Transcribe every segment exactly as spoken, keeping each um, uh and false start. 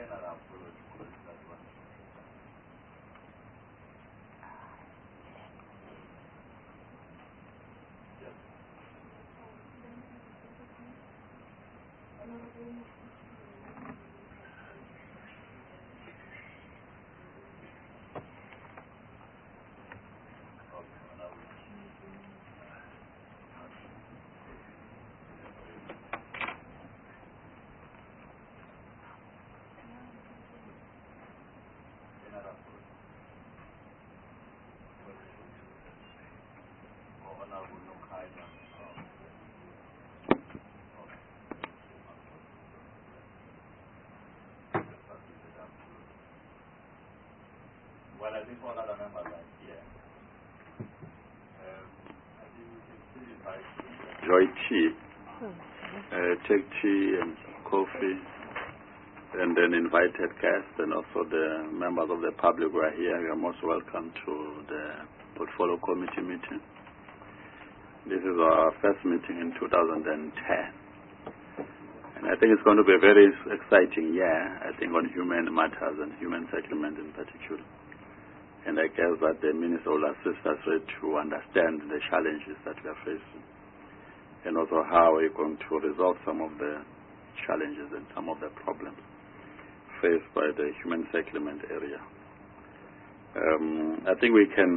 Well, I think all other members are here. Um, I think we can still invite Joy tea, uh, take tea and coffee, and then invited guests and also the members of the public who are here. You are most welcome to the Portfolio Committee meeting. This is our first meeting in two thousand ten. And I think it's going to be a very exciting year, I think, on human matters and human settlement in particular. And I guess that the Minister will assist us to understand the challenges that we are facing and also how we're going to resolve some of the challenges and some of the problems faced by the human settlement area. Um, I think we can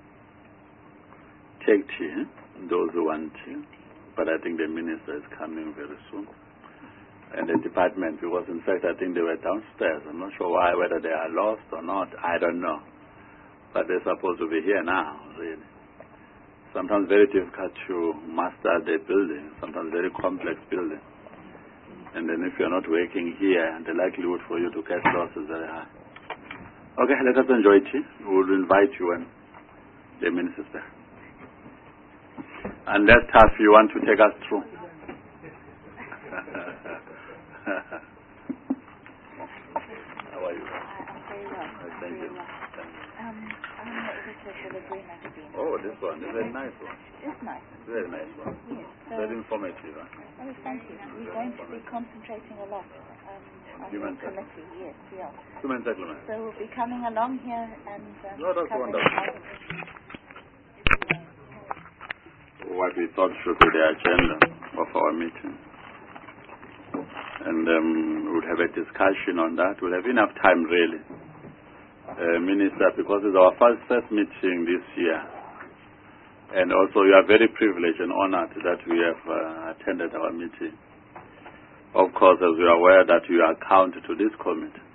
take tea, those who want tea, but I think the Minister is coming very soon. And the department, because in fact I think they were downstairs. I'm not sure why, whether they are lost or not, I don't know. But they're supposed to be here now, really. Sometimes very difficult to master the building, sometimes very complex building. And then if you're not working here, the likelihood for you to get lost is very high. Okay, let us enjoy tea. We will invite you when the Minister's there. And that task you want to take us through. How are you? I'm very well. Thank you. Um, I'm not able to deliver an agreement. Oh, this one. This is a very nice one. It's nice. Very nice one. Yes. So, Very informative. Huh? oh, thank you. We're going to be concentrating a lot um, on Human the committee. Yes, we are. Human settlement. So we'll be coming along here and um, Oh, that's covering wonderful. how What we thought should be the agenda of our meeting. And um, we'll have a discussion on that. We'll have enough time, really. Uh, Minister, because it's our first, first meeting this year. And also you are very privileged and honored that we have uh, attended our meeting. Of course, as you are aware that you are accounted to this committee.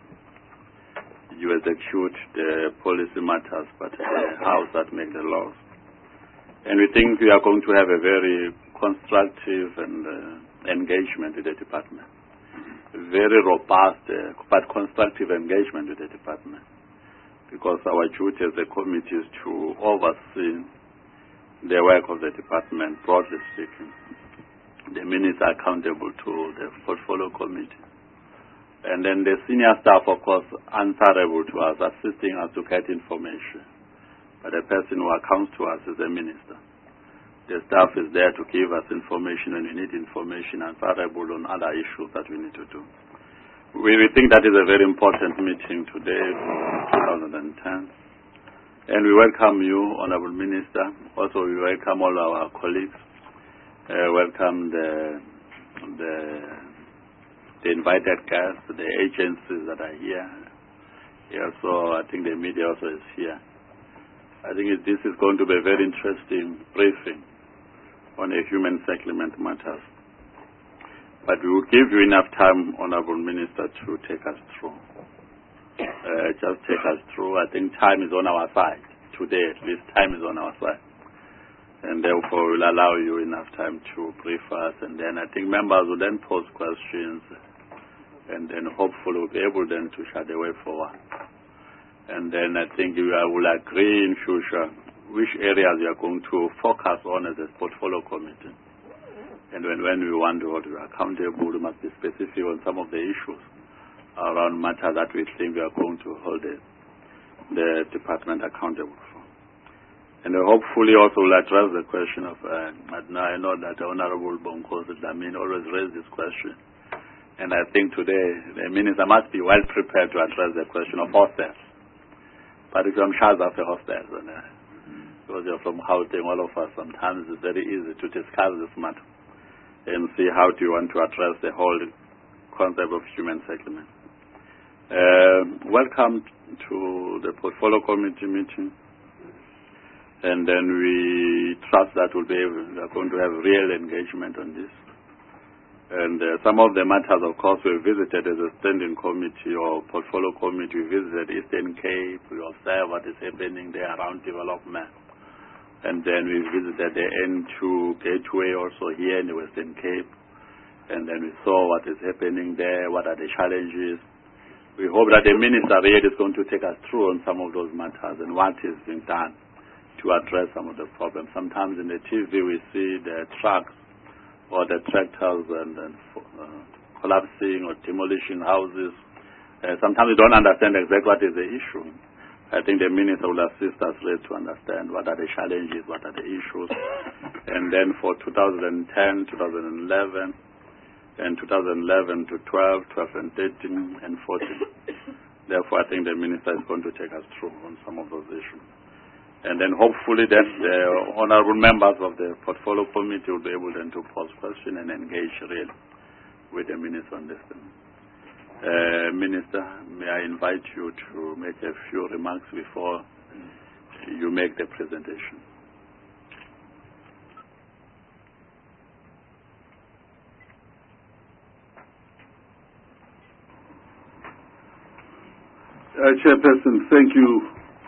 You execute the policy matters, but the house that make the laws. And we think we are going to have a very constructive and uh, engagement with the department. Very robust uh, but constructive engagement with the department. Because our duty as a committee is to oversee the work of the department, broadly speaking. The minister are accountable to the portfolio committee. And then the senior staff, of course, answerable to us, assisting us to get information. But the person who accounts to us is the minister. The staff is there to give us information when we need information, answerable on other issues that we need to do. We, we think that is a very important meeting today for two thousand ten. And we welcome you, Honorable Minister. Also, we welcome all our colleagues. Uh, welcome the, the, the invited guests, the agencies that are here. Also, I think the media also is here. I think it, this is going to be a very interesting briefing on a human settlement matters. But we will give you enough time, Honorable Minister, to take us through. Uh, just take us through. I think time is on our side. Today, at least, time is on our side. And therefore, we'll allow you enough time to brief us. And then I think members will then pose questions. And then hopefully we'll be able then to shut the way forward. And then I think we will agree in future which areas we are going to focus on as a portfolio committee. And when, when we want to hold you accountable, we must be specific on some of the issues around matters that we think we are going to hold the, the department accountable for. And uh, hopefully also will address the question of, uh, now I know that Honorable Bonkosi Dlamini always raised this question. And I think today the minister must be well prepared to address the question of hostels. But if you're from of the hostels, and, uh, because you're from Gauteng, all of us, sometimes it's very easy to discuss this matter and see how do you want to address the whole concept of human settlement. Uh, welcome to the Portfolio Committee meeting. And then we trust that we'll be able, we are going to have real engagement on this. And uh, some of the matters, of course, we visited as a standing committee or portfolio committee. We visited Eastern Cape. We observed what is happening there around development. And then we visited the N two gateway also here in the Western Cape. And then we saw what is happening there, what are the challenges. We hope that the minister really is going to take us through on some of those matters and what is being done to address some of the problems. Sometimes in the T V we see the trucks or the tractors and, and uh, collapsing or demolishing houses. Uh, sometimes we don't understand exactly what is the issue. I think the minister will assist us really to understand what are the challenges, what are the issues. And then for two thousand ten, two thousand eleven, and two thousand eleven to twelve, twelve and thirteen, and fourteen. Therefore, I think the minister is going to take us through on some of those issues. And then hopefully then the honorable members of the portfolio committee will be able then to pose questions and engage really with the minister on this thing. Uh, Minister, may I invite you to make a few remarks before you make the presentation. Uh, Chairperson, thank you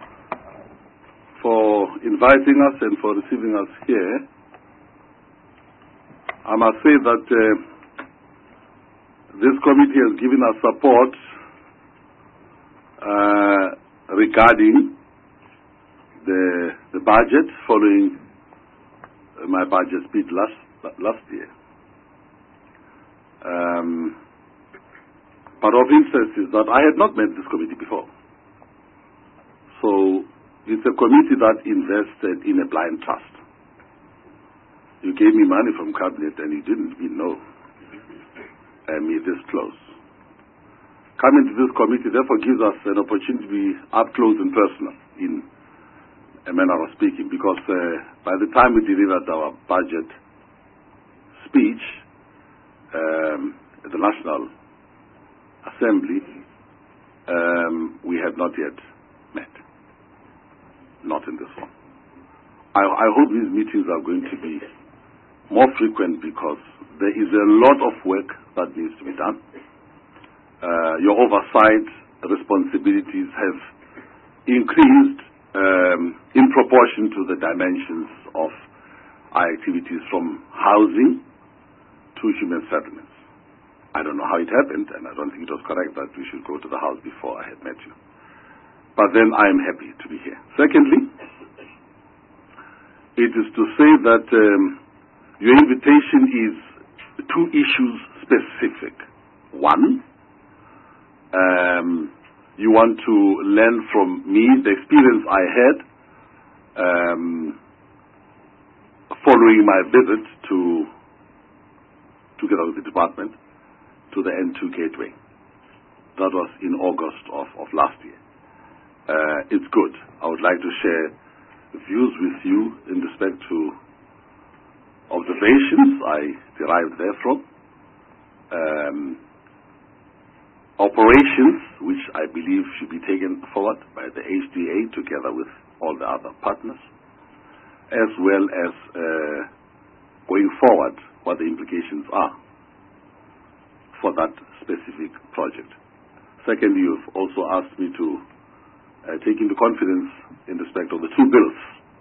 for inviting us and for receiving us here. I must say that uh, this committee has given us support uh, regarding the the budget following uh, my budget speech last last year. Um, but of interest is that I had not met this committee before. So it's a committee that invested in a blind trust. You gave me money from cabinet and you didn't even know uh, me this close. Coming to this committee therefore gives us an opportunity to be up close and personal in a manner of speaking, because uh, by the time we delivered our budget speech um, at the National Assembly, um, we had not yet met. Not in this one. I, I hope these meetings are going to be more frequent, because there is a lot of work that needs to be done. Uh, your oversight responsibilities have increased um, in proportion to the dimensions of our activities, from housing to human settlements. I don't know how it happened, and I don't think it was correct that we should go to the House before I had met you. But then I am happy to be here. Secondly, it is to say that um, your invitation is two issues specific. One, um, you want to learn from me the experience I had um, following my visit to, together with the department, to the N two gateway. That was in August of, of last year. Uh, it's good. I would like to share views with you in respect to observations I derived therefrom, um, operations which I believe should be taken forward by the H D A together with all the other partners, as well as uh, going forward what the implications are for that specific project. Secondly, you've also asked me to Uh, take into confidence in respect of the two bills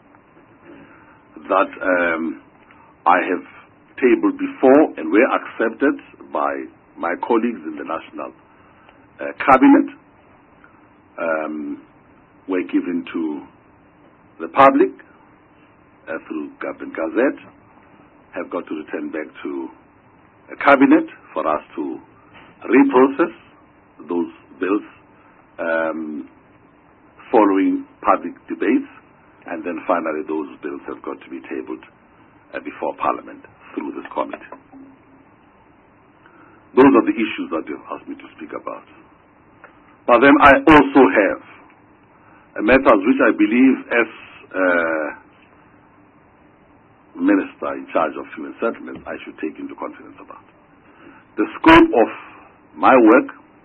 that um, I have tabled before and were accepted by my colleagues in the National uh, Cabinet, um, were given to the public uh, through Government Gazette, have got to return back to a Cabinet for us to reprocess those bills um, following public debates, and then finally those bills have got to be tabled uh, before Parliament through this committee. Those are the issues that they've asked me to speak about. But then I also have a matters which I believe as uh, Minister in charge of human settlements I should take into confidence about. The scope of my work,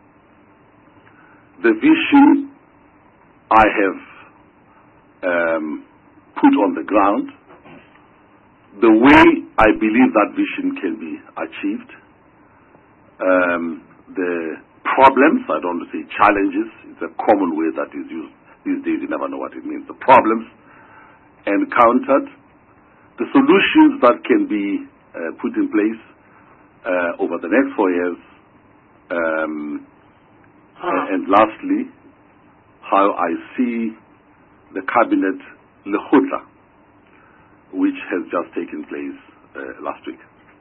the vision I have um, put on the ground, the way I believe that vision can be achieved, um, the problems, I don't want to say challenges, it's a common way that is used these days, you never know what it means, the problems encountered, the solutions that can be uh, put in place uh, over the next four years, um, and, and lastly, how I see the cabinet Lekgotla, which has just taken place uh, last week.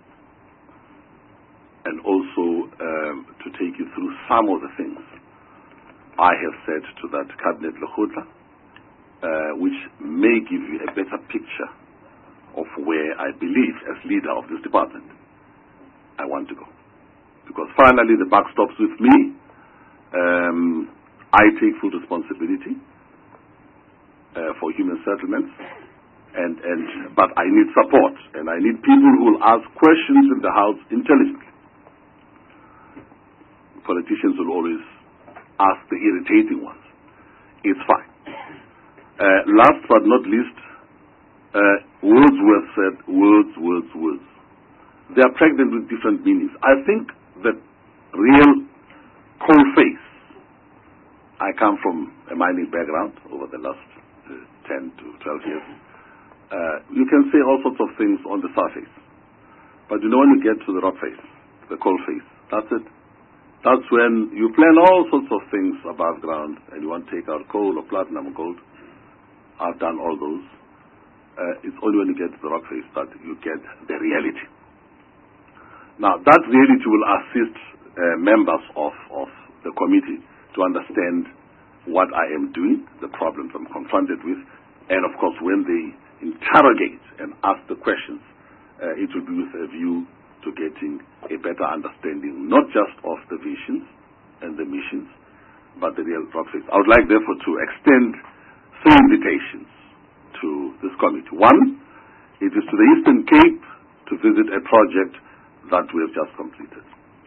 And also um, to take you through some of the things I have said to that cabinet Lekgotla, uh, which may give you a better picture of where I believe, as leader of this department, I want to go. Because finally the buck stops with me. Um, I take full responsibility uh, for human settlements, and, and but I need support, and I need people who will ask questions in the House intelligently. Politicians will always ask the irritating ones. It's fine. Uh, last but not least, uh, Wordsworth said, words, words, words. They are pregnant with different meanings. I think the real cold face, I come from a mining background over the last uh, ten to twelve years. Uh, you can say all sorts of things on the surface. But you know when you get to the rock face, the cold face, that's it. That's when you plan all sorts of things above ground and you want to take out coal or platinum or gold. I've done all those. Uh, it's only when you get to the rock face that you get the reality. Now, that reality will assist uh, members of, of the committee to understand what I am doing, the problems I'm confronted with, and of course when they interrogate and ask the questions, uh, it will be with a view to getting a better understanding, not just of the visions and the missions, but the real rock face. I would like therefore to extend three invitations to this committee. One, it is to the Eastern Cape to visit a project that we have just completed.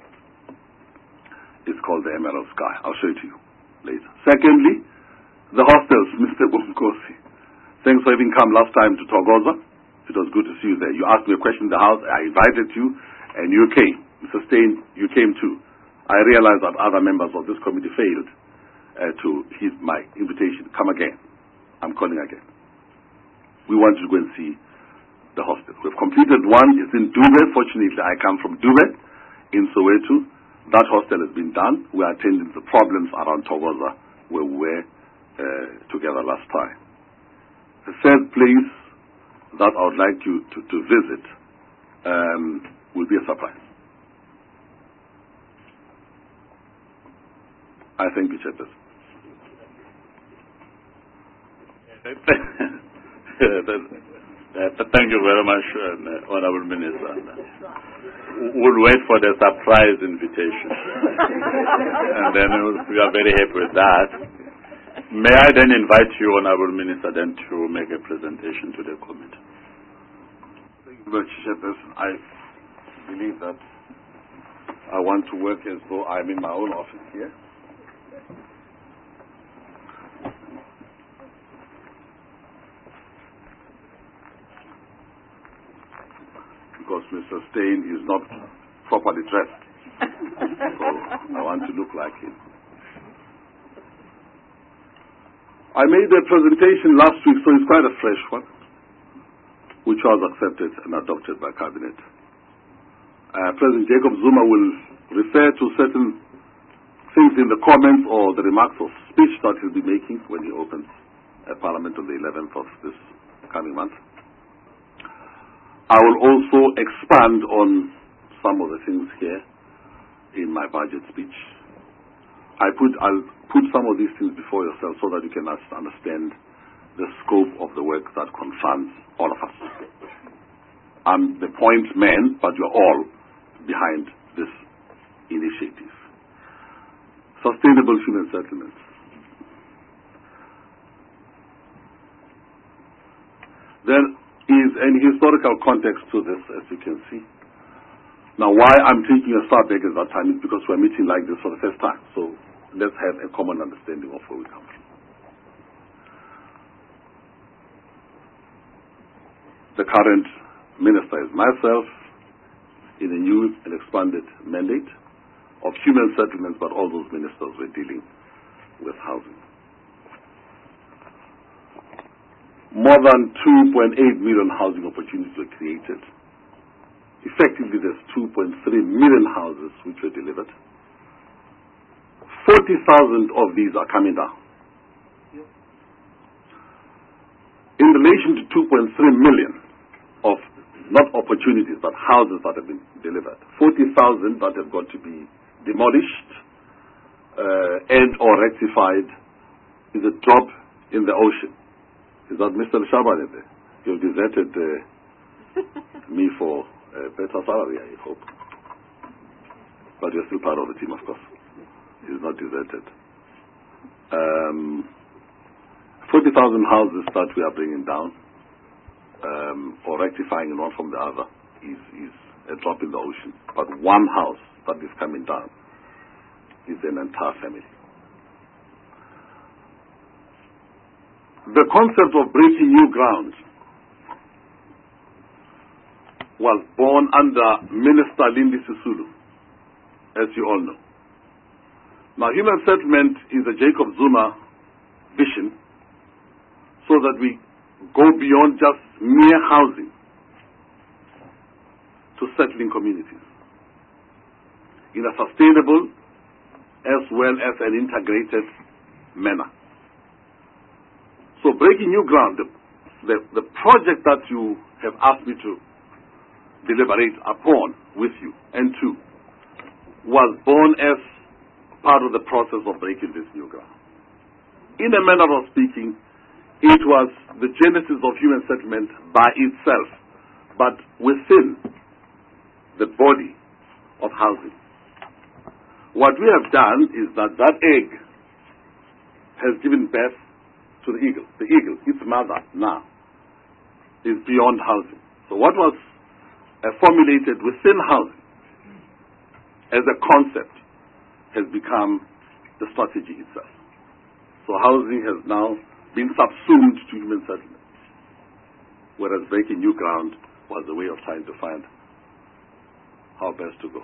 It's called the Emerald Sky. I'll show it to you later. Secondly, the hostels, Mister Bumkosi. Thanks for having come last time to Thokoza. It was good to see you there. You asked me a question in the house. I invited you, and you came. Mister Steyn, you came too. I realized that other members of this committee failed uh, to heed my invitation. Come again. I'm calling again. We want you to go and see the hostel. We've completed one. It's in Dube. Fortunately, I come from Dube in Soweto. That hostel has been done. We are attending the problems around Thokoza where we were uh, together last time. The third place that I would like you to, to visit um, will be a surprise. I thank you, Chairperson. Thank you very much, uh, Honorable Minister. We'll wait for the surprise invitation. And then we are very happy with that. May I then invite you, Honorable Minister, then to make a presentation to the committee. Thank you very much, Chairperson. I believe that I want to work as though I'm in my own office here. Because Mister Steyn is not properly dressed. So I want to look like him. I made a presentation last week, so it's quite a fresh one, which was accepted and adopted by Cabinet. Uh, President Jacob Zuma will refer to certain things in the comments or the remarks of speech that he'll be making when he opens uh, Parliament on the eleventh of this coming month. I will also expand on some of the things here in my budget speech. I put, I'll put some of these things before yourself so that you can understand the scope of the work that confronts all of us. I'm the point man, but you're all behind this initiative. Sustainable human settlements. There is an historical context to this, as you can see. Now, why I'm taking a start back at that time is because we're meeting like this for the first time. So let's have a common understanding of where we come from. The current minister is myself in a new and expanded mandate of human settlements, but all those ministers were dealing with housing. More than two point eight million housing opportunities were created. Effectively, there's two point three million houses which were delivered. forty thousand of these are coming down. In relation to two point three million of not opportunities, but houses that have been delivered, forty thousand that have got to be demolished uh, and or rectified is a drop in the ocean. Is that Mister Shabane there? You've deserted uh, me for a better salary, I hope. But you're still part of the team, of course. He's not deserted. Um, forty thousand houses that we are bringing down um, or rectifying in one from the other is, is a drop in the ocean. But one house that is coming down is an entire family. The concept of breaking new ground was born under Minister Lindy Sisulu, as you all know. Now, human settlement is a Jacob Zuma vision so that we go beyond just mere housing to settling communities in a sustainable as well as an integrated manner. So breaking new ground, the, the, the project that you have asked me to deliberate upon with you and to was born as part of the process of breaking this new ground. In a manner of speaking, it was the genesis of human settlement by itself, but within the body of housing. What we have done is that that egg has given birth to the eagle. The eagle, its mother now, is beyond housing. So what was uh, formulated within housing as a concept has become the strategy itself. So housing has now been subsumed to human settlement, whereas breaking new ground was a way of trying to find how best to go.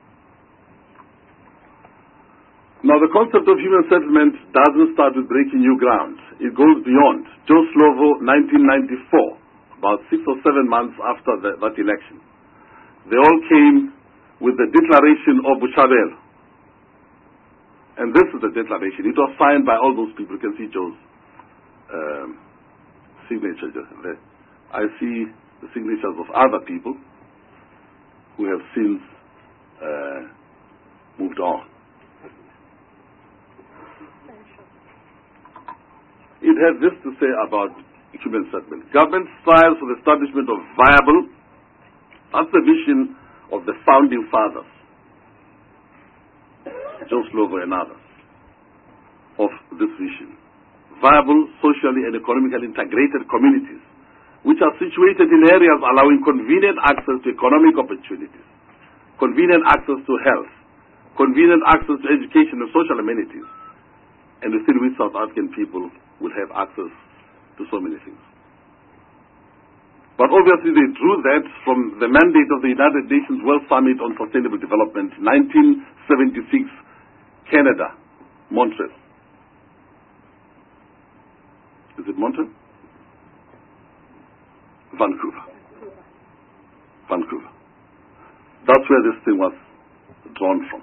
Now, the concept of human settlement doesn't start with breaking new ground. It goes beyond. Joe Slovo, nineteen ninety-four, about six or seven months after the, that election, they all came with the Declaration of Botshabelo. And this is the declaration. It was signed by all those people. You can see Joe's um, signature there. I see the signatures of other people who have since uh, moved on. It has this to say about human settlement. Government strives for the establishment of viable, that's the vision of the founding fathers, Joe Slovo and others, of this vision. Viable, socially and economically integrated communities, which are situated in areas allowing convenient access to economic opportunities, convenient access to health, convenient access to education and social amenities, and within which South African people will have access to so many things. But obviously they drew that from the mandate of the United Nations World Summit on Sustainable Development, nineteen seventy-six, Canada, Montreal. Is it Montreal? Vancouver. Vancouver. That's where this thing was drawn from.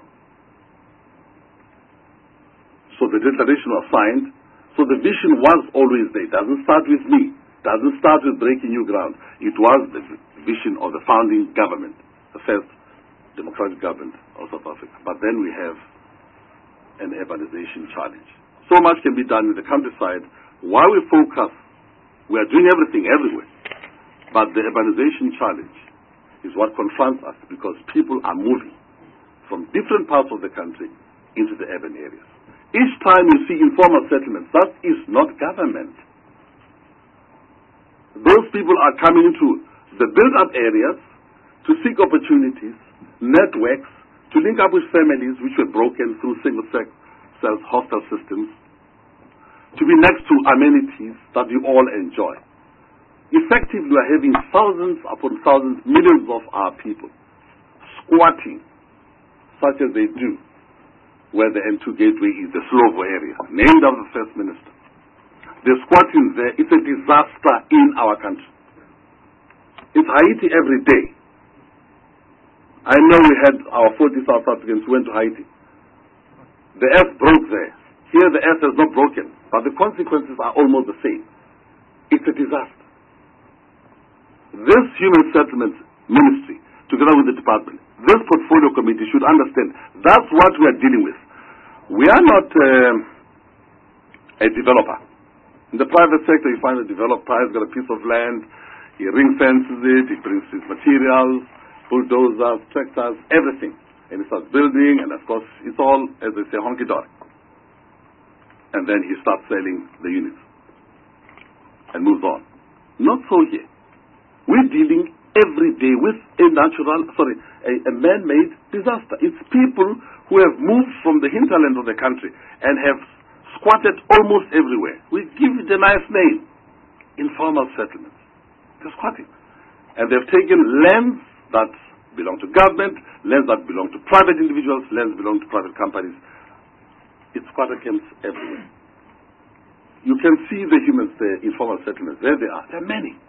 So the declaration was signed. So the vision was always there. It doesn't start with me. It doesn't start with breaking new ground. It was the vision of the founding government, the first democratic government of South Africa. But then we have an urbanization challenge. So much can be done in the countryside. While we focus, we are doing everything everywhere. But the urbanization challenge is what confronts us because people are moving from different parts of the country into the urban areas. Each time you see informal settlements, that is not government. Those people are coming into the built-up areas to seek opportunities, networks, to link up with families which were broken through single-sex hostel systems, to be next to amenities that you all enjoy. Effectively, we are having thousands upon thousands, millions of our people squatting, such as they do, where the N two Gateway is, the Slovo area, named after the First Minister. The squatting there, it's a disaster in our country. It's Haiti every day. I know we had our forty South Africans who went to Haiti. The earth broke there. Here the earth has not broken, but the consequences are almost the same. It's a disaster. This Human Settlements Ministry, together with the department, this portfolio committee should understand that's what we are dealing with. We are not uh, a developer. In the private sector, you find a developer has got a piece of land, he ring fences it, he brings his materials, bulldozers, tractors, everything. And he starts building, and of course, it's all, as they say, honky-dory. And then he starts selling the units and moves on. Not so here. We're dealing every day with a natural, sorry, a, a man-made disaster. It's people who have moved from the hinterland of the country and have squatted almost everywhere. We give it a nice name, informal settlements. They're squatting. And they've taken lands that belong to government, lands that belong to private individuals, lands belong to private companies. It's squatter camps everywhere. You can see the humans, the informal settlements. There they are. There are many.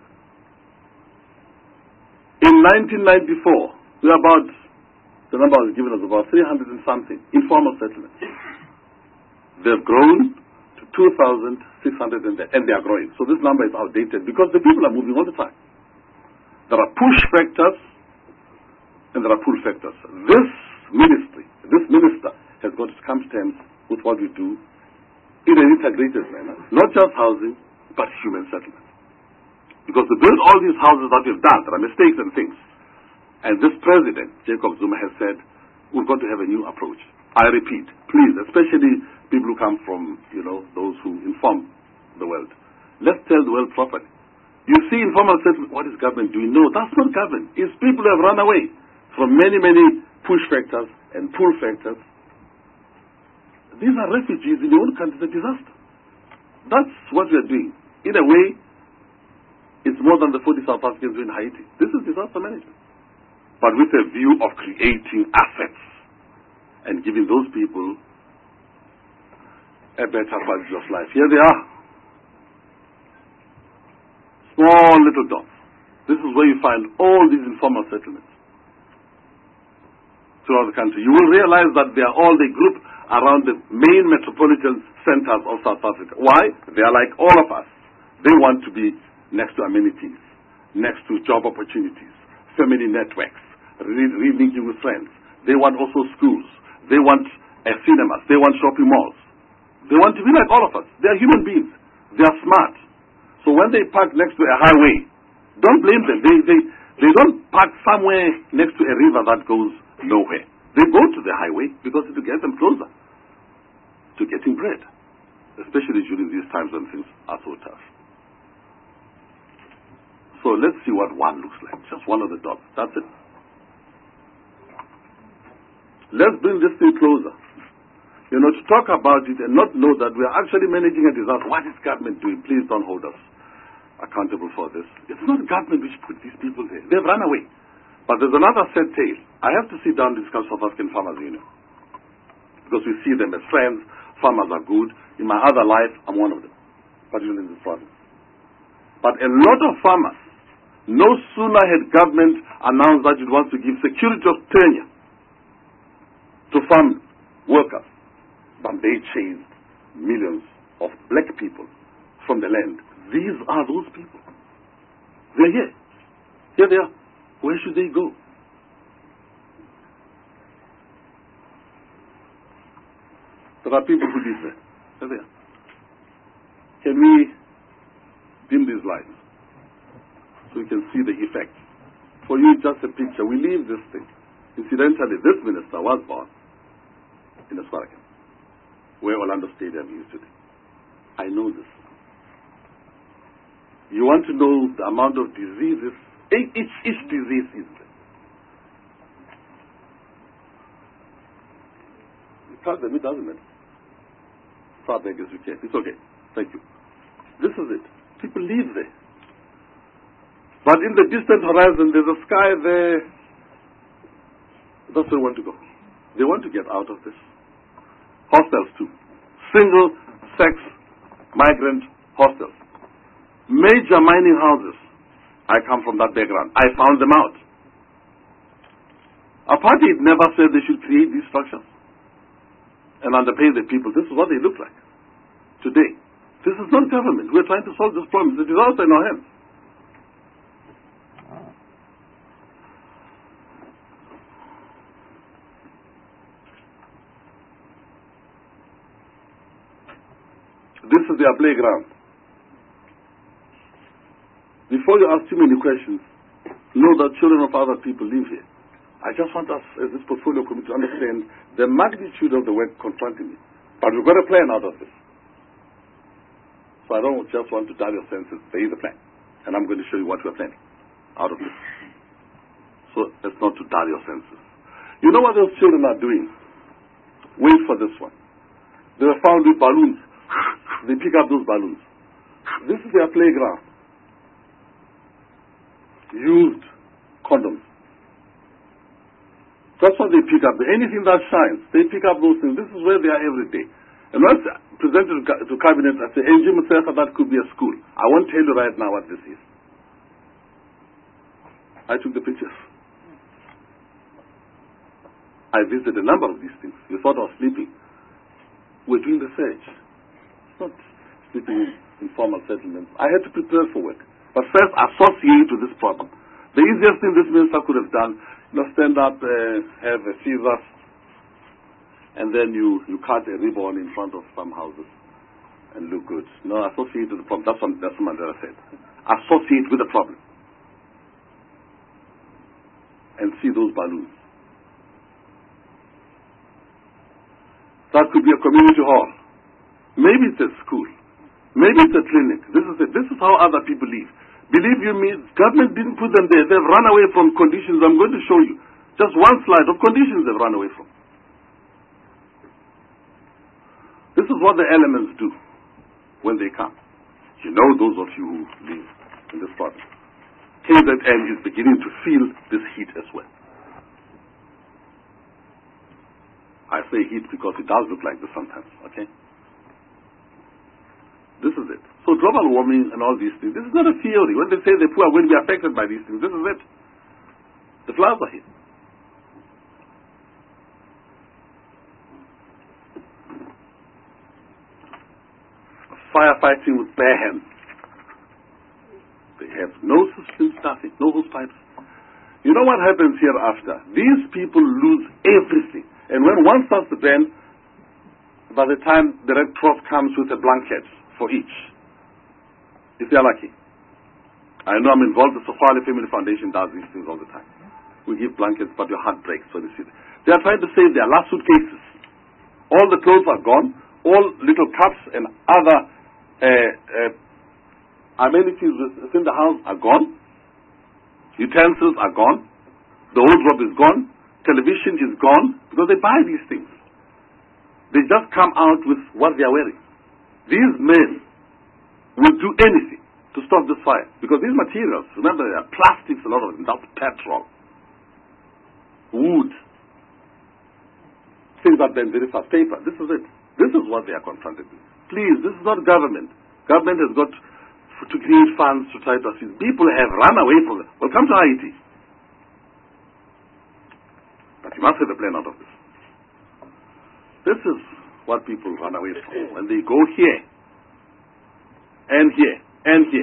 In nineteen ninety-four, we were about, the number was given us about three hundred and something informal settlements. They've grown to two thousand six hundred and, and they are growing. So this number is outdated because the people are moving all the time. There are push factors and there are pull factors. This ministry, this minister has got to come to terms with what we do in an integrated manner. Not just housing, but human settlements. Because to build all these houses that we've done, there are mistakes and things. And this president, Jacob Zuma, has said, we've got to have a new approach. I repeat, please, especially people who come from, you know, those who inform the world. Let's tell the world properly. You see informal settlement, what is government doing? No, that's not government. It's people who have run away from many, many push factors and pull factors. These are refugees in their own country, the disaster. That's what we are doing. In a way, it's more than the forty South Africans do in Haiti. This is disaster management. But with a view of creating assets and giving those people a better quality of life. Here they are. Small little dots. This is where you find all these informal settlements throughout the country. You will realize that they are all the group around the main metropolitan centers of South Africa. Why? They are like all of us. They want to be next to amenities, next to job opportunities, family networks, re- re-linking with friends. They want also schools. They want uh, cinemas. They want shopping malls. They want to be like all of us. They are human beings. They are smart. So when they park next to a highway, don't blame them. They, they, they don't park somewhere next to a river that goes nowhere. They go to the highway because it will get them closer to getting bread, especially during these times when things are so tough. So let's see what one looks like. Just one of the dots. That's it. Let's bring this thing closer. You know, to talk about it and not know that we are actually managing a disaster. What is government doing? Please don't hold us accountable for this. It's not government which put these people there. They've run away. But there's another sad tale. I have to sit down and discuss South African Farmers Union. Because we see them as friends. Farmers are good. In my other life, I'm one of them. Particularly in this province. But a lot of farmers, no sooner had government announced that it wants to give security of tenure to farm workers, but they chased millions of black people from the land. These are those people. They're here. Here they are. Where should they go? There are people who live there. They're there. Can we dim these lights so we can see the effect? For you, just a picture. We leave this thing. Incidentally, this minister was born in Eswarakan, where Orlando Stadium used to be. I know this. You want to know the amount of diseases, each, each disease is there. You tell them it doesn't matter. Far back as you can. It's okay. Thank you. This is it. People live there. But in the distant horizon, there's a sky there. That's where they want to go. They want to get out of this. Hostels too. Single sex migrant hostels. Major mining houses. I come from that background. I found them out. Apartheid never said they should create these structures and underpay the people. This is what they look like today. This is not government. We're trying to solve this problem. The disaster in our hands. This is their playground. Before you ask too many questions, know that children of other people live here. I just want us, as this portfolio committee, to understand the magnitude of the work confronting me. But we've got a plan out of this. So I don't just want to dull your senses. There is a plan. And I'm going to show you what we're planning out of this. So it's not to dull your senses. You know what those children are doing? Wait for this one. They were found with balloons. They pick up those balloons. This is their playground. Used condoms. That's what they pick up. Anything that shines, they pick up those things. This is where they are every day. And once presented to cabinet, I say, N G Mutseha, that could be a school. I won't tell you right now what this is. I took the pictures. I visited a number of these things. You thought I was sleeping. We're doing the search. It's not sleeping in informal settlements. I had to prepare for work. But first, associate with this problem. The easiest thing this minister could have done, you know, stand up, uh, have a fever, and then you, you cut a ribbon in front of some houses and look good. No, associate with the problem. That's what, that's what Mandela said. Associate with the problem. And see those balloons. That could be a community hall. Maybe it's a school. Maybe it's a clinic. This is it. This is how other people live. Believe you me, government didn't put them there. They've run away from conditions. I'm going to show you just one slide of conditions they've run away from. This is what the elements do when they come. You know, those of you who live in this province. K Z N is beginning to feel this heat as well. I say heat because it does look like this sometimes, okay? This is it. So global warming and all these things, this is not a theory. When they say the poor are going to be affected by these things, this is it. The flowers are here. Firefighting with bare hands. They have no systems, nothing, no hose pipes. You know what happens hereafter? These people lose everything. And when one starts to burn, by the time the Red Cross comes with a blanket for each, if they're lucky. I know I'm involved, the Sofali Family Foundation does these things all the time. We give blankets, but your heart breaks when you see them. They are trying to save their last suitcases. All the clothes are gone. All little cups and other uh, uh, amenities within the house are gone. Utensils are gone. The wardrobe is gone. Television is gone. Because they buy these things. They just come out with what they are wearing. These men will do anything to stop this fire. Because these materials, remember, they are plastics, a lot of them. That's petrol. Wood. Things that burn very fast. Paper. This is it. This is what they are confronted with. Please, this is not government. Government has got to create funds to try to assist. People have run away from it. Well, come to Haiti. But you must have a plan out of this. This is what people run away from. When they go here, and here, and here,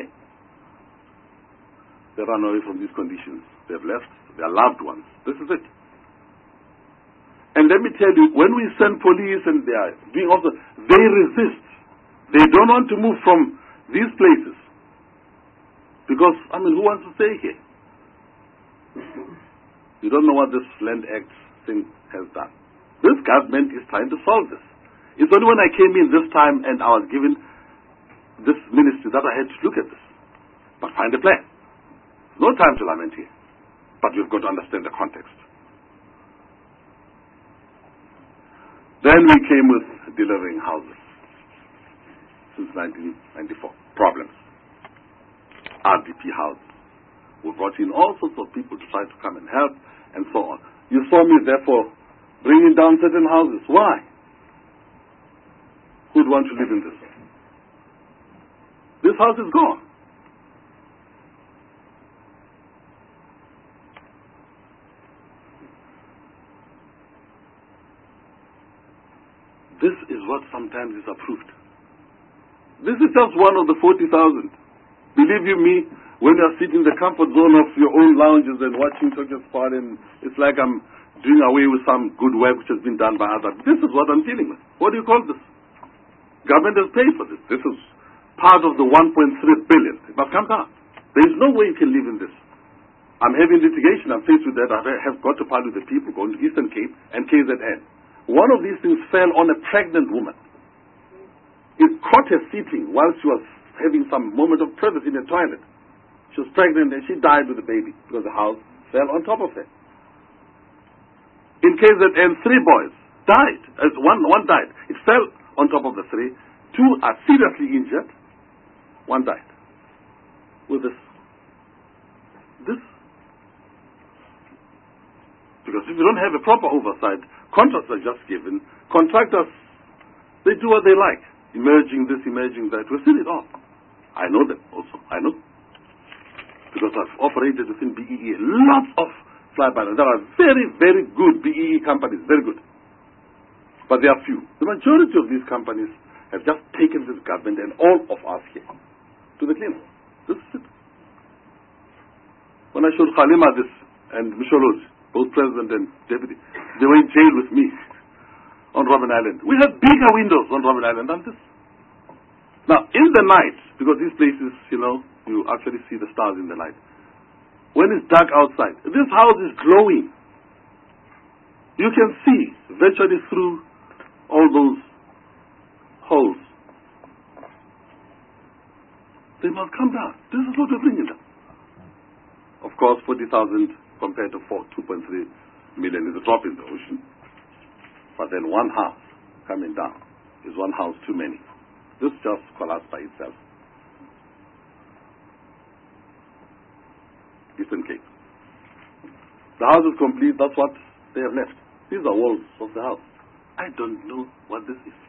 they run away from these conditions. They've left their loved ones. This is it. And let me tell you, when we send police and they are doing also, they resist. They don't want to move from these places. Because, I mean, who wants to stay here? You don't know what this Land Act thing has done. This government is trying to solve this. It's only when I came in this time and I was given this ministry that I had to look at this. But find a plan. No time to lament here. But you've got to understand the context. Then we came with delivering houses since nineteen ninety-four. Problems. R D P houses. We brought in all sorts of people to try to come and help and so on. You saw me, therefore, bringing down certain houses. Why? Who'd want to live in this? This house is gone. This is what sometimes is approved. This is just one of the forty thousand. Believe you me, when you are sitting in the comfort zone of your own lounges and watching Talking Sport, and it's like I'm doing away with some good work which has been done by others. This is what I'm dealing with. What do you call this? Government has paid for this. This is part of the one point three billion. It must come down. There is no way you can live in this. I'm having litigation. I'm faced with that. I have got to part with the people going to Eastern Cape and K Z N. One of these things fell on a pregnant woman. It caught her sitting while she was having some moment of privacy in the toilet. She was pregnant and she died with the baby because the house fell on top of her. In K Z N, three boys died. As one, one died. It fell on top of the three. Two are seriously injured. One died. With this. This. Because if you don't have a proper oversight, contracts are just given. Contractors, they do what they like. Emerging this, emerging that. We've seen it all. I know them also. I know. Because I've operated within B E E. Lots of fly-by. There are very, very good B E E companies. Very good. But there are few. The majority of these companies have just taken this government and all of us here to the cleaner. This is it. When I showed Khalima this and Michelos, both president and deputy, they were in jail with me on Robben Island. We had bigger windows on Robben Island than this. Now, in the night, because these places, you know, you actually see the stars in the night. When it's dark outside, this house is glowing. You can see virtually through all those holes. They must come down. This is what we're bringing them. Of course, forty thousand compared to two point three million is a drop in the ocean. But then one house coming down is one house too many. This just collapsed by itself. Eastern Cape. The house is complete. That's what they have left. These are walls of the house. I don't know what this is.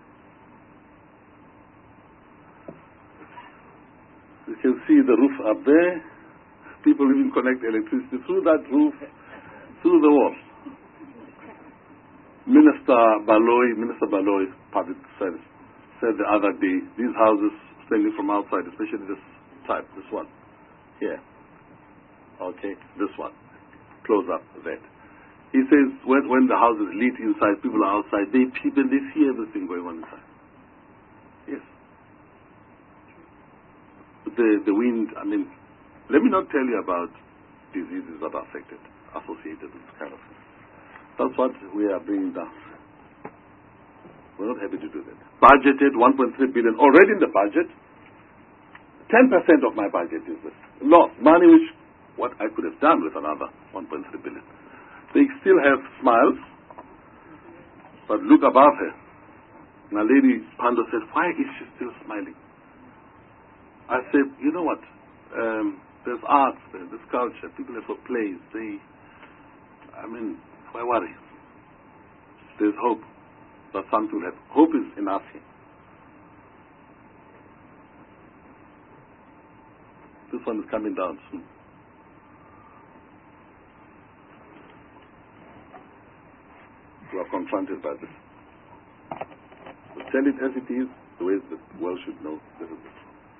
You can see the roof up there. People even connect electricity through that roof, through the wall. Minister Baloy, Minister Baloy, Public Service, said the other day, these houses standing from outside, especially this type, this one, here, okay, this one, close up that. He says when, when the house is lit inside, people are outside, they peep and they see everything going on inside. Yes. The, the wind, I mean, let me not tell you about diseases that are affected, associated with this kind of thing. That's what we are bringing down. We're not happy to do that. Budgeted one point three billion already in the budget. ten percent of my budget is this. Lost money which what I could have done with another one point three billion. They still have smiles, but look above her. Now Lady Pando said, why is she still smiling? I said, you know what? Um, there's art, there's culture, people have for plays. They, I mean, why worry? There's hope that something will happen. Hope is enough here. This one is coming down soon. We are confronted by this. But tell it as it is, the way the world should know. This is it.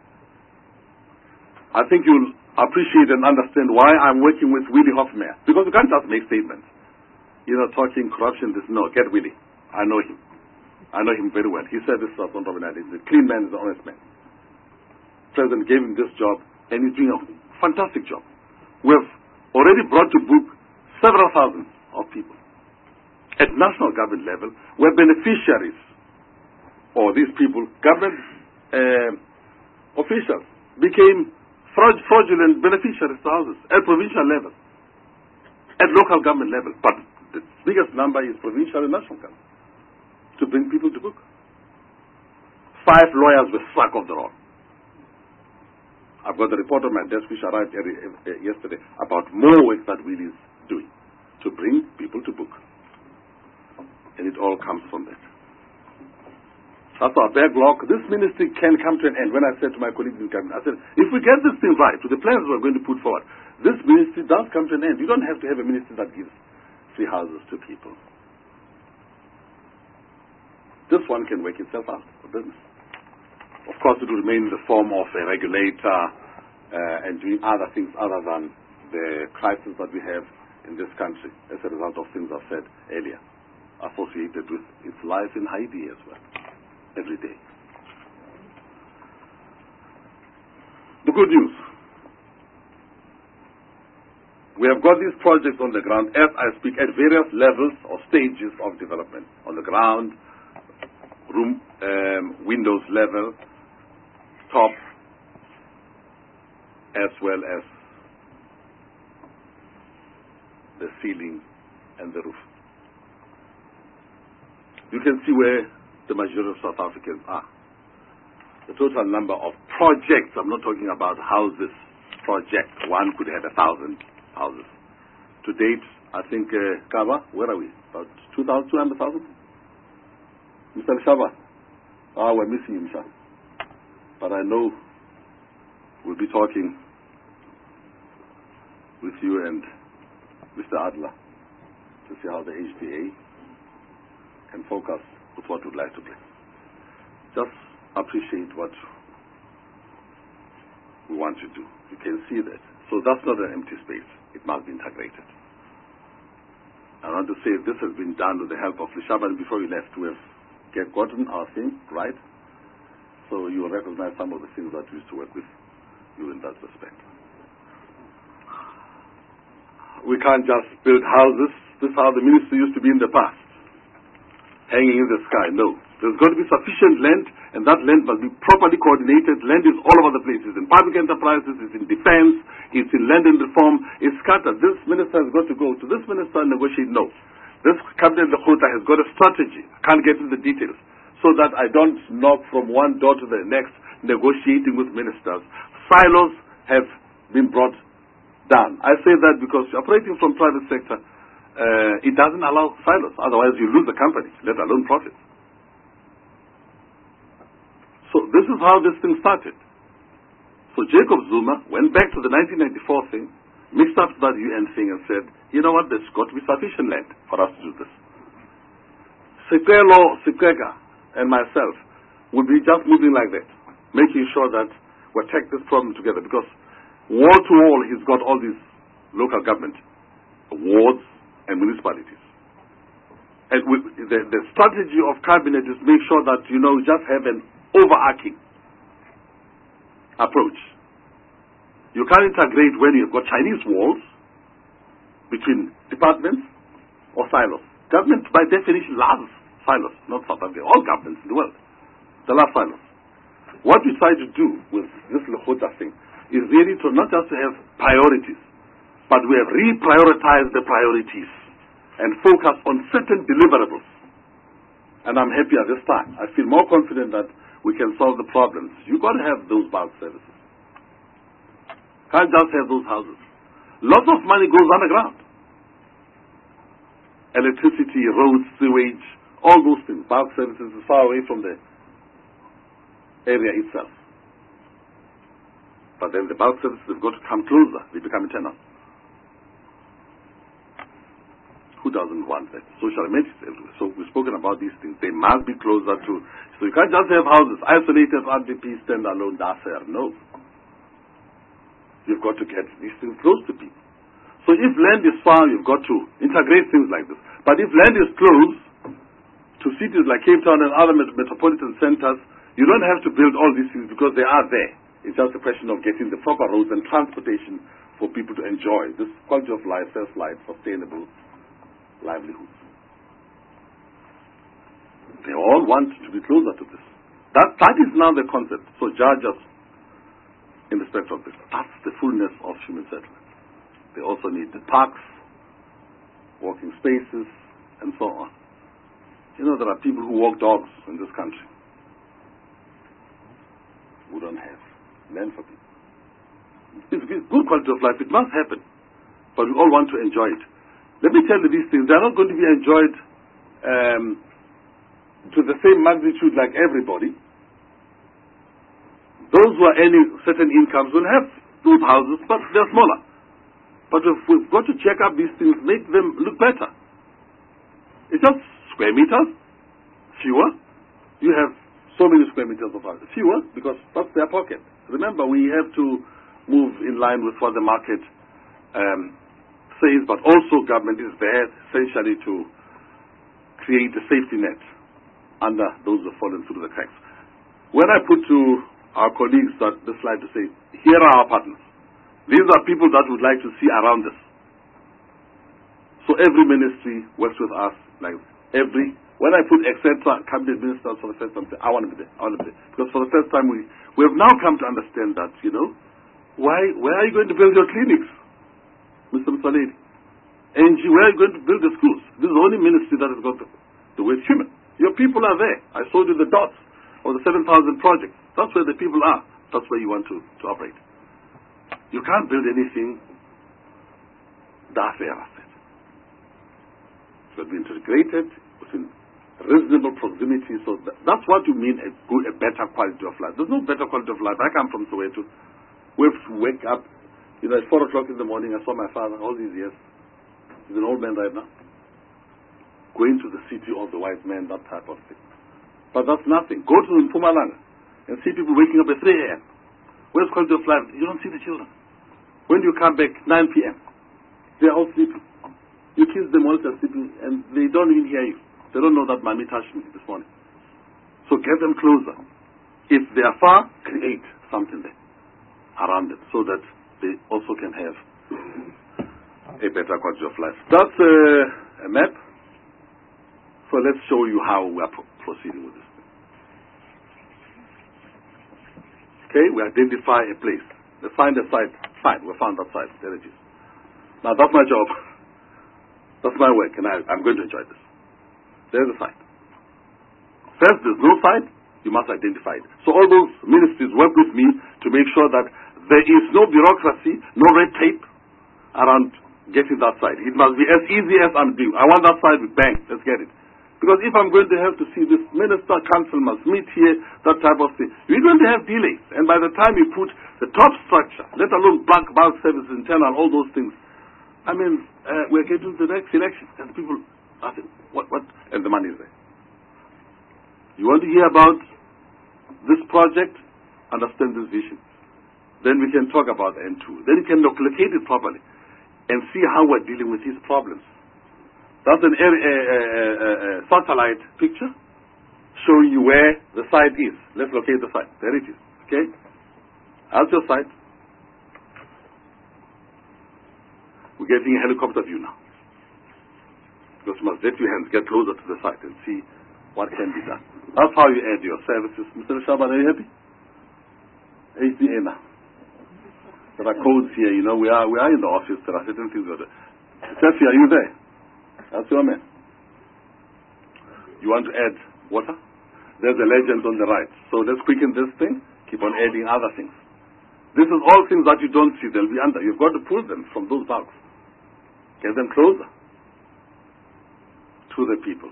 I think you'll appreciate and understand why I'm working with Willie Hofmeyr. Because you can't just make statements. You know, talking corruption, this, no, get Willie. I know him. I know him very well. He said this stuff on Robben Island. He's a clean man, he's an honest man. President gave him this job, and he's doing a fantastic job. We've already brought to book several thousands of people at national government level were beneficiaries, or these people, government uh, officials, became fraud fraudulent beneficiaries to houses at provincial level, at local government level. But the biggest number is provincial and national government, to bring people to book. Five lawyers were struck off the roll. I've got the report on my desk which arrived yesterday about more work that Will is doing to bring people to book. And it all comes from that. That's our backlog. This ministry can come to an end. When I said to my colleagues in cabinet, I said, if we get this thing right, with the plans we're going to put forward, this ministry does come to an end. You don't have to have a ministry that gives free houses to people. This one can work itself out for business. Of course, it will remain in the form of a regulator uh, and doing other things other than the crisis that we have in this country as a result of things I've said earlier, associated with its life in Haiti as well, every day. The good news, we have got these projects on the ground as I speak at various levels or stages of development. On the ground, room, um, windows level, top, as well as the ceiling and the roof. You can see where the majority of South Africans are. The total number of projects, I'm not talking about houses, project, one could have a thousand houses. To date, I think, uh, Kaba, where are we? About two hundred thousand? Mister Shaba? Ah, we're missing him, sir. But I know we'll be talking with you and Mister Adler to see how the H D A can focus with what we'd like to bring. Just appreciate what we want to do. You can see that. So that's not an empty space. It must be integrated. I want to say this has been done with the help of Lishaban. Before you left, we have get gotten our thing right. So you will recognize some of the things that we used to work with you in that respect. We can't just build houses. This is how the ministry used to be in the past. Hanging in the sky. No. There's got to be sufficient land, and that land must be properly coordinated. Land is all over the place. It's in public enterprises, it's in defense, it's in land and reform, it's scattered. This minister has got to go to this minister and negotiate. No. This cabinet Lekhuta has got a strategy. I can't get into the details. So that I don't knock from one door to the next, negotiating with ministers. Silos have been brought down. I say that because operating from private sector, uh, it doesn't allow silos. Otherwise, you lose the company, let alone profits. So this is how this thing started. So Jacob Zuma went back to the nineteen ninety-four thing, mixed up that U N thing and said, you know what, there's got to be sufficient land for us to do this. Sekelo Sikega and myself will be just moving like that, making sure that we take this problem together, because wall to wall he's got all these local government wards and municipalities. And we, the, the strategy of cabinet is make sure that, you know, just have an overarching approach. You can't integrate when you've got Chinese walls between departments or silos. Government by definition loves silos, not South Africa, all governments in the world. They love silos. What we try to do with this Lekhuta thing is really to not just to have priorities, but we have reprioritized the priorities and focus on certain deliverables. And I'm happy at this time. I feel more confident that we can solve the problems. You've got to have those bulk services. Can't just have those houses. Lots of money goes underground. Electricity, roads, sewage, all those things, bulk services is far away from the area itself. But then the bulk services have got to come closer. They become internal. Who doesn't want that? Social amenities everywhere. So we've spoken about these things. They must be closer to. So you can't just have houses isolated, R D P, standalone, Dafer. No. You've got to get these things close to people. So if land is far, you've got to integrate things like this. But if land is close to cities like Cape Town and other met metropolitan centers, you don't have to build all these things because they are there. It's just a question of getting the proper roads and transportation for people to enjoy this quality of life, self-life, sustainable livelihoods. They all want to be closer to this. That, that is now the concept. So judge us in respect of this. That's the fullness of human settlement. They also need the parks, walking spaces, and so on. You know, there are people who walk dogs in this country who don't have land for people. It's good quality of life. It must happen. But we all want to enjoy it. Let me tell you these things. They're not going to be enjoyed um, to the same magnitude like everybody. Those who are earning certain incomes will have those houses, but they're smaller. But if we've got to check up these things, make them look better. It's just square meters, fewer. You have so many square meters of houses, fewer, because that's their pocket. Remember, we have to move in line with what the market um, says, but also government is there essentially to create a safety net under those who have fallen through the cracks. When I put to our colleagues that the slide to say, here are our partners. These are people that we'd like to see around us. So every ministry works with us, like every, when I put et cetera, cabinet ministers for the first time, say, I want to be there, I want to be there. Because for the first time, we, we have now come to understand that, you know, why, where are you going to build your clinics, Mister Msaledi? N G, where are you going to build the schools? This is the only ministry that has got the, the way human. Your people are there. I showed you the dots of the seven thousand projects. That's where the people are. That's where you want to, to operate. You can't build anything that's there, I said. It should be integrated within reasonable proximity. So that, that's what you mean a good, a better quality of life. There's no better quality of life. I come from Soweto. We have to wake up, you know, at four o'clock in the morning. I saw my father all these years. He's an old man right now. Going to the city, all the white men, that type of thing. But that's nothing. Go to Mpumalanga and see people waking up at three a m Where's quality of life? You don't see the children. When you come back, nine p m they're all sleeping. You kiss them while they're sleeping, and they don't even hear you. They don't know that mommy touched me this morning. So get them closer. If they are far, create something there around them so that they also can have a better quality of life. That's uh, a map. So let's show you how we are pro proceeding with this. Okay, we identify a place. Let's find a site. Fine, we found that site. There it is. Now that's my job. That's my work, and I, I'm going to enjoy this. There's the site. First, there's no site. You must identify it. So all those ministries work with me to make sure that there is no bureaucracy, no red tape around getting that site. It must be as easy as I'm doing. I want that site with bang. Let's get it. Because if I'm going to have to see this minister, council must meet here, that type of thing, we're going to have delays. And by the time you put the top structure, let alone bulk, bulk services, internal, all those things, I mean, uh, we're getting to the next election. And people are saying, what, what? And the money is there. You want to hear about this project? Understand this vision. Then we can talk about N two. Then you can locate it properly and see how we're dealing with these problems. That's an area, uh, uh, uh, satellite picture showing you where the site is. Let's locate the site. There it is. Okay? That's your site. We're getting a helicopter view now. Because you must let your hands get closer to the site and see what can be done. That's how you add your services. Mister Shaban, are you happy? H D A now. There are codes here, you know, we are we are in the office, there are certain things that Steffi, are you there? That's your man. You want to add water? There's a legend on the right. So let's quicken this thing, keep on adding other things. This is all things that you don't see, they'll be under. You've got to pull them from those bulbs. Get them closer to the people.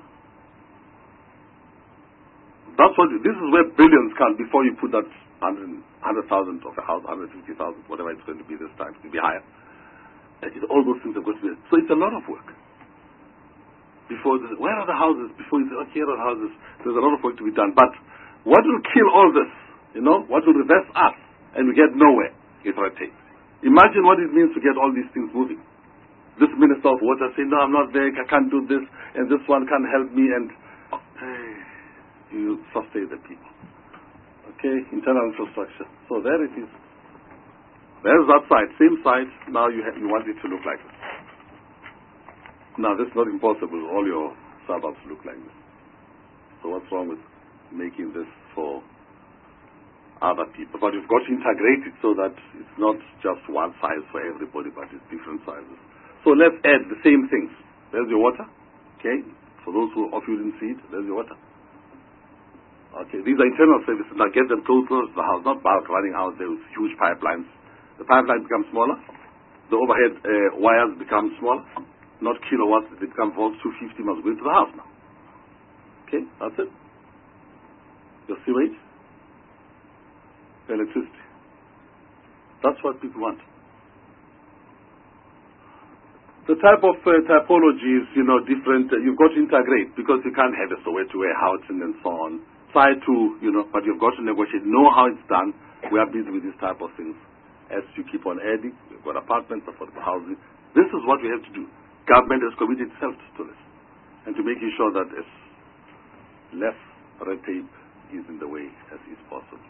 That's what, this is where billions come before you put that one hundred thousand of a house, one hundred fifty thousand, whatever it's going to be this time, it will be higher. And it, all those things are going to be, so it's a lot of work. Before this, where are the houses? Before you say, okay, here are the houses, there's a lot of work to be done. But what will kill all this, you know, what will reverse us, and we get nowhere, is red tape. Imagine what it means to get all these things moving. This minister of water saying, no, I'm not there, I can't do this, and this one can't help me, and hey, you frustrate the people. Okay, internal infrastructure. So there it is. There's that side, same side. Now you, ha you want it to look like this. Now, this is not impossible. All your suburbs look like this. So what's wrong with making this for other people? But you've got to integrate it so that it's not just one size for everybody, but it's different sizes. So let's add the same things. There's your water. Okay? For those who of you didn't see it, there's your water. Okay, these are internal services. Now get them close to the house, not bulk running out there with huge pipelines. The pipeline becomes smaller. The overhead uh, wires become smaller. Not kilowatts, they become volts. two fifty must go into the house now. Okay, that's it. Your sewage, electricity. That's what people want. The type of uh, typology is, you know, different. Uh, you've got to integrate because you can't have a Soweto warehouse and so on. Try to, you know, but you've got to negotiate, know how it's done. We are busy with this type of things. As you keep on adding, we've got apartments, affordable housing. This is what we have to do. Government has committed itself to this and to making sure that as less red tape is in the way as is possible.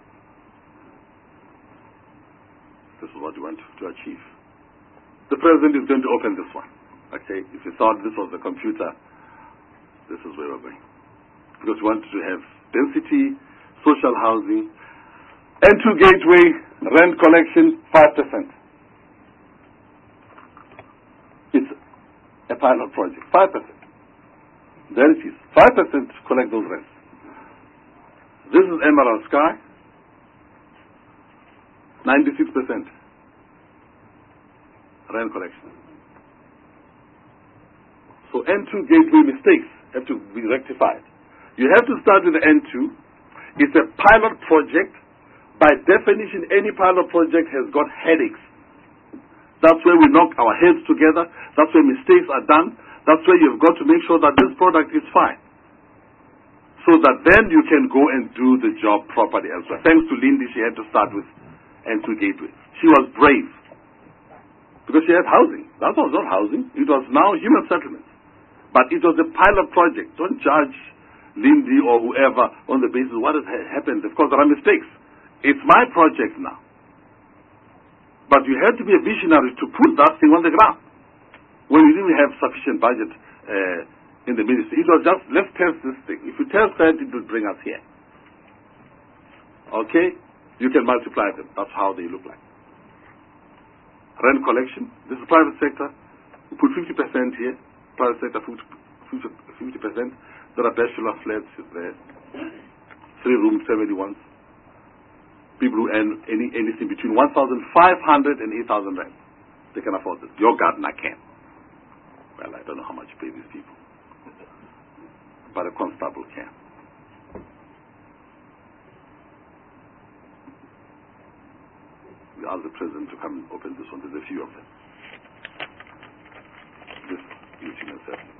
This is what we want to achieve. The President is going to open this one. Okay, if you thought this was the computer, this is where we're going. Because we want to have density, social housing, N two gateway, rent collection, five percent. It's a pilot project, five percent. There it is, five percent to collect those rents. This is Emerald Sky, ninety-six percent rent collection. So N two gateway mistakes have to be rectified. You have to start with the N two. It's a pilot project. By definition, any pilot project has got headaches. That's where we knock our heads together. That's where mistakes are done. That's where you've got to make sure that this product is fine. So that then you can go and do the job properly elsewhere. Thanks to Lindy, she had to start with N two gateway. She was brave. Because she had housing. That was not housing. It was now human settlements. But it was a pilot project. Don't judge Lindy or whoever on the basis of what has ha happened. Of course, there are mistakes. It's my project now. But you had to be a visionary to put that thing on the ground. When you didn't have sufficient budget uh, in the ministry. It was just, let's test this thing. If you test that, it will bring us here. Okay? You can multiply them. That's how they look like. Rent collection. This is private sector. We put fifty percent here. Private sector, fifty percent. There are bachelor flats there. Three rooms, seventy-one. People who earn any, anything between one thousand five hundred and eight thousand rand. They can afford this. Your gardener can. Well, I don't know how much you pay these people. But a constable can. We ask the President to come and open this one. There's a few of them. This using assessment.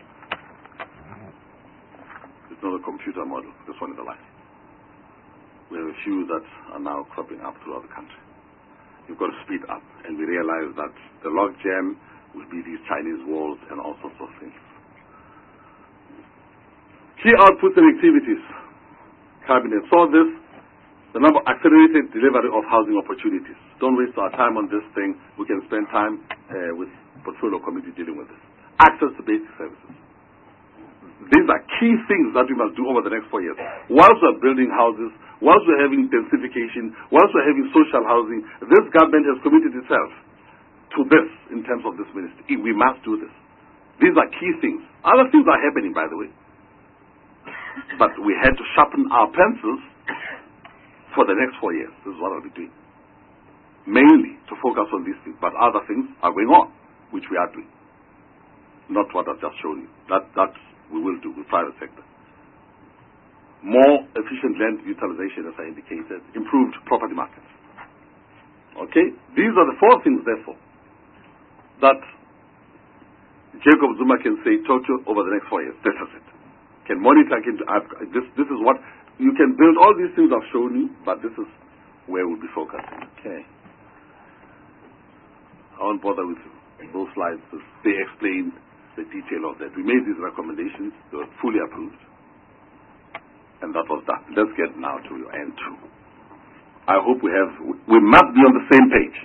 It's not a computer model. This one is alive. We have a few that are now cropping up throughout the country. You've got to speed up. And we realize that the log jam will be these Chinese walls and all sorts of things. Key outputs and activities. Cabinet saw this. The number accelerated delivery of housing opportunities. Don't waste our time on this thing. We can spend time uh, with portfolio committee dealing with this. Access to basic services. These are key things that we must do over the next four years. Whilst we're building houses, whilst we're having densification, whilst we're having social housing, this government has committed itself to this in terms of this ministry. We must do this. These are key things. Other things are happening, by the way. But we had to sharpen our pencils for the next four years. This is what I'll be doing. Mainly to focus on these things. But other things are going on, which we are doing. Not what I've just shown you. That, that we will do with private sector. More efficient land utilization, as I indicated. Improved property markets. Okay? These are the four things, therefore, that Jacob Zuma can say total over the next four years. This is it. Can monitor, can, this, this is what, you can build all these things I've shown you, but this is where we'll be focusing. Okay. I won't bother with those slides. They explain the detail of that. We made these recommendations. They were fully approved. And that was done. Let's get now to your N two. I hope we have, we must be on the same page.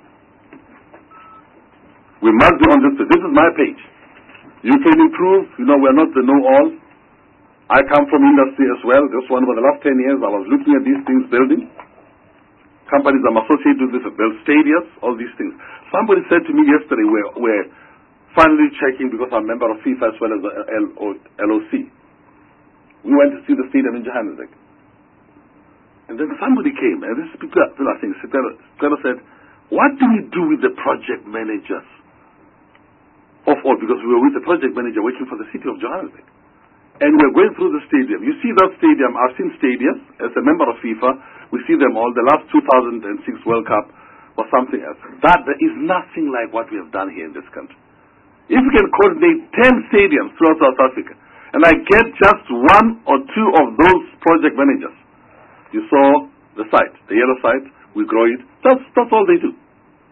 We must be on this page. This is my page. You can improve, you know, we're not the know-all. I come from industry as well. Just one over the last ten years, I was looking at these things building. Companies I'm associated with this have built stadiums, all these things. Somebody said to me yesterday, we're, we're finally checking, because I'm a member of FIFA as well as the L O C. We went to see the stadium in Johannesburg. And then somebody came, and this people, I think, Stella said, what do we do with the project managers? Of all, because we were with the project manager working for the city of Johannesburg. And we're going through the stadium. You see that stadium, I've seen stadiums, as a member of FIFA, we see them all. The last two thousand six World Cup was something else. That there is nothing like what we have done here in this country. If we can coordinate ten stadiums throughout South Africa, and I get just one or two of those project managers, you saw the site, the yellow site, we grow it, that's, that's all they do.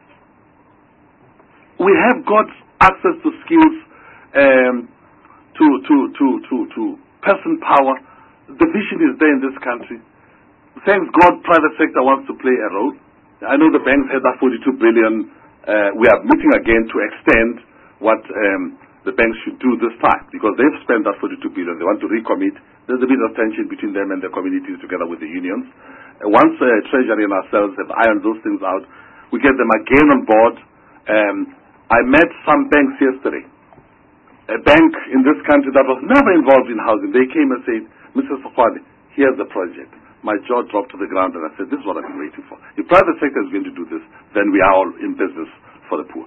We have got access to skills, um, to, to, to, to, to person power. The vision is there in this country. Thanks God, private sector wants to play a role. I know the banks had that forty-two billion. Uh, we are meeting again to extend what um, the banks should do this time, because they've spent that forty-two billion. They want to recommit. There's a bit of tension between them and the communities together with the unions. Uh, once uh, Treasury and ourselves have ironed those things out, we get them again on board. Um, I met some banks yesterday. A bank in this country that was never involved in housing. They came and said, Mister Sokwani, here's the project. My jaw dropped to the ground, and I said, this is what I've been waiting for. If private sector is going to do this, then we are all in business for the poor.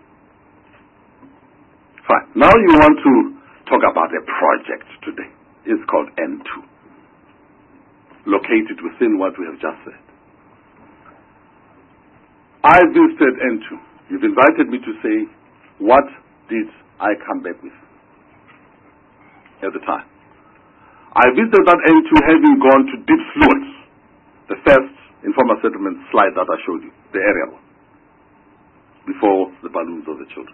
Fine. Now you want to talk about a project today. It's called N two. Located within what we have just said. I visited N two. You've invited me to say, what did I come back with at the time? I visited that N two having gone to deep fluence, the first informal settlement slide that I showed you, the aerial one, before the balloons of the children.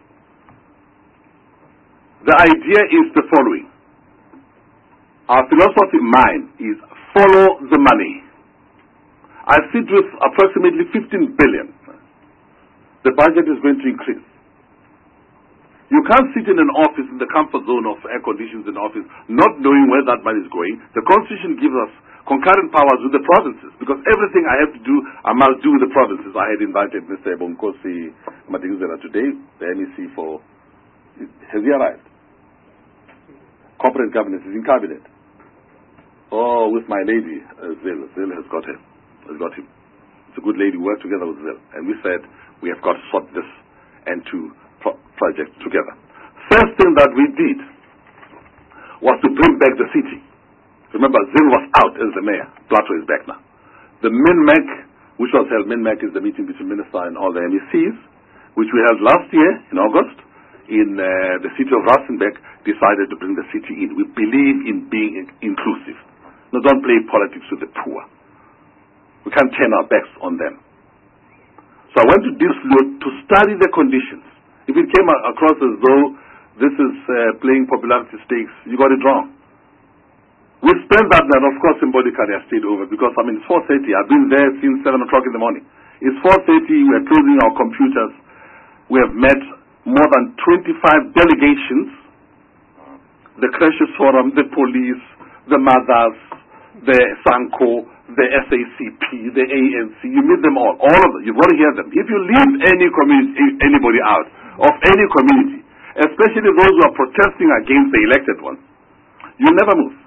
The idea is the following. Our philosophy, mine, is follow the money. I sit with approximately fifteen billion. The budget is going to increase. You can't sit in an office in the comfort zone of air conditions in the office not knowing where that money is going. The Constitution gives us concurrent powers with the provinces, because everything I have to do, I must do with the provinces. I had invited Mister Bonkosi Madingzela today, the M E C for, has he arrived? Corporate governance is in cabinet. Oh, with my lady, uh, Zil. Zil has got him. Has got him. It's a good lady. We work together with Zil. And we said, we have got to sort this and to pro project together. First thing that we did was to bring back the city. Remember, Zil was out as the mayor. Plato is back now. The MINMAC, which was held, MINMAC is the meeting between minister and all the M E Cs, which we held last year in August in uh, the city of Rustenburg, decided to bring the city in. We believe in being inclusive. No, don't play politics with the poor. We can't turn our backs on them. So I went to Diepsloot to study the conditions. If it came across as though this is uh, playing popularity stakes, you got it wrong. We spent that night, of course, symbolically I stayed over, because I mean, it's four thirty. I've been there since seven o'clock in the morning. It's four thirty, we're closing our computers. We have met more than twenty-five delegations, the Crashes Forum, the police, the mothers, the SANCO, the S A C P, the A N C. You meet them all, all of them. You've got to hear them. If you leave any community, anybody out of any community, especially those who are protesting against the elected ones, you'll never move.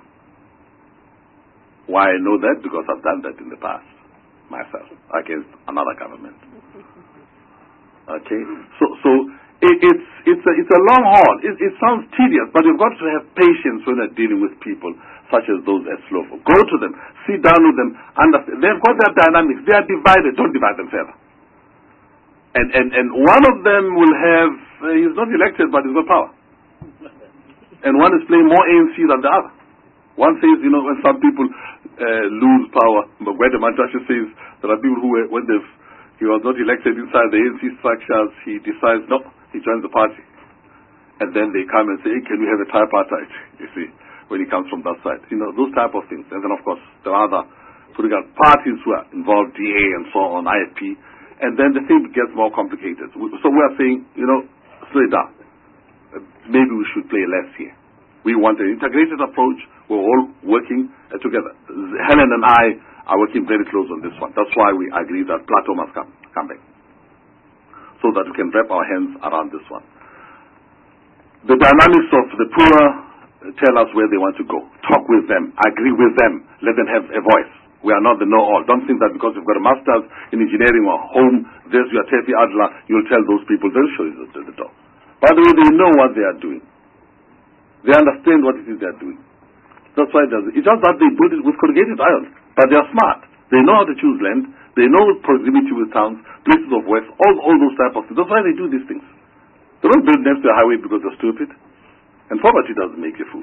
Why I know that? Because I've done that in the past, myself, against another government. Okay? So, so it, it's, it's, a, it's a long haul. It, it sounds tedious, but you've got to have patience when you're dealing with people such as those at Slovo. Go to them, sit down with them, understand. They've got their dynamics. They are divided. Don't divide them further. And, and, and one of them will have, uh, he's not elected, but he's got power. And one is playing more A N C than the other. One says, you know, when some people uh, lose power, but when the Mantasha says there are people who, when they've, he was not elected inside the A N C structures, he decides, no, he joins the party. And then they come and say, hey, can we have a tripartite, you see, when he comes from that side. You know, those type of things. And then, of course, there are other putting out parties who are involved, D A and so on, I F P, and then the thing gets more complicated. So we are saying, you know, slow it down. Maybe we should play less here. We want an integrated approach. We're all working uh, together. Helen and I are working very close on this one. That's why we agree that Plateau must come, come back, so that we can wrap our hands around this one. The dynamics of the poor tell us where they want to go. Talk with them. Agree with them. Let them have a voice. We are not the know-all. Don't think that because you've got a master's in engineering or home, there's your Tefi Adla, you'll tell those people, they'll show you the, the door. By the way, they know what they are doing. They understand what it is they are doing. That's why it does. It's just that they build it with corrugated iron. But they are smart. They know how to choose land. They know proximity with towns, places of work, all, all those type of things. That's why they do these things. They don't build next to a highway because they're stupid. And poverty doesn't make you a fool.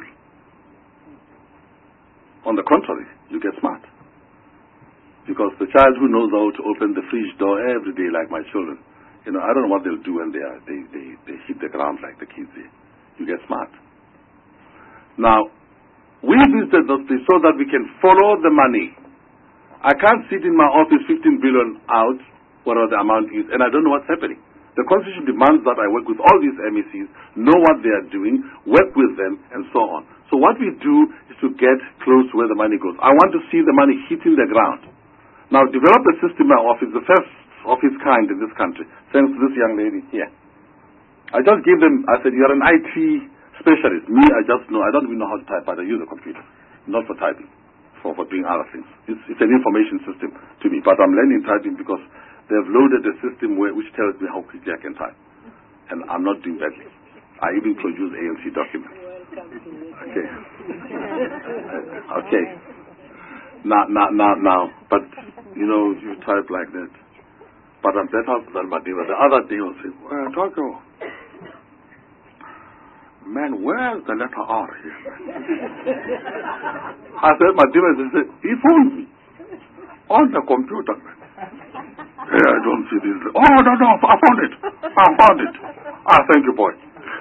On the contrary, you get smart. Because the child who knows how to open the fridge door every day, like my children, you know, I don't know what they'll do when they are, they, they, they hit the ground like the kids here. You get smart. Now, we visited those places so that we can follow the money. I can't sit in my office fifteen billion out, whatever the amount is, and I don't know what's happening. The Constitution demands that I work with all these M E Cs, know what they are doing, work with them, and so on. So what we do is to get close to where the money goes. I want to see the money hitting the ground. Now, develop a system in my office, the first of its kind in this country, thanks to this young lady here. I just gave them, I said, you're an I T specialist. Me, I just know, I don't even know how to type, but I use a computer. Not for typing, for, for doing other things. It's, it's an information system to me, but I'm learning typing because they've loaded a system where, which tells me how quickly I can type. And I'm not doing badly. I even produce A N C documents. Okay. Okay. Now, now, now, now. But, you know, you type like that. But I'm better than Madiba. The other day I was saying, well, Tokyo, man, where's the letter R here? I said, Madiba, he said, he fooled me. On the computer, man. Hey, I don't see this. Oh, no, no, I found it. I found it. Ah, thank you, boy.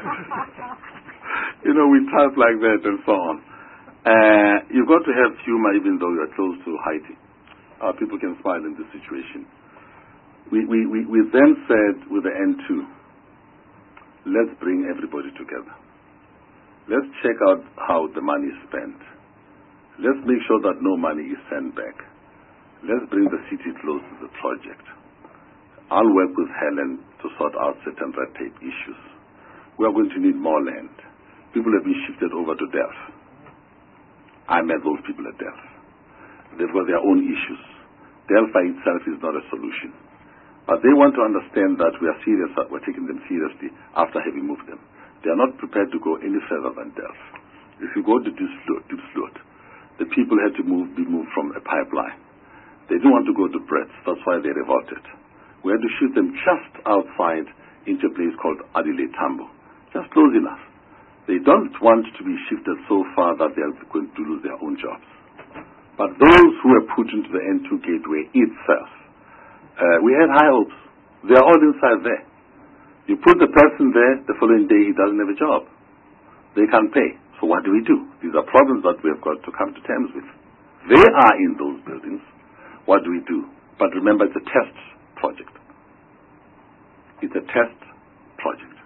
You know, we type like that and so on. Uh, you've got to have humor even though you're close to Haiti. Uh, people can smile in this situation. We, we, we, we then said with the N two, let's bring everybody together. Let's check out how the money is spent. Let's make sure that no money is sent back. Let's bring the city close to the project. I'll work with Helen to sort out certain red tape issues. We are going to need more land. People have been shifted over to Delft. I met those people at Delft. They've got their own issues. Delft by itself is not a solution. But they want to understand that we are serious, that we're taking them seriously after having moved them. They are not prepared to go any further than Delft. If you go to Diepsloot, the people had to move, be moved from a pipeline. They didn't want to go to Brits. That's why they revolted. We had to shoot them just outside into a place called Adile Tambo. Just close enough. They don't want to be shifted so far that they are going to lose their own jobs. But those who were put into the N two gateway itself, uh, we had high hopes. They are all inside there. You put the person there, the following day he doesn't have a job. They can't pay. So what do we do? These are problems that we have got to come to terms with. They are in those buildings. What do we do? But remember, it's a test project. It's a test project.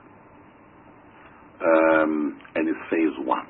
Um, and it's phase one.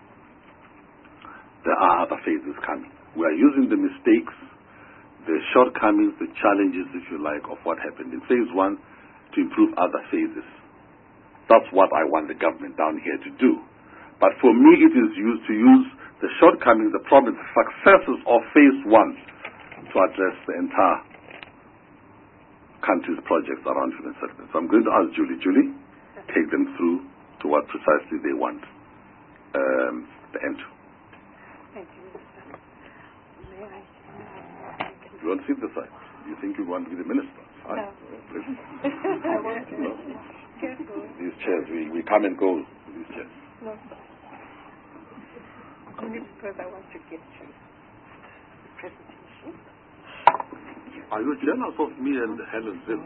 There are other phases coming. We are using the mistakes, the shortcomings, the challenges, if you like, of what happened in phase one to improve other phases. That's what I want the government down here to do. But for me, it is used to use the shortcomings, the problems, the successes of phase one to address the entire country's projects around human settlement. So I'm going to ask Julie. Julie, take them through to what precisely they want. Um, the end. Thank you, Minister. May I? You want to sit this side? You think you want to be the minister? No. I, I want to. no? Careful. These chairs, we, we come and go with these chairs. No, sir. Only because I want to get to the presentation. Are you jealous of me and Helen Zille?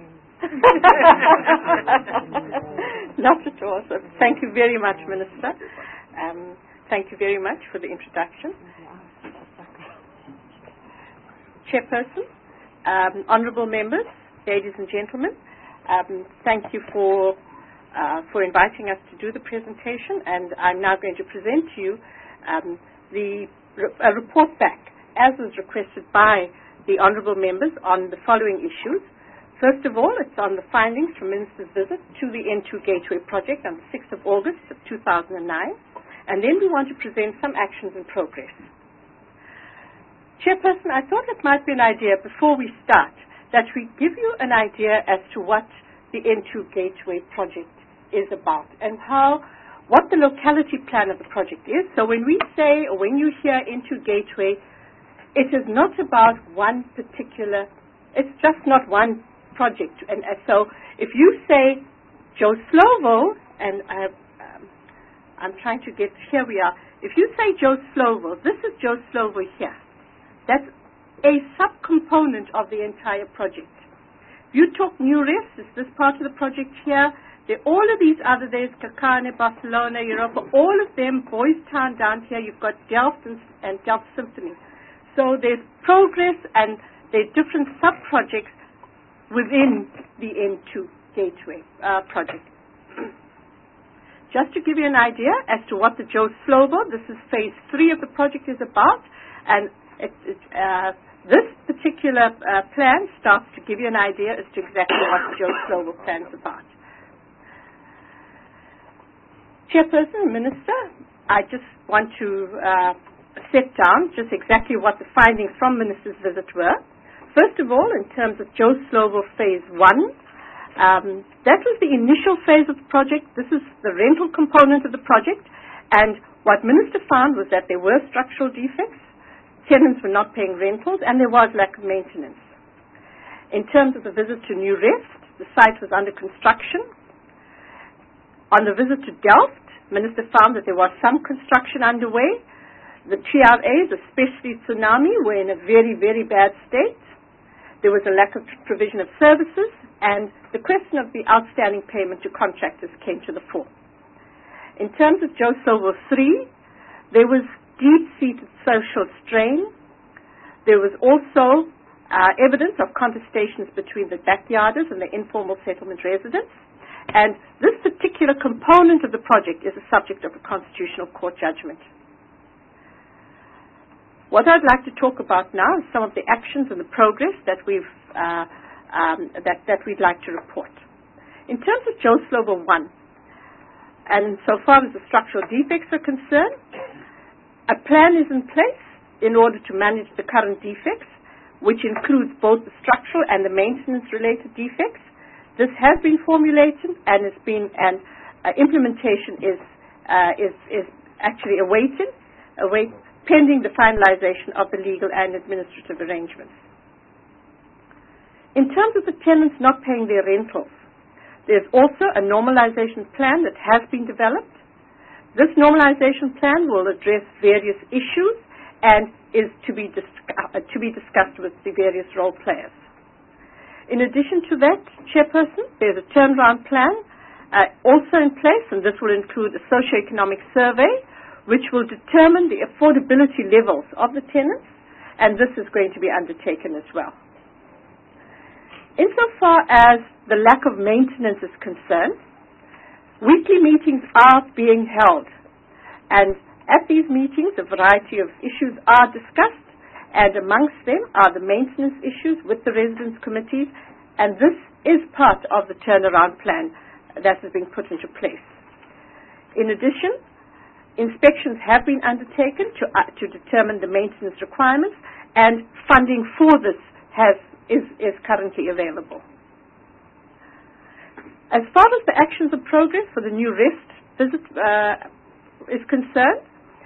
Not at all, sir. Thank you very much, Minister. Um, thank you very much for the introduction. Chairperson, um, honourable members, ladies and gentlemen, um, thank you for uh, for inviting us to do the presentation, and I'm now going to present to you um, the a report back, as was requested by the honourable members, on the following issues. First of all, it's on the findings from Minister's visit to the N two Gateway project on the sixth of August of two thousand nine, and then we want to present some actions in progress. Chairperson, I thought it might be an idea before we start that we give you an idea as to what the N two Gateway project is about and how, what the locality plan of the project is. So when we say, or when you hear N two Gateway, it is not about one particular, it's just not one project. And uh, so if you say Joe Slovo, and I, um, I'm trying to get, here we are. If you say Joe Slovo, this is Joe Slovo here. That's a subcomponent of the entire project. If you talk New Rest, is this part of the project here? There, all of these other, there's Kakane, Barcelona, Europa, all of them, Boys Town down here, you've got Delft and, and Delft Symphony. So there's progress and there are different sub-projects within the N two Gateway uh, project. Just to give you an idea as to what the Joe Slovo, this is phase three of the project, is about, and it, it, uh, this particular uh, plan starts to give you an idea as to exactly what the Joe Slovo plan is about. Chairperson, Minister, I just want to uh, set down just exactly what the findings from Minister's visit were. First of all, in terms of Joe Slovo phase one, um, that was the initial phase of the project. This is the rental component of the project, and what Minister found was that there were structural defects, tenants were not paying rentals, and there was lack of maintenance. In terms of the visit to New Rest, the site was under construction. On the visit to Delft, Minister found that there was some construction underway. The T R As, especially Tsunami, were in a very, very bad state. There was a lack of provision of services, and the question of the outstanding payment to contractors came to the fore. In terms of Joe Slovo three, there was deep-seated social strain. There was also uh, evidence of contestations between the backyarders and the informal settlement residents. And this particular component of the project is a subject of a constitutional court judgment. What I'd like to talk about now is some of the actions and the progress that we've uh, um, that that we'd like to report. In terms of Joe Slovo one, and so far as the structural defects are concerned, a plan is in place in order to manage the current defects, which includes both the structural and the maintenance-related defects. This has been formulated and has been, and uh, implementation is uh, is is actually awaited, await. pending the finalization of the legal and administrative arrangements. In terms of the tenants not paying their rentals, there's also a normalization plan that has been developed. This normalization plan will address various issues and is to be, dis- uh, to be discussed with the various role players. In addition to that, Chairperson, there's a turnaround plan uh, also in place, and this will include a socioeconomic survey which will determine the affordability levels of the tenants, and this is going to be undertaken as well. Insofar as the lack of maintenance is concerned, weekly meetings are being held, and at these meetings a variety of issues are discussed, and amongst them are the maintenance issues with the residence committees, and this is part of the turnaround plan that has been put into place. In addition, inspections have been undertaken to, uh, to determine the maintenance requirements, and funding for this has, is, is currently available. As far as the actions of progress for the New Rest visit uh, is concerned,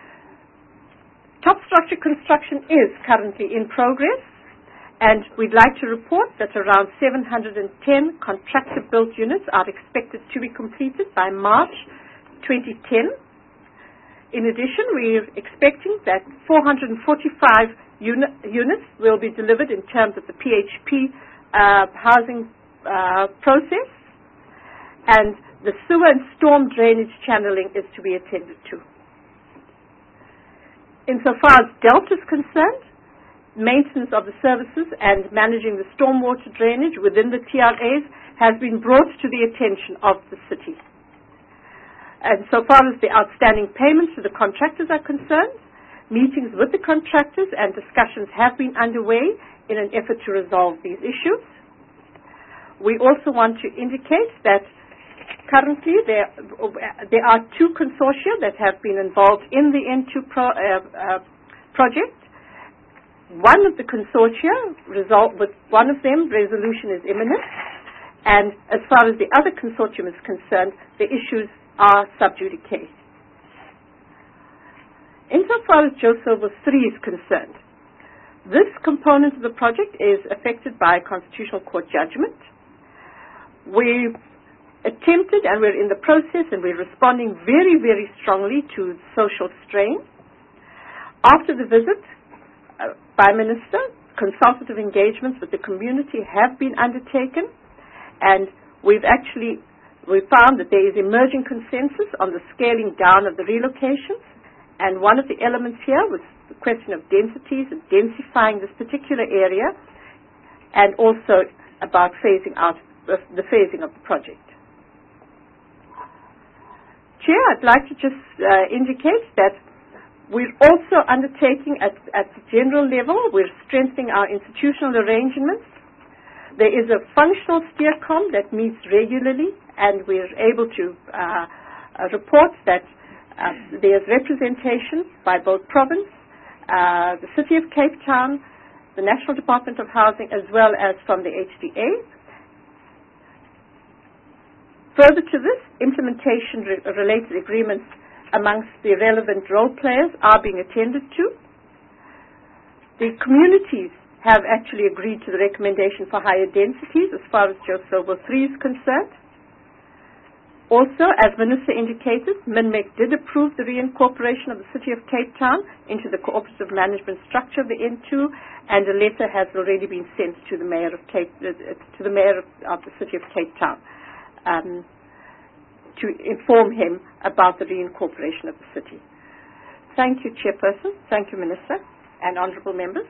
top structure construction is currently in progress, and we'd like to report that around seven hundred ten contractor-built units are expected to be completed by March twenty ten. In addition, we're expecting that four hundred forty-five uni- units will be delivered in terms of the P H P uh, housing uh, process, and the sewer and storm drainage channeling is to be attended to. Insofar as Delft is concerned, maintenance of the services and managing the stormwater drainage within the T R As has been brought to the attention of the city. And so far as the outstanding payments to the contractors are concerned, meetings with the contractors and discussions have been underway in an effort to resolve these issues. We also want to indicate that currently there, there are two consortia that have been involved in the N two pro, uh, uh, project. One of the consortia, result, with one of them, resolution is imminent, and as far as the other consortium is concerned, the issues are sub judice. Insofar as Joe Sobel three is concerned, this component of the project is affected by a Constitutional Court judgment. We attempted, and we're in the process, and we're responding very, very strongly to social strain. After the visit, uh, by Minister, consultative engagements with the community have been undertaken, and we've actually we found that there is emerging consensus on the scaling down of the relocations, and one of the elements here was the question of densities and densifying this particular area, and also about phasing out the, the phasing of the project. Chair, I'd like to just uh, indicate that we're also undertaking at, at the general level, we're strengthening our institutional arrangements. There is a functional steercom that meets regularly, and we're able to uh, uh, report that uh, there's representation by both province, uh, the City of Cape Town, the National Department of Housing, as well as from the H D A. Further to this, implementation-related agreements amongst the relevant role players are being attended to. The communities have actually agreed to the recommendation for higher densities as far as Joe Sobel three is concerned. Also, as Minister indicated, MINMEC did approve the reincorporation of the City of Cape Town into the cooperative management structure of the N two, and a letter has already been sent to the Mayor of Cape, uh, to the Mayor of, of the City of Cape Town. Um, to inform him about the reincorporation of the city. Thank you, Chairperson. Thank you, Minister, and honourable members.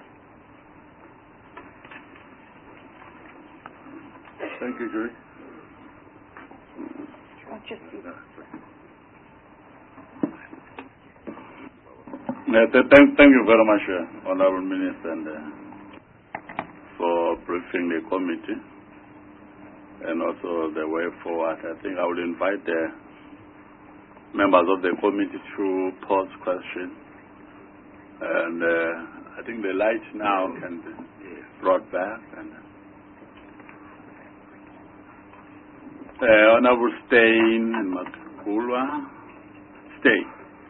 Thank you, Julie. I'll just see. Yeah, th thank, thank you very much, uh, Honourable Minister, and, uh, for briefing the committee, and also the way forward. I think I will invite the members of the committee to pose questions. And uh, I think the light now can be brought back. And uh, Honorable Steyn and Makulwa. Steyn.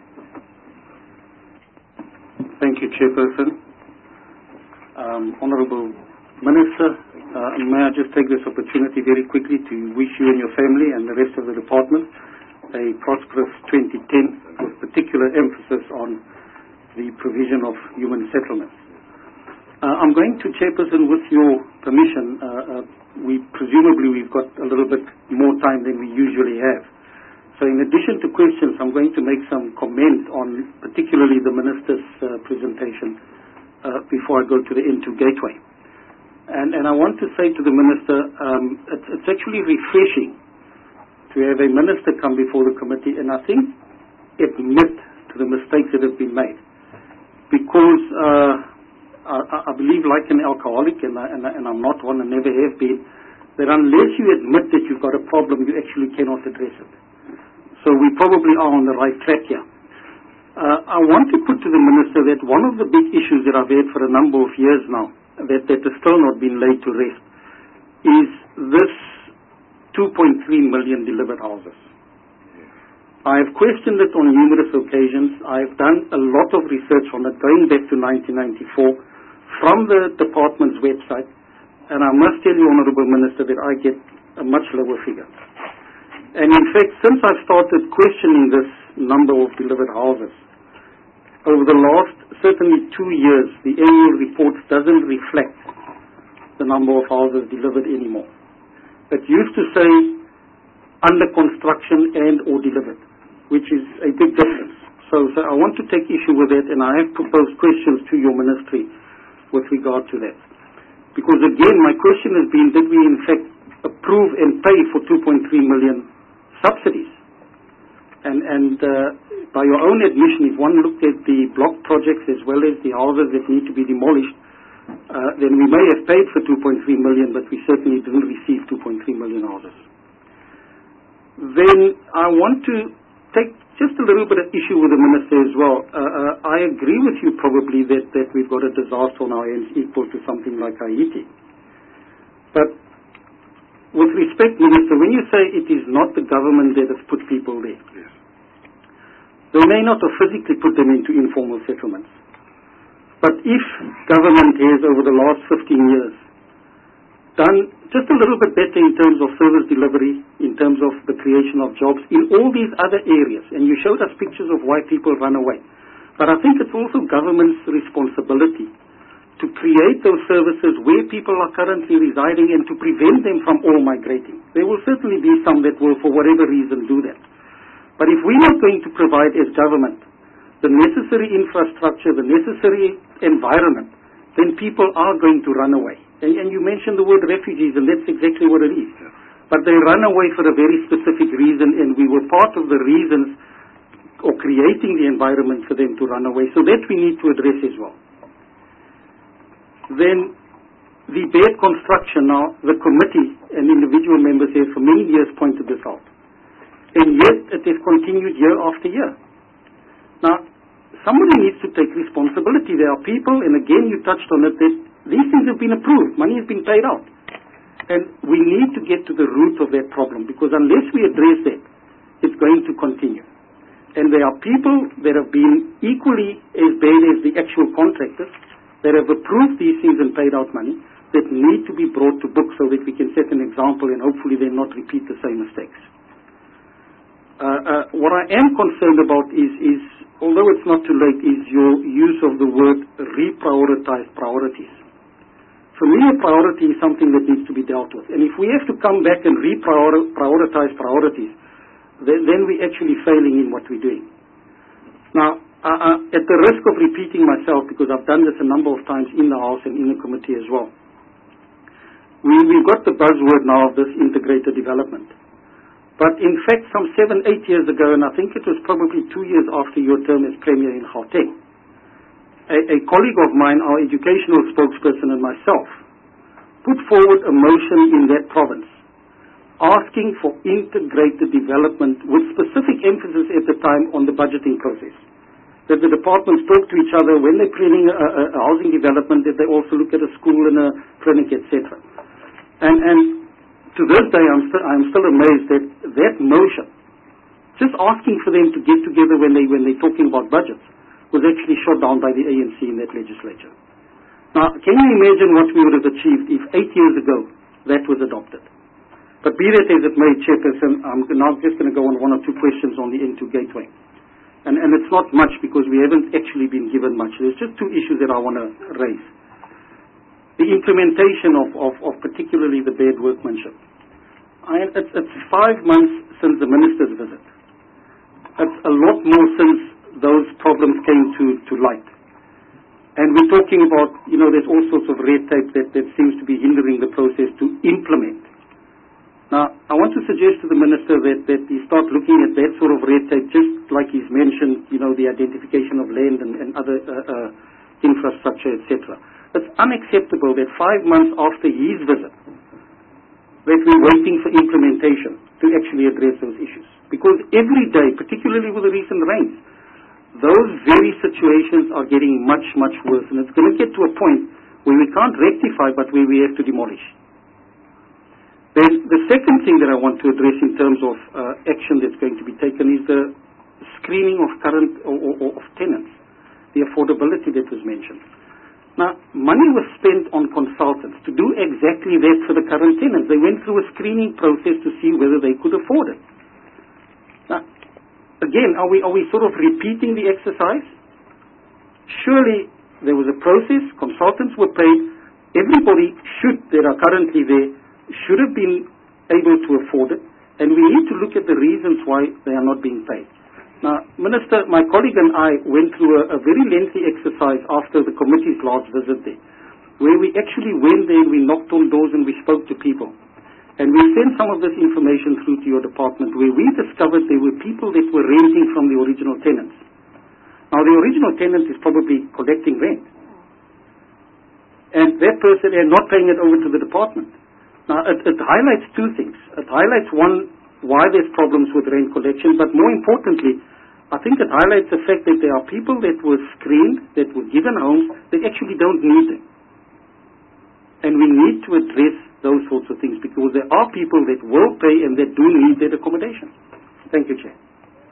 Thank you, Chairperson. Um, Honourable Minister, uh, may I just take this opportunity very quickly to wish you and your family and the rest of the department a prosperous twenty ten, with particular emphasis on the provision of human settlements. Uh, I'm going to, Chairperson, with your permission, uh, uh, we presumably we've got a little bit more time than we usually have. So in addition to questions, I'm going to make some comment on particularly the Minister's uh, presentation uh, before I go to the N two gateway. And, and I want to say to the Minister, um, it's, it's actually refreshing to have a Minister come before the committee and I think admit to the mistakes that have been made. Because uh, I, I believe, like an alcoholic, and, I, and, I, and I'm not one and never have been, that unless you admit that you've got a problem, you actually cannot address it. So we probably are on the right track here. Uh, I want to put to the Minister that one of the big issues that I've had for a number of years now, that, that has still not been laid to rest, is this two point three million delivered houses. I have questioned it on numerous occasions. I have done a lot of research on it, going back to nineteen ninety-four, from the department's website, and I must tell you, Honourable Minister, that I get a much lower figure. And in fact, since I've started questioning this number of delivered houses, over the last certainly two years, the annual report doesn't reflect the number of houses delivered anymore. It used to say under construction and or delivered, which is a big difference. So, so I want to take issue with that, and I have proposed questions to your ministry with regard to that. Because again, my question has been, did we in fact approve and pay for two point three million subsidies? And, and uh, by your own admission, if one looked at the block projects as well as the houses that need to be demolished, uh, then we may have paid for two point three million, but we certainly didn't receive two point three million houses. Then I want to take just a little bit of issue with the minister as well. Uh, uh, I agree with you probably that, that we've got a disaster on our hands equal to something like Haiti. But with respect, Minister, when you say it is not the government that has put people there, Yes. they may not have physically put them into informal settlements. But if government has over the last fifteen years done just a little bit better in terms of service delivery, in terms of the creation of jobs in all these other areas, and you showed us pictures of why people run away. But I think it's also government's responsibility to create those services where people are currently residing and to prevent them from all migrating. There will certainly be some that will, for whatever reason, do that. But if we're not going to provide as government the necessary infrastructure, the necessary environment, then people are going to run away. And, and you mentioned the word refugees, and that's exactly what it is. But they run away for a very specific reason, and we were part of the reasons or creating the environment for them to run away. So that we need to address as well. Then the bed construction, now the committee and individual members here for many years pointed this out. And yet it has continued year after year. Now, somebody needs to take responsibility. There are people, and again you touched on it, that these things have been approved. Money has been paid out. And we need to get to the root of that problem, because unless we address that, it's going to continue. And there are people that have been equally as bad as the actual contractors that have approved these things and paid out money that need to be brought to book so that we can set an example and hopefully then not repeat the same mistakes. Uh, uh, what I am concerned about is, is, although it's not too late, is your use of the word reprioritize priorities. For me, a priority is something that needs to be dealt with. And if we have to come back and reprioritize priorities, then, then we're actually failing in what we're doing. Now, uh, uh, at the risk of repeating myself, because I've done this a number of times in the House and in the committee as well, we, we've got the buzzword now of this integrated development. But in fact, some seven, eight years ago, and I think it was probably two years after your term as Premier in Gauteng, a, a colleague of mine, our educational spokesperson, and myself, put forward a motion in that province asking for integrated development with specific emphasis at the time on the budgeting process. That the departments talk to each other when they're planning a, a, a housing development, that they also look at a school and a clinic, et cetera. And, and to this day, I'm still, I'm still amazed that that motion, just asking for them to get together when, they, when they're talking about budgets, was actually shot down by the A N C in that legislature. Now, can you imagine what we would have achieved if eight years ago that was adopted? But be that as it may, Chairperson, I'm now just going to go on one or two questions on the N two gateway. And, and it's not much because we haven't actually been given much. There's just two issues that I want to raise. The implementation of, of, of particularly the bad workmanship. I, it's, it's five months since the minister's visit. It's a lot more since those problems came to, to light. And we're talking about, you know, there's all sorts of red tape that, that seems to be hindering the process to implement. Now, I want to suggest to the Minister that, that he start looking at that sort of red tape, just like he's mentioned, you know, the identification of land and, and other uh, uh, infrastructure, et cetera. It's unacceptable that five months after his visit, that we're waiting for implementation to actually address those issues. Because every day, particularly with the recent rains, those very situations are getting much, much worse. And it's going to get to a point where we can't rectify, but where we have to demolish. Then the second thing that I want to address in terms of uh, action that's going to be taken is the screening of current or, or, or of tenants, the affordability that was mentioned. Now, money was spent on consultants to do exactly that for the current tenants. They went through a screening process to see whether they could afford it. Now, again, are we, are we sort of repeating the exercise? Surely there was a process, consultants were paid, everybody should, that are currently there, should have been able to afford it, and we need to look at the reasons why they are not being paid. Now, Minister, my colleague and I went through a, a very lengthy exercise after the committee's last visit there, where we actually went there and we knocked on doors and we spoke to people. And we sent some of this information through to your department, where we discovered there were people that were renting from the original tenants. Now, the original tenant is probably collecting rent. And that person, they're not paying it over to the department. Now, it, it highlights two things. It highlights, one, why there's problems with rent collection, but more importantly, I think it highlights the fact that there are people that were screened, that were given homes, that actually don't need them. And we need to address those sorts of things, because there are people that will pay and that do need that accommodation. Thank you, Chair.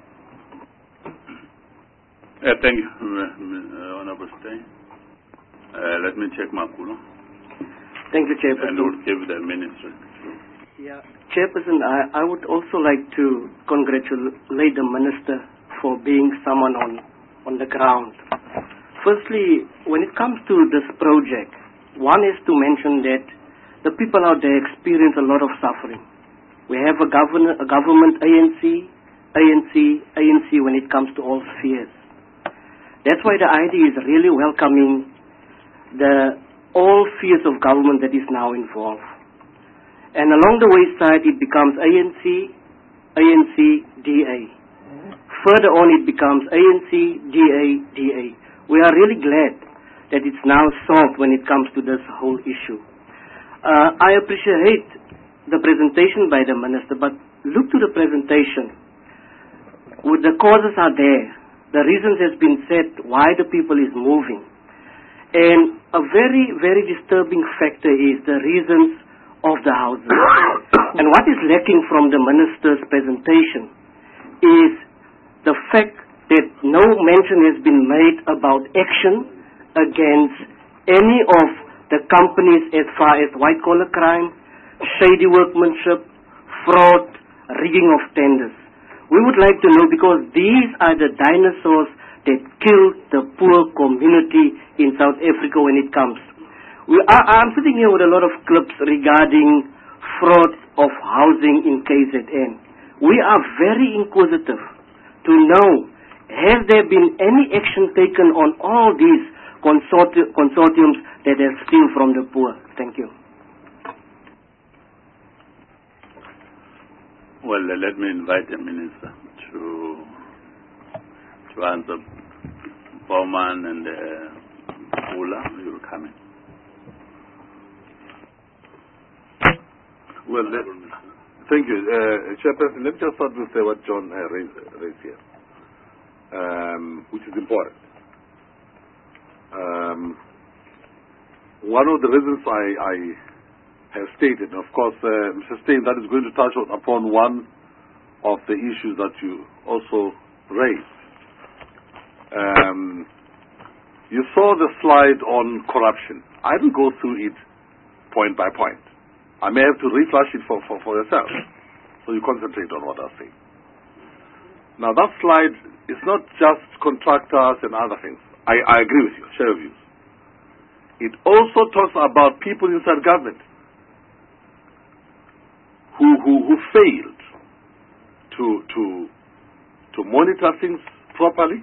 Uh, thank you, uh, Honorable Steyn. Uh, let me check Makulo. Thank you, Chairperson. And we'll give the Minister. Yeah, Chairperson, I, I would also like to congratulate the Minister for being someone on, on the ground. Firstly, when it comes to this project, one is to mention that the people out there experience a lot of suffering. We have a, governor, a government A N C, A N C, A N C when it comes to all spheres. That's why the I D is really welcoming the all spheres of government that is now involved. And along the way side, it becomes A N C, A N C, D A. Further on, it becomes A N C, D A, D A. We are really glad that it's now solved when it comes to this whole issue. Uh, I appreciate the presentation by the Minister, but look to the presentation. The causes are there. The reasons has been said why the people is moving. And a very, very disturbing factor is the reasons of the houses. And what is lacking from the Minister's presentation is the fact that no mention has been made about action against any of the companies as far as white-collar crime, shady workmanship, fraud, rigging of tenders. We would like to know, because these are the dinosaurs that killed the poor community in South Africa when it comes. We are, I'm sitting here with a lot of clips regarding fraud of housing in K Z N. We are very inquisitive to know, has there been any action taken on all these consorti consortiums that have steal from the poor? Thank you. Well, uh, let me invite the Minister to to answer. Bowman and uh, Ula, you will come in. Well, let, thank you. Uh, Chairperson, let me just start with uh, what John uh, raised, raised here, um, which is important. Um, one of the reasons I, I have stated, of course, uh, Mister Steyn, that is going to touch upon one of the issues that you also raised. Um, you saw the slide on corruption. I didn't go through it point by point. I may have to reflash it for, for, for yourself, so you concentrate on what I say. Now, that slide is not just contractors and other things. I, I agree with you, share your views. It also talks about people inside government who, who, who failed to, to, to monitor things properly,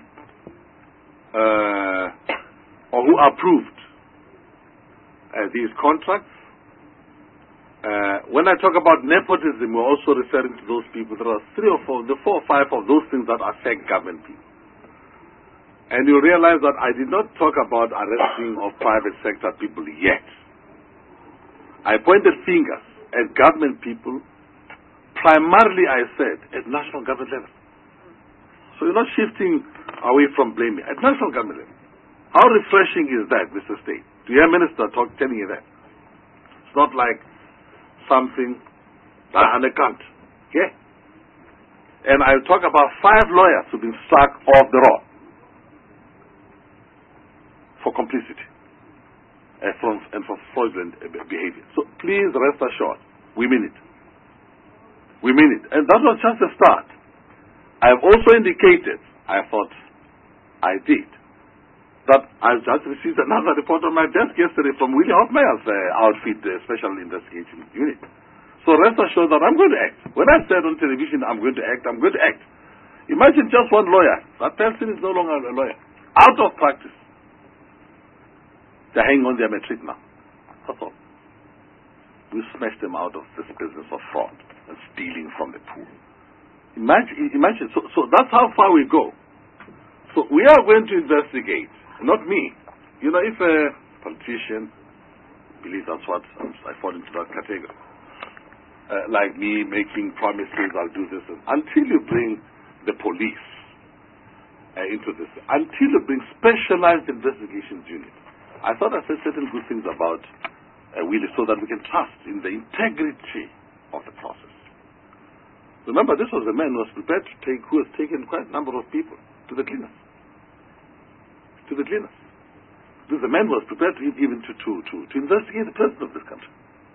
Uh, or who approved uh, these contracts. Uh, when I talk about nepotism, we're also referring to those people. There are three or four, the four or five of those things that affect government people. And you realize that I did not talk about arresting of private sector people yet. I pointed fingers at government people, primarily, I said, at national government level. So you're not shifting away from blaming. At national government level. How refreshing is that, Mister Steyn? Do you hear a minister talk, telling you that? It's not like something on account. Okay? And I'll talk about five lawyers who've been struck off the roll for complicity and for, and for fraudulent behavior. So please rest assured, we mean it. We mean it. And that was just a start. I have also indicated, I thought I did, that I just received another report on my desk yesterday from Willie Hofmeyer's uh, outfit, uh, Special Investigation Unit. So rest assured that I'm going to act. When I said on television I'm going to act, I'm going to act. Imagine just one lawyer. That person is no longer a lawyer. Out of practice. They're hanging on their metric now. That's all. We smashed them out of this business of fraud and stealing from the poor. Imagine, imagine. So, so that's how far we go. So we are going to investigate, not me. You know, if a politician believes that's what I fall into that category, uh, like me making promises, I'll do this, until you bring the police uh, into this, until you bring specialized investigations unit. I thought I said certain good things about uh, Willie so that we can trust in the integrity of the process. Remember, this was a man who was prepared to take, who has taken quite a number of people to the cleaners. To the cleaners. This is a man who was prepared to even to, to, to, to investigate the president of this country.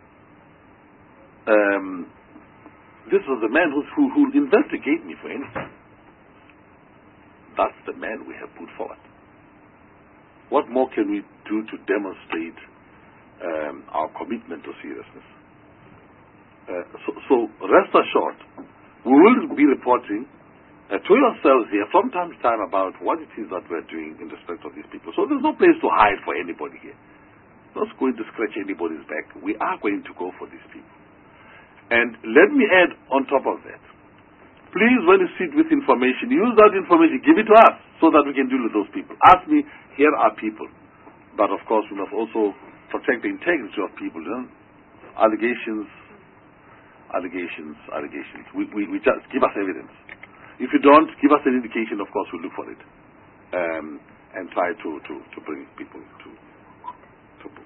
Um, this was a man who who will investigate me for anything. That's the man we have put forward. What more can we do to demonstrate um, our commitment to seriousness? Uh, so, so rest assured, we will be reporting uh, to yourselves here from time to time about what it is that we're doing in respect of these people. So there's no place to hide for anybody here. Not going to scratch anybody's back. We are going to go for these people. And let me add on top of that, please, when you sit with information, use that information, give it to us so that we can deal with those people. Ask me, here are people. But of course, we must also protect the integrity of people. You know? Allegations, allegations, allegations. We, we, we just give us evidence. If you don't, give us an indication, of course, we'll look for it. Um, and try to, to, to bring people to, to book.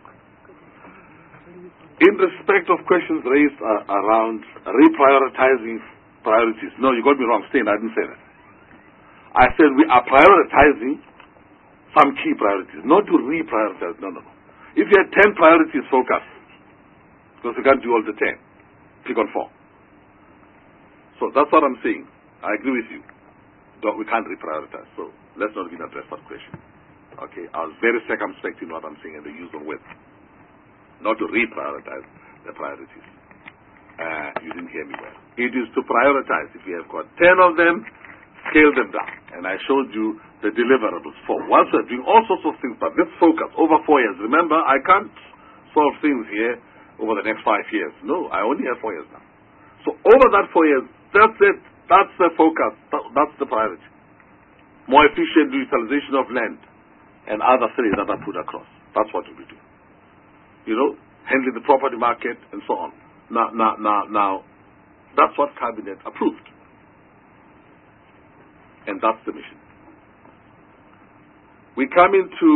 In respect of questions raised uh, around reprioritizing priorities. No, you got me wrong, Stain, I didn't say that. I said we are prioritizing some key priorities, not to reprioritize. No, no, no. If you had ten priorities, focus. Because you can't do all the ten. Pick on four. So that's what I'm saying. I agree with you. Don't, we can't reprioritize. So let's not even address that question. Okay, I was very circumspect in what I'm saying and the use of words. Not to reprioritize the priorities. Uh, you didn't hear me well. It is to prioritize. If you have got ten of them, scale them down. And I showed you the deliverables for. Once we're doing all sorts of things, but let's focus over four years. Remember, I can't solve things here over the next five years. No, I only have four years now. So over that four years, that's it. That's the focus. That's the priority. More efficient utilization of land and other things that are put across. That's what we do. You know, handling the property market and so on. Now, now, now, now, that's what Cabinet approved. And that's the mission. We come into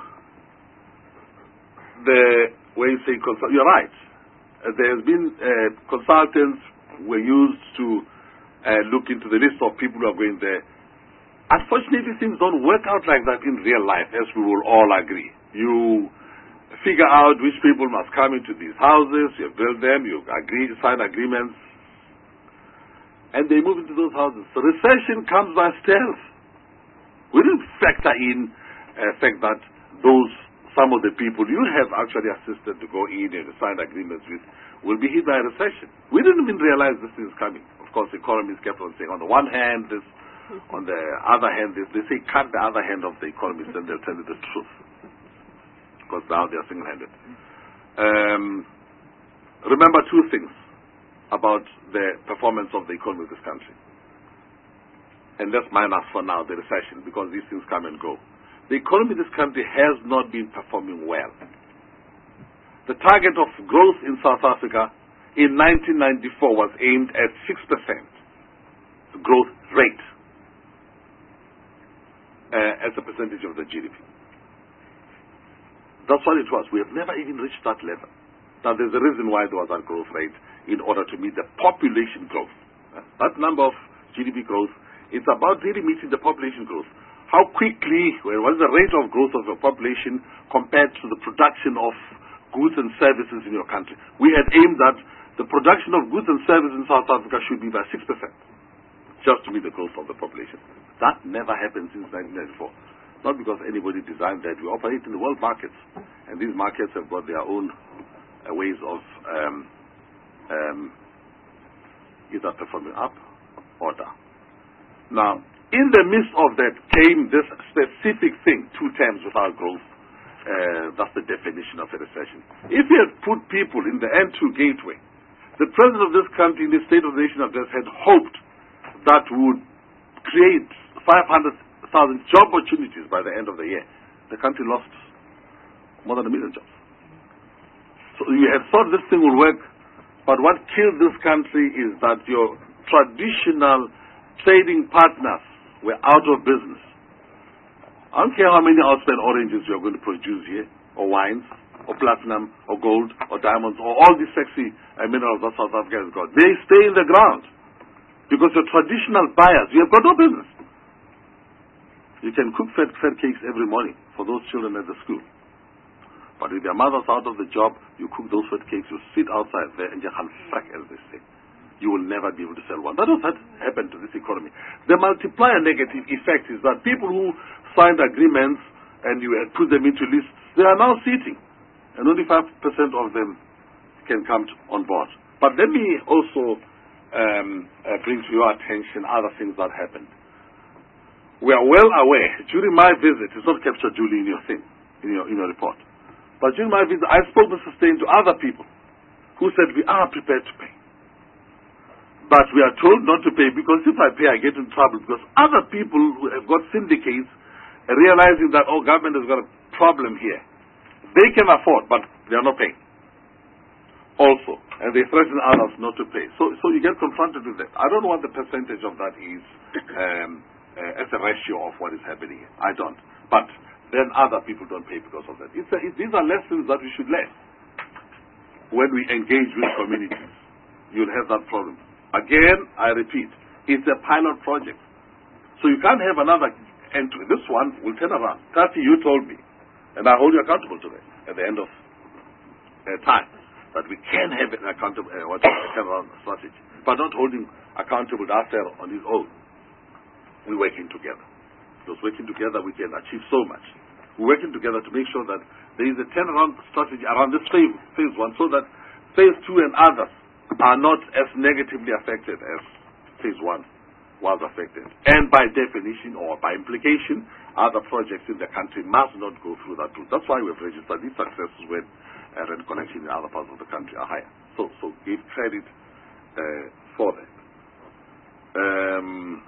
the, where you say, consult, you're right. Uh, there has been, uh, consultants were used to uh, look into the list of people who are going there. Unfortunately, things don't work out like that in real life, as we will all agree. You figure out which people must come into these houses, you build them, you agree, sign agreements, and they move into those houses. So recession comes by stealth. We didn't factor in the uh, fact that those, some of the people you have actually assisted to go in and sign agreements with will be hit by a recession. We didn't even realize this thing is coming. Of course, economists kept on saying, on the one hand, this, on the other hand, this. They say cut the other hand of the economists and they'll tell you the truth. Because now they are single-handed. Um, remember two things about the performance of the economy of this country. And let's minus for now the recession, because these things come and go. The economy of this country has not been performing well. The target of growth in South Africa in nineteen ninety-four was aimed at six percent growth rate uh, as a percentage of the G D P. That's what it was. We have never even reached that level. Now, there's a reason why there was that growth rate, in order to meet the population growth. That number of G D P growth, it's about really meeting the population growth. How quickly, well, what is the rate of growth of your population compared to the production of goods and services in your country? We had aimed that the production of goods and services in South Africa should be by six percent, just to meet the growth of the population. That never happened since nineteen ninety-four. Not because anybody designed that. We operate in the world markets, and these markets have got their own uh, ways of um, um, either performing up or down. Now, in the midst of that came this specific thing, two terms without growth. Uh, that's the definition of a recession. If you had put people in the N two gateway, the president of this country in the State of the Nation address had hoped that would create five hundred thousand job opportunities by the end of the year. The country lost more than a million jobs. So you had thought this thing would work, but what killed this country is that your traditional trading partners were out of business. I don't care how many outspent oranges you're going to produce here, or wines, or platinum, or gold, or diamonds, or all these sexy uh, minerals that South Africa has got. They stay in the ground. Because your traditional buyers, you have got no business. You can cook fat, fat cakes every morning for those children at the school. But if their mother's out of the job, you cook those fat cakes, you sit outside there and you frack, as they say. You will never be able to sell one. That was what happened to this economy. The multiplier negative effect is that people who signed agreements and you had put them into lists, they are now sitting. And only five percent of them can come to, on board. But let me also um, uh, bring to your attention other things that happened. We are well aware, during my visit, it's not captured duly in your thing, in your, in your report. But during my visit, I spoke with Sustain to other people who said we are prepared to pay. But we are told not to pay because if I pay, I get in trouble because other people who have got syndicates are realizing that, oh, government has got a problem here. They can afford, but they are not paying. Also, and they threaten others not to pay. So, so you get confronted with that. I don't know what the percentage of that is um, uh, as a ratio of what is happening here. I don't. But then other people don't pay because of that. It's a, it, these are lessons that we should learn when we engage with communities. You'll have that problem. Again, I repeat, it's a pilot project. So you can't have another entry. This one will turn around. Tati, you told me, and I hold you accountable to that at the end of uh, time, that we can have an accountable, uh, what, a turnaround strategy, but not holding accountable to ourselves on his own. We're working together. Because working together, we can achieve so much. We're working together to make sure that there is a turnaround strategy around this phase, phase one, so that phase two and others are not as negatively affected as phase one was affected. And by definition or by implication, other projects in the country must not go through that route. That's why we've registered these successes when uh, rent collection in other parts of the country are higher. So, so give credit uh, for that. Um,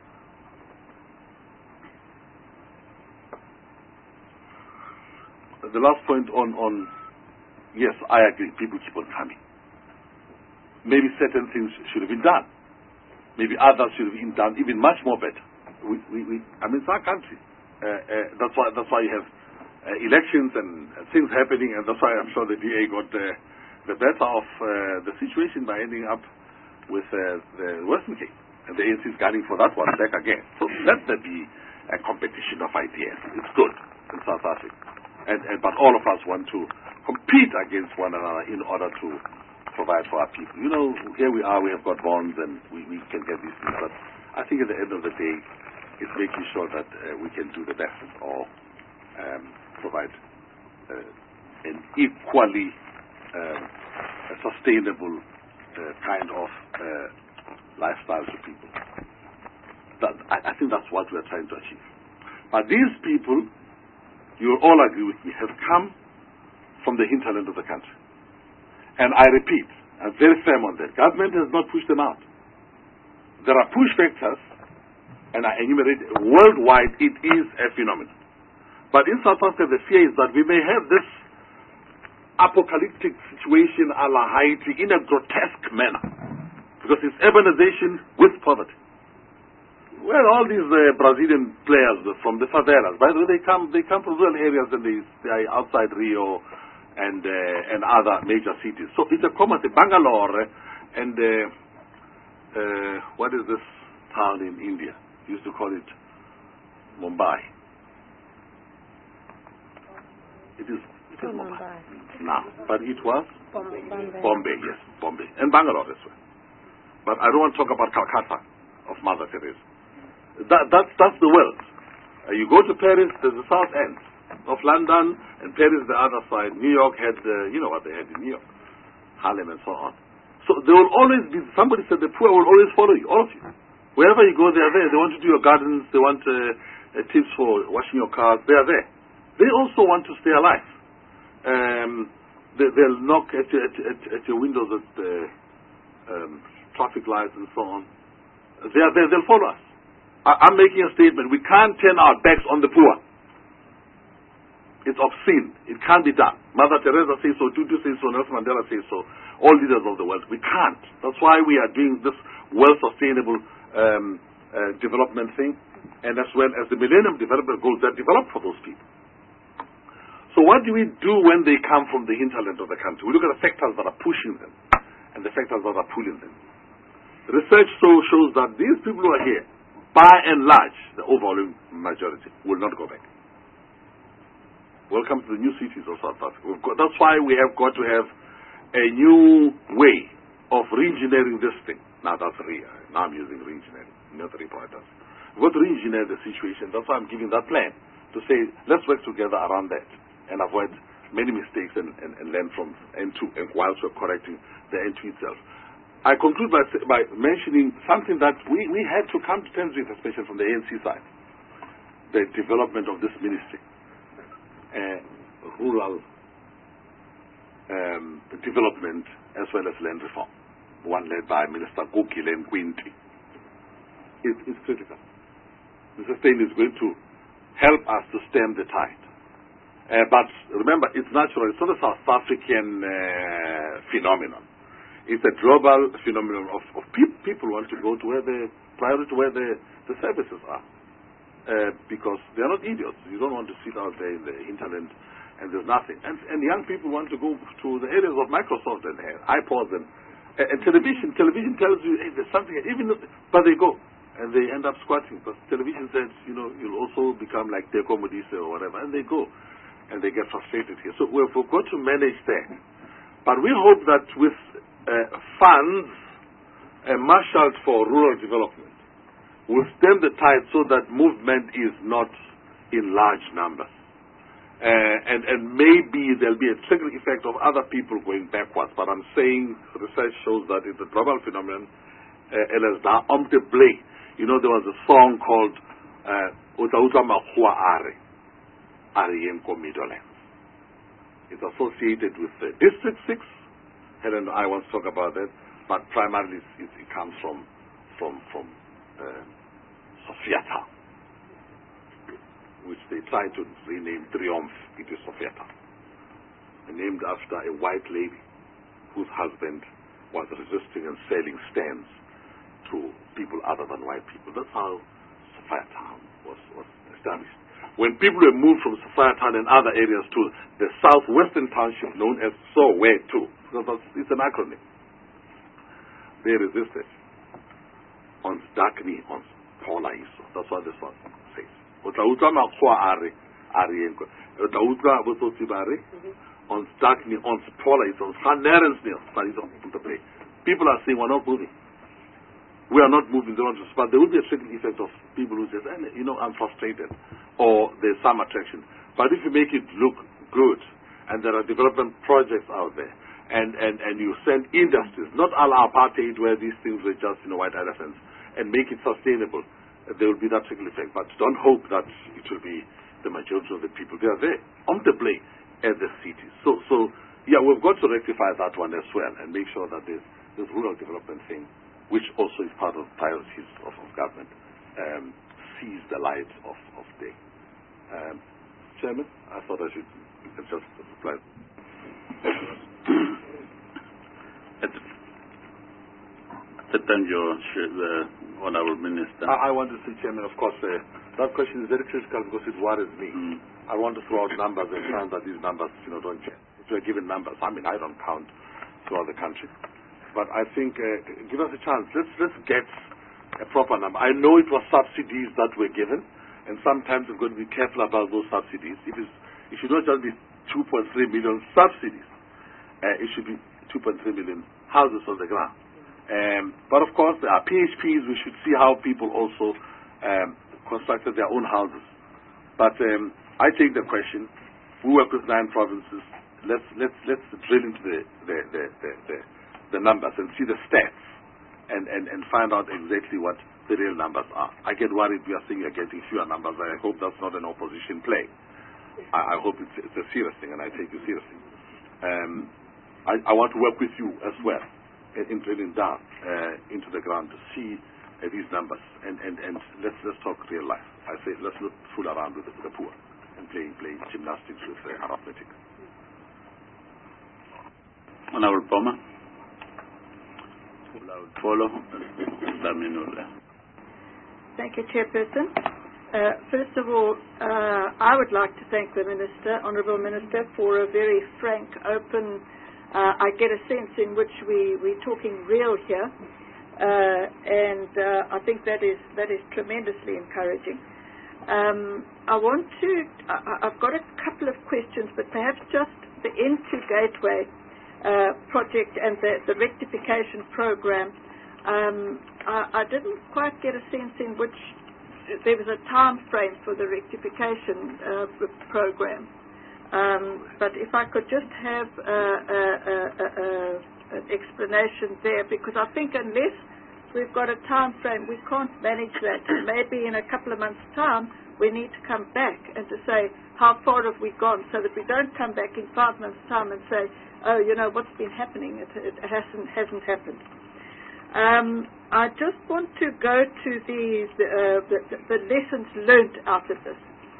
the last point on, on, yes, I agree, people keep on coming. Maybe certain things should have been done. Maybe others should have been done even much more better. We, we, we, I mean, it's our country. Uh, uh, that's why that's why you have uh, elections and uh, things happening, and that's why I'm sure the D A got uh, the better of uh, the situation by ending up with uh, the Western Cape. And the A N C is gunning for that one back again. So let there be a competition of ideas. It's good in South Africa. And, and, but all of us want to compete against one another in order to provide for our people. You know, here we are, we have got bonds and we, we can get these things, but I think at the end of the day, it's making sure that uh, we can do the best or um, provide uh, an equally uh, a sustainable uh, kind of uh, lifestyle to people. That, I, I think that's what we're trying to achieve. But these people, you'll all agree with me, have come from the hinterland of the country. And I repeat, I'm very firm on that. Government has not pushed them out. There are push factors, and I enumerate worldwide, it is a phenomenon. But in South Africa, the fear is that we may have this apocalyptic situation a la Haiti in a grotesque manner. Because it's urbanization with poverty. Well, all these uh, Brazilian players from the favelas, by the way, they come they come from rural areas and they, they are outside Rio and uh, and other major cities. So it's a common thing. Bangalore and uh, uh, what is this town in India? Used to call it Mumbai. It is it is Mumbai. Mumbai now, but it was Bombay. Bombay. Bombay, yes, Bombay, and Bangalore as well. But I don't want to talk about Calcutta of Mother Teresa. That that's that's the world. Uh, you go to Paris, there's the south end of London, and Paris the other side. New York had, uh, you know what they had in New York, Harlem and so on. So there will always be, somebody said the poor will always follow you, all of you. Wherever you go, they are there. They want to do your gardens. They want uh, uh, tips for washing your cars. They are there. They also want to stay alive. Um, they, they'll knock at, at, at, at your windows at the um, traffic lights and so on. They are there. They'll follow us. I, I'm making a statement. We can't turn our backs on the poor. It's obscene. It can't be done. Mother Teresa says so, Tutu says so, Nelson Mandela says so, all leaders of the world. We can't. That's why we are doing this well-sustainable um, uh, development thing, and as well as the Millennium Development Goals that develop for those people. So what do we do when they come from the hinterland of the country? We look at the factors that are pushing them and the factors that are pulling them. Research so shows that these people who are here, by and large, the overwhelming majority, will not go back. Welcome to the new cities of South Africa. We've got, that's why we have got to have a new way of re-engineering this thing. Now that's re. Now I'm using re-engineering, not three-pointers. We've got to re-engineer the situation. That's why I'm giving that plan to say let's work together around that and avoid many mistakes and, and, and learn from N two and whilst we're correcting the N two itself. I conclude by, by mentioning something that we, we had to come to terms with, especially from the A N C side, the development of this ministry. Uh, rural um, development as well as land reform, one led by Minister Gokile Nkwinti. It, it's critical. Mister Steyn is going to help us to stem the tide. Uh, but remember, it's natural. It's not a South African uh, phenomenon. It's a global phenomenon of, of pe- people want to go to where the priority, where the, the services are. Uh, because they are not idiots. You don't want to sit out there in the hinterland and there's nothing. And, and young people want to go to the areas of Microsoft and uh, iPods and, uh, and television. Television tells you, hey, there's something, even though, but they go and they end up squatting. But television says, you know, you'll also become like Teko Modise or whatever, and they go and they get frustrated here. So we've got to manage that. But we hope that with uh, funds uh, marshaled for rural development, will stem the tide so that movement is not in large numbers. Uh, and, and maybe there'll be a trickle effect of other people going backwards. But I'm saying research shows that it's a global phenomenon. Uh, you know, there was a song called Uta Uta Mahua Are, Arienko Midlands. It's associated with uh, District six. Helen and I once talk about that. But primarily it, it comes from, from, from Uh, Sofiata, which they tried to rename Triumph into Sofiata, named after a white lady whose husband was resisting and selling stamps to people other than white people. That's how Sofiata was, was established. When people were moved from Sofiata and other areas to the southwestern township known as Soweto, because it's an acronym, they resisted. On Dakni, on Paula Iso. That's what the song says. Otautra Makwa Are, Arienko. Otautra Bosotibare, on Dakni, on Paula Iso, on Hanerens Nil, people are saying we're not moving. We are not moving, they want to, but there will be a certain effect of people who say, you know, I'm frustrated, or there's some attraction. But if you make it look good, and there are development projects out there, and, and, and you send industries, not all apartheid where these things were just, you know, white elephants, and make it sustainable, uh, there will be that trickle effect. But don't hope that it will be the majority of the people. They are there, on the play, at the cities. So, so yeah, we've got to rectify that one as well, and make sure that this, this rural development thing, which also is part of priorities of, of government, um, sees the light of, of day. Um, Chairman, I thought I should just reply. Thank you, uh, Honorable Minister. I, I want to say, Chairman, of course, uh, that question is very critical because it worries me. Mm. I want to throw out numbers and find that these numbers, you know, don't change. If we're given numbers, I mean, I don't count throughout the country. But I think, uh, give us a chance. Let's, let's get a proper number. I know it was subsidies that were given, and sometimes we've got to be careful about those subsidies. It is, it should not just be two point three million subsidies. Uh, it should be two point three million houses on the ground. Um, but of course, there are P H Ps. We should see how people also um, constructed their own houses. But um, I take the question. We work with nine provinces. Let's let's let's drill into the the the, the, the, the numbers and see the stats, and, and, and find out exactly what the real numbers are. I get worried we are saying we are getting fewer numbers. I hope that's not an opposition play. I, I hope it's, it's a serious thing, and I take you seriously. Um, I, I want to work with you as well in, in drilling down uh, into the ground to see uh, these numbers, and, and, and let's let's talk real life. I say let's not fool around with the, with the poor and play play gymnastics with uh, arithmetic. Honorable Palmer. Follow. Thank you, Chairperson. Uh, first of all, uh, I would like to thank the Minister, Honourable Minister, for a very frank, open, uh, I get a sense in which we, we're talking real here, uh, and uh, I think that is, that is tremendously encouraging. Um, I want to, I, I've got a couple of questions, but perhaps just the N two Gateway uh, project and the, the rectification program. Um, I, I didn't quite get a sense in which there was a time frame for the rectification uh, program. Um, but if I could just have uh, a, a, a, a, an explanation there, because I think unless we've got a time frame, we can't manage that. Maybe in a couple of months' time, we need to come back and to say, how far have we gone, so that we don't come back in five months' time and say, oh, you know, what's been happening? It, it hasn't, hasn't happened. Um, I just want to go to the, uh, the, the lessons learned out of this.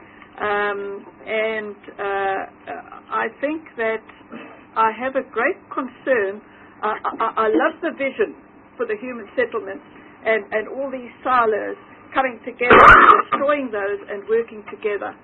Um, and uh, I think that I have a great concern. Uh, I, I love the vision for the human settlements and, and all these silos coming together and destroying those and working together.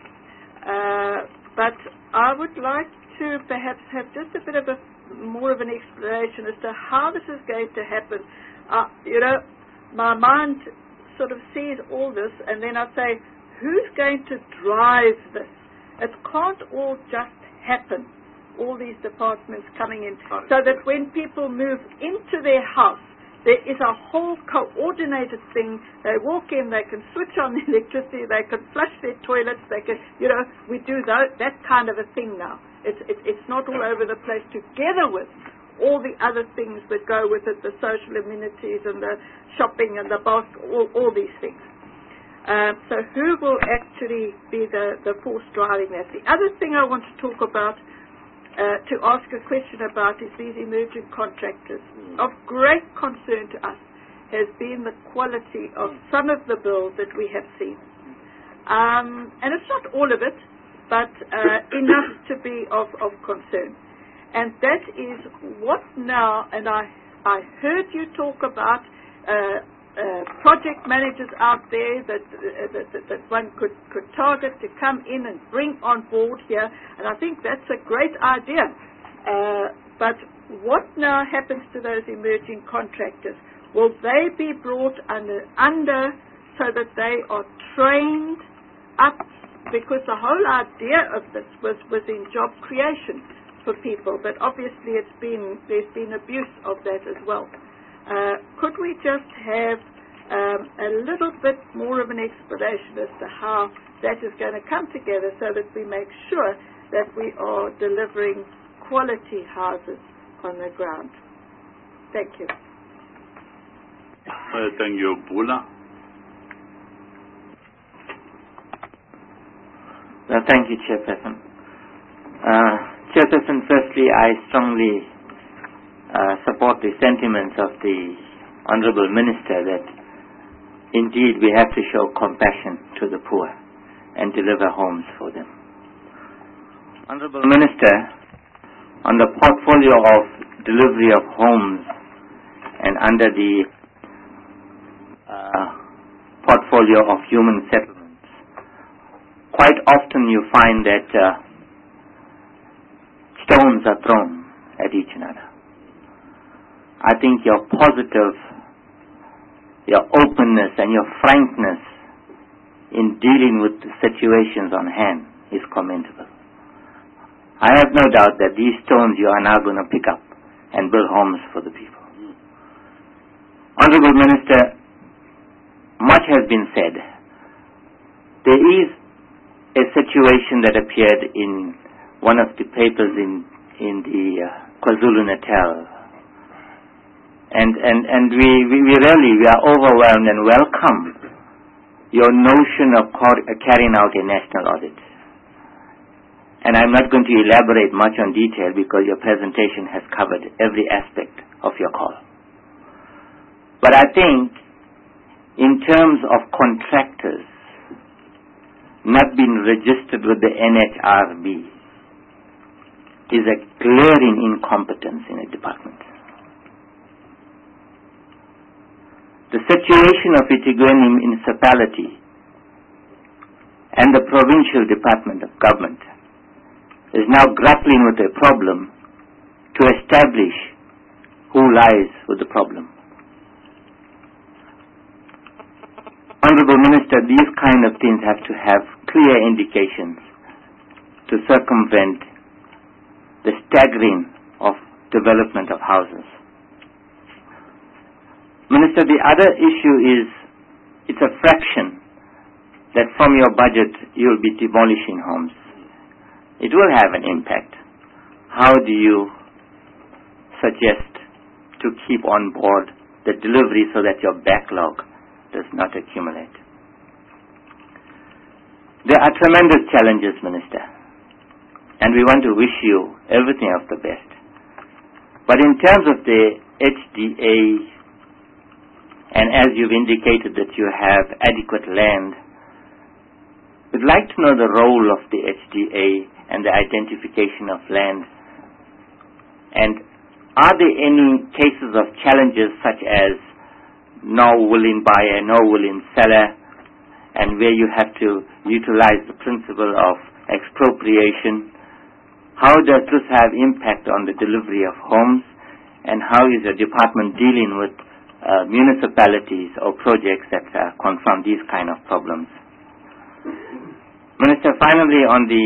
Uh, but I would like to perhaps have just a bit of a more of an explanation as to how this is going to happen. Uh, you know, my mind sort of sees all this, and then I say, who's going to drive this? It can't all just happen, all these departments coming in, so that when people move into their house, there is a whole coordinated thing. They walk in, they can switch on the electricity, they can flush their toilets, they can, you know, we do that, that kind of a thing now. It's, it, it's not all over the place, together with all the other things that go with it, the social amenities and the shopping and the bus, all, all these things. Um, so who will actually be the, the force driving that? The other thing I want to talk about, uh, to ask a question about, is these emerging contractors. Mm. Of great concern to us has been the quality of some of the bills that we have seen. Um, and it's not all of it, but uh, enough to be of, of concern. And that is what now, and I, I heard you talk about uh, uh, project managers out there that, uh, that, that, that one could, could target to come in and bring on board here, and I think that's a great idea. Uh, but what now happens to those emerging contractors? Will they be brought under, under so that they are trained up? Because the whole idea of this was, was in job creation for people, but obviously it's been, there's been abuse of that as well. Uh, could we just have um, a little bit more of an explanation as to how that is going to come together, so that we make sure that we are delivering quality houses on the ground? Thank you. Uh, thank you, Bula. Well, thank you, Chairperson. Uh, Chairperson, firstly, I strongly uh, support the sentiments of the Honourable Minister that indeed we have to show compassion to the poor and deliver homes for them. Honourable Minister, on the portfolio of delivery of homes and under the uh, portfolio of human settlements, quite often you find that uh, stones are thrown at each other. I think your positive, your openness and your frankness in dealing with the situations on hand is commendable. I have no doubt that these stones you are now going to pick up and build homes for the people. Honourable Minister, much has been said. There is a situation that appeared in one of the papers in, in the uh, KwaZulu-Natal, And, and, and we, we, we really, we are overwhelmed and welcome your notion of carrying out a national audit. And I'm not going to elaborate much on detail because your presentation has covered every aspect of your call. But I think in terms of contractors not being registered with the N H R B is a glaring incompetence in a department. The situation of eThekwini municipality and the provincial department of government is now grappling with a problem to establish who lies with the problem. Honorable Minister, these kind of things have to have clear indications to circumvent the staggering of development of houses. Minister, the other issue is it's a fraction that from your budget you'll be demolishing homes. It will have an impact. How do you suggest to keep on board the delivery so that your backlog does not accumulate? There are tremendous challenges, Minister, and we want to wish you everything of the best. But in terms of the H D A, and as you've indicated that you have adequate land, we'd like to know the role of the H D A and the identification of land. And are there any cases of challenges such as no willing buyer, no willing seller, and where you have to utilize the principle of expropriation? How does this have impact on the delivery of homes, and how is your department dealing with uh, municipalities or projects that uh, confront these kind of problems? Minister, finally on the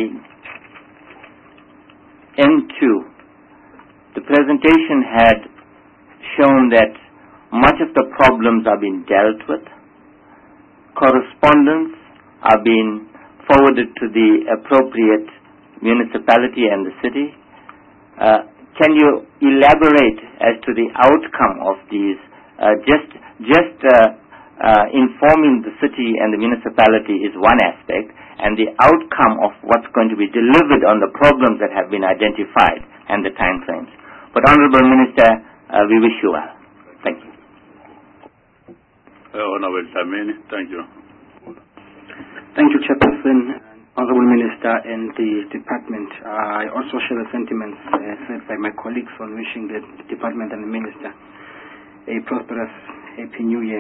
N two, the presentation had shown that much of the problems are being dealt with. Correspondence are being forwarded to the appropriate municipality and the city. Uh, can you elaborate as to the outcome of these? Uh, just just uh, uh, informing the city and the municipality is one aspect, and the outcome of what's going to be delivered on the problems that have been identified and the time frames. But Honorable Minister, uh, we wish you well. Thank you. Uh, Honorable Dlamini, thank you. Thank you, Chairperson, Honorable Minister, and the Department. Uh, I also share the sentiments uh, said by my colleagues on wishing the Department and the Minister a prosperous, happy New Year.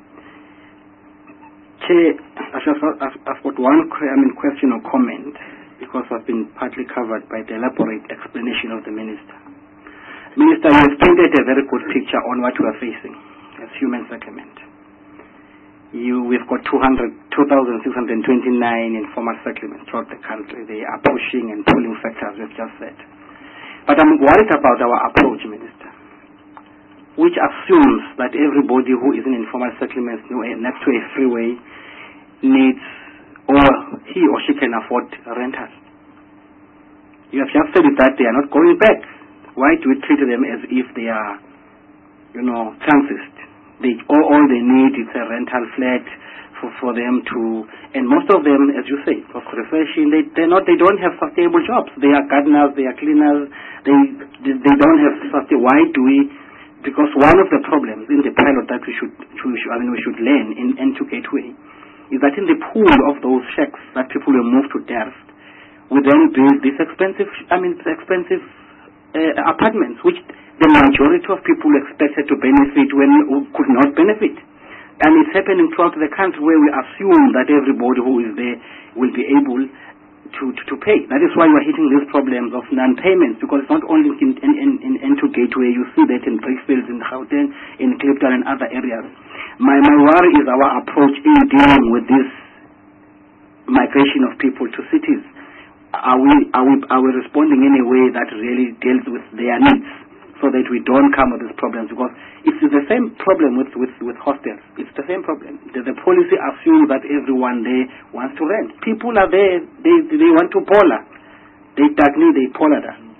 Chair, I've, I've got one I mean, question or comment because I've been partly covered by the elaborate explanation of the Minister. Minister, you have painted a very good picture on what we are facing as human settlement. You, we've got two thousand six hundred twenty-nine informal settlements throughout the country. They are pushing and pulling factors, we've just said. But I'm worried about our approach, Minister, which assumes that everybody who is in informal settlements next to a freeway needs, or he or she can afford rental. You have just said that they are not going back. Why do we treat them as if they are, you know, transist? They, all, all they need is a rental flat for, for them to, and most of them, as you say, for profession, they they not they don't have sustainable jobs. They are gardeners, they are cleaners. They they, they don't have sustainable. Why do we? Because one of the problems in the pilot that we should, we should I mean we should learn in N two Gateway is that in the pool of those shacks that people will move to Derst, we then build these expensive I mean expensive uh, apartments, which the majority of people expected to benefit when could not benefit. And it's happening throughout the country where we assume that everybody who is there will be able to, to, to pay. That is why we're hitting these problems of non-payments, because it's not only in, in, in, in N two Gateway, you see that in Brickfields, in Gauteng, in Clifton and other areas. My, my worry is our approach in dealing with this migration of people to cities. Are we, are we, are we responding in a way that really deals with their needs, so that we don't come with these problems? Because it's the same problem with, with, with hostels. It's the same problem. The, the policy assumes that everyone there wants to rent. People are there, they, they want to polar. They tagni, they polar.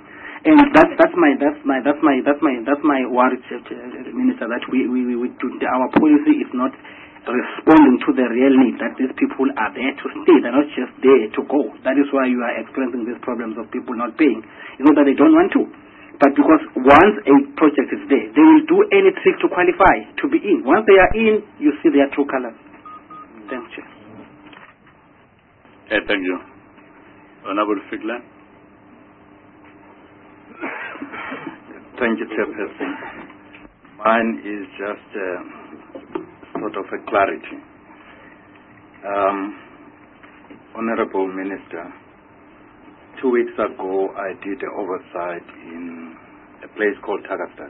And that's that's my that's my that's my that's my that's my worry, uh, Minister. That we we, we, we do, our policy is not responding to the real need. That these people are there to stay. They're not just there to go. That is why you are experiencing these problems of people not paying. It's not that they don't want to, but because once a project is there, they will do any trick to qualify to be in. Once they are in, you see their true colors. Thank you. Okay, thank you. Honorable Figler. Thank you, Chairperson. Mine is just uh, sort of a clarity. Um, Honorable Minister, two weeks ago I did an oversight in a place called Tagastad.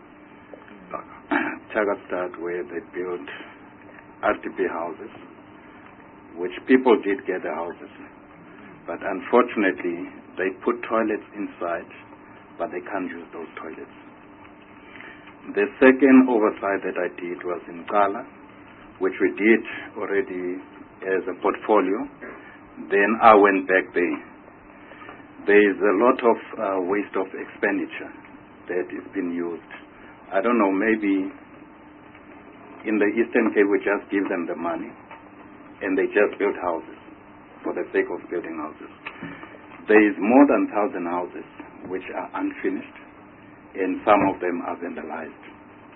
Tagastad, where they built R T P houses, which people did get the houses. But unfortunately, they put toilets inside, but they can't use those toilets. The second oversight that I did was in Kala, which we did already as a portfolio. Then I went back there. There is a lot of uh, waste of expenditure that is being used. I don't know, maybe in the Eastern Cape we just give them the money and they just build houses for the sake of building houses. There is more than one thousand houses which are unfinished, and some of them are vandalized.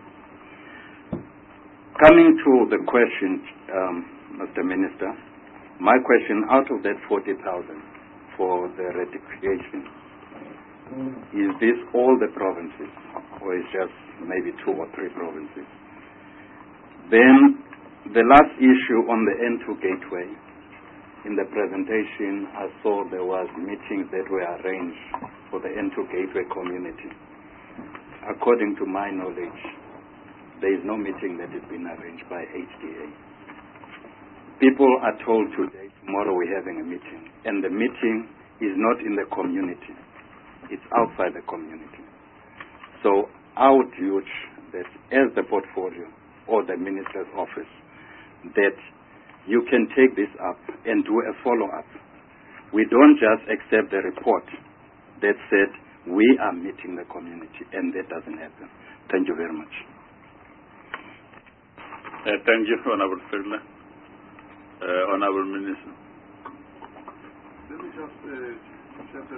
Coming to the question, um, Mister Minister, my question, out of that forty thousand for the rectification, is this all the provinces, or is just maybe two or three provinces? Then the last issue on the N two gateway, in the presentation I saw there was meetings that were arranged for the N two gateway community. According to my knowledge, there is no meeting that has been arranged by H D A. People are told today, tomorrow we're having a meeting, and the meeting is not in the community. It's outside the community. So I would urge that as the portfolio or the minister's office, that you can take this up and do a follow-up. We don't just accept the report that said we are meeting the community, and that doesn't happen. Thank you very much. Uh, thank you, Honorable Figler. Uh, Honorable Minister. Let me just, uh,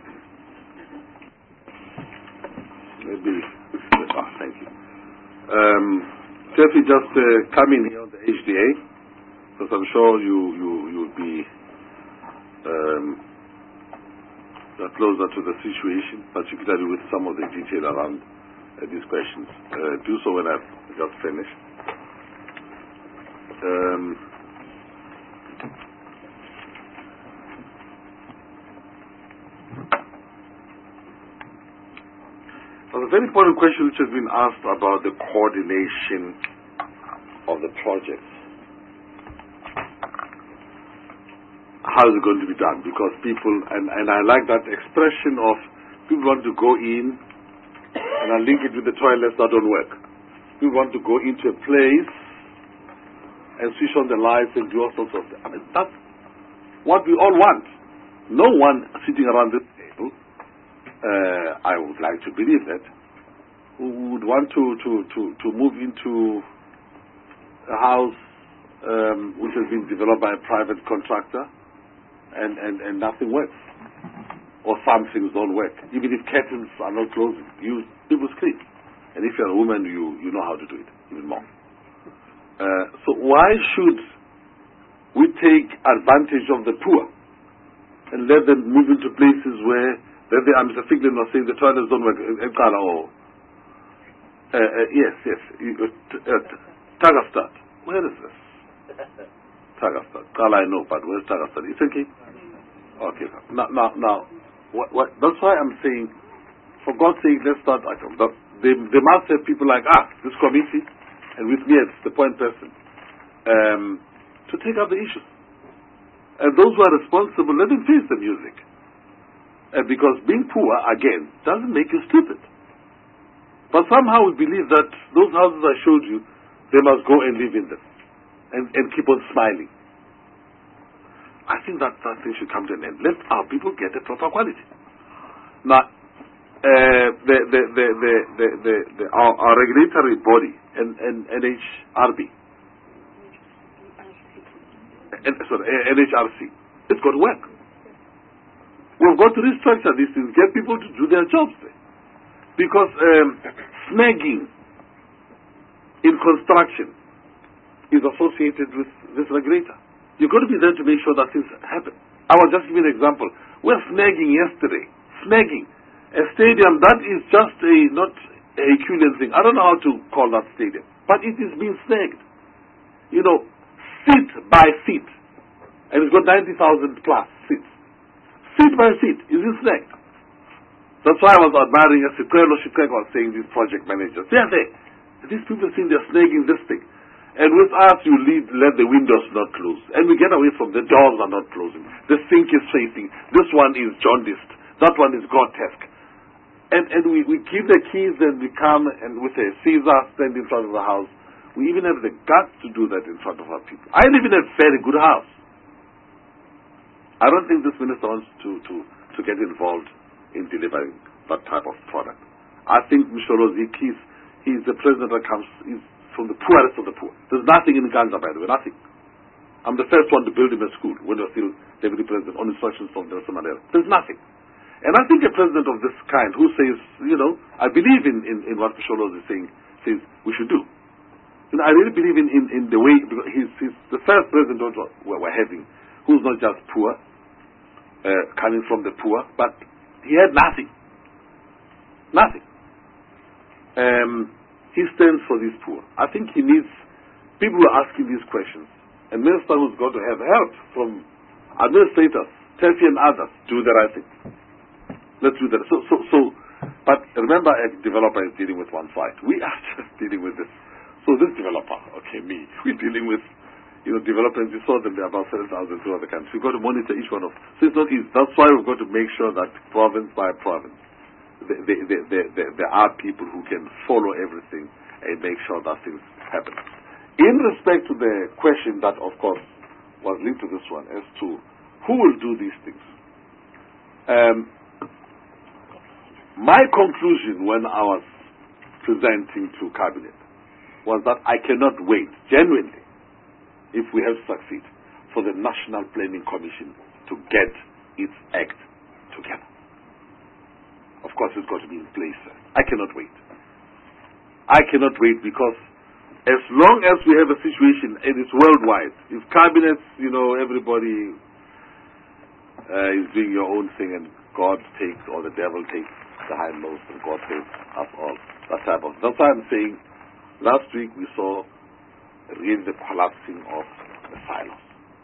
maybe, oh, thank you. Um, Jeffrey, just uh, come in here on the H D A, because I'm sure you, you, you'll be um, closer to the situation, particularly with some of the detail around uh, these questions. Uh, do so when I've just finished. Um, There's a very important question which has been asked about the coordination of the projects. How is it going to be done? Because people, and, and I like that expression of people want to go in, and I link it with the toilets that don't work. People want to go into a place and switch on the lights and do all sorts of things. I mean, that's what we all want. No one sitting around this table, uh, I would like to believe that, who would want to, to, to, to move into a house um, which has been developed by a private contractor and, and, and nothing works. Or some things don't work. Even if curtains are not closing, you, people scream. And if you're a woman, you, you know how to do it, even more. Uh, so why should we take advantage of the poor and let them move into places where, let the, Mister Figler was saying the toilets don't work, or, uh, uh, yes, yes, uh, Tagastad. Where is this? Tagastad. Kala I know, but where's Tagastad? It's okay. Okay. Now, now, now what, what, that's why I'm saying, for God's sake, let's start. They, they must have people like us, this committee, and with me as the point person, um, to take up the issues. And those who are responsible, let them face the music. Uh, because being poor, again, doesn't make you stupid. But somehow we believe that those houses I showed you, they must go and live in them and, and keep on smiling. I think that that thing should come to an end. Let our people get a proper quality. Now, uh, the, the, the, the, the, the, the, our, our regulatory body, and, and N H R B, and, sorry, N H R C, it's got to work. We've got to restructure these things, get people to do their jobs there. Because um, snagging in construction is associated with this regulator. You've got to be there to make sure that things happen. I will just give you an example. We're snagging yesterday. Snagging. A stadium that is just a, not a Herculean thing. I don't know how to call that stadium. But it is being snagged. You know, seat by seat. And it's got ninety thousand plus seats. Seat by seat is being snagged. That's why I was admiring as Sikwelo Shikeko was saying, these project managers. They are there. These people think they're snagging this thing. And with us, you leave, let the windows not close. And we get away from the doors are not closing. The sink is facing. This one is jaundiced. That one is grotesque. And, and we, we give the keys and we come and with a Caesar stand in front of the house. We even have the guts to do that in front of our people. I live in a very good house. I don't think this minister wants to, to, to get involved in delivering that type of product. I think Msholo Zik, he's, he's the president that comes he's from the poorest of the poor. There's nothing in Uganda, by the way, nothing. I'm the first one to build him a school when he was still deputy president on instructions from Nelson Mandela. There's nothing. And I think a president of this kind who says, you know, I believe in, in, in what Msholo is saying, says we should do. You know, I really believe in, in, in the way, because he's, he's the first president we're, we're having who's not just poor, uh, coming from the poor, but he had nothing. Nothing. Um, he stands for these poor. I think he needs people who are asking these questions. And minister who's got to have help from administrators, Tefi and others, do the right thing. Let's do that. So, so, so, but remember, a developer is dealing with one side. We are just dealing with this. So this developer, okay, me, we're dealing with, you know, developers. You saw them, there are about seven thousand throughout the country. We've got to monitor each one of them. So it's not easy. That's why we've got to make sure that province by province, there, there, there, there, there are people who can follow everything and make sure that things happen. In respect to the question that, of course, was linked to this one as to who will do these things. Um, my conclusion when I was presenting to Cabinet was that I cannot wait, genuinely, if we have to succeed, for the National Planning Commission to get its act together. Of course, it's got to be in place. I cannot wait. I cannot wait because as long as we have a situation, and it's worldwide, if cabinets, you know, everybody uh, is doing your own thing and God takes, or the devil takes the hindmost and God takes us all, that type of, that's why I'm saying, last week we saw really the collapsing of the silos.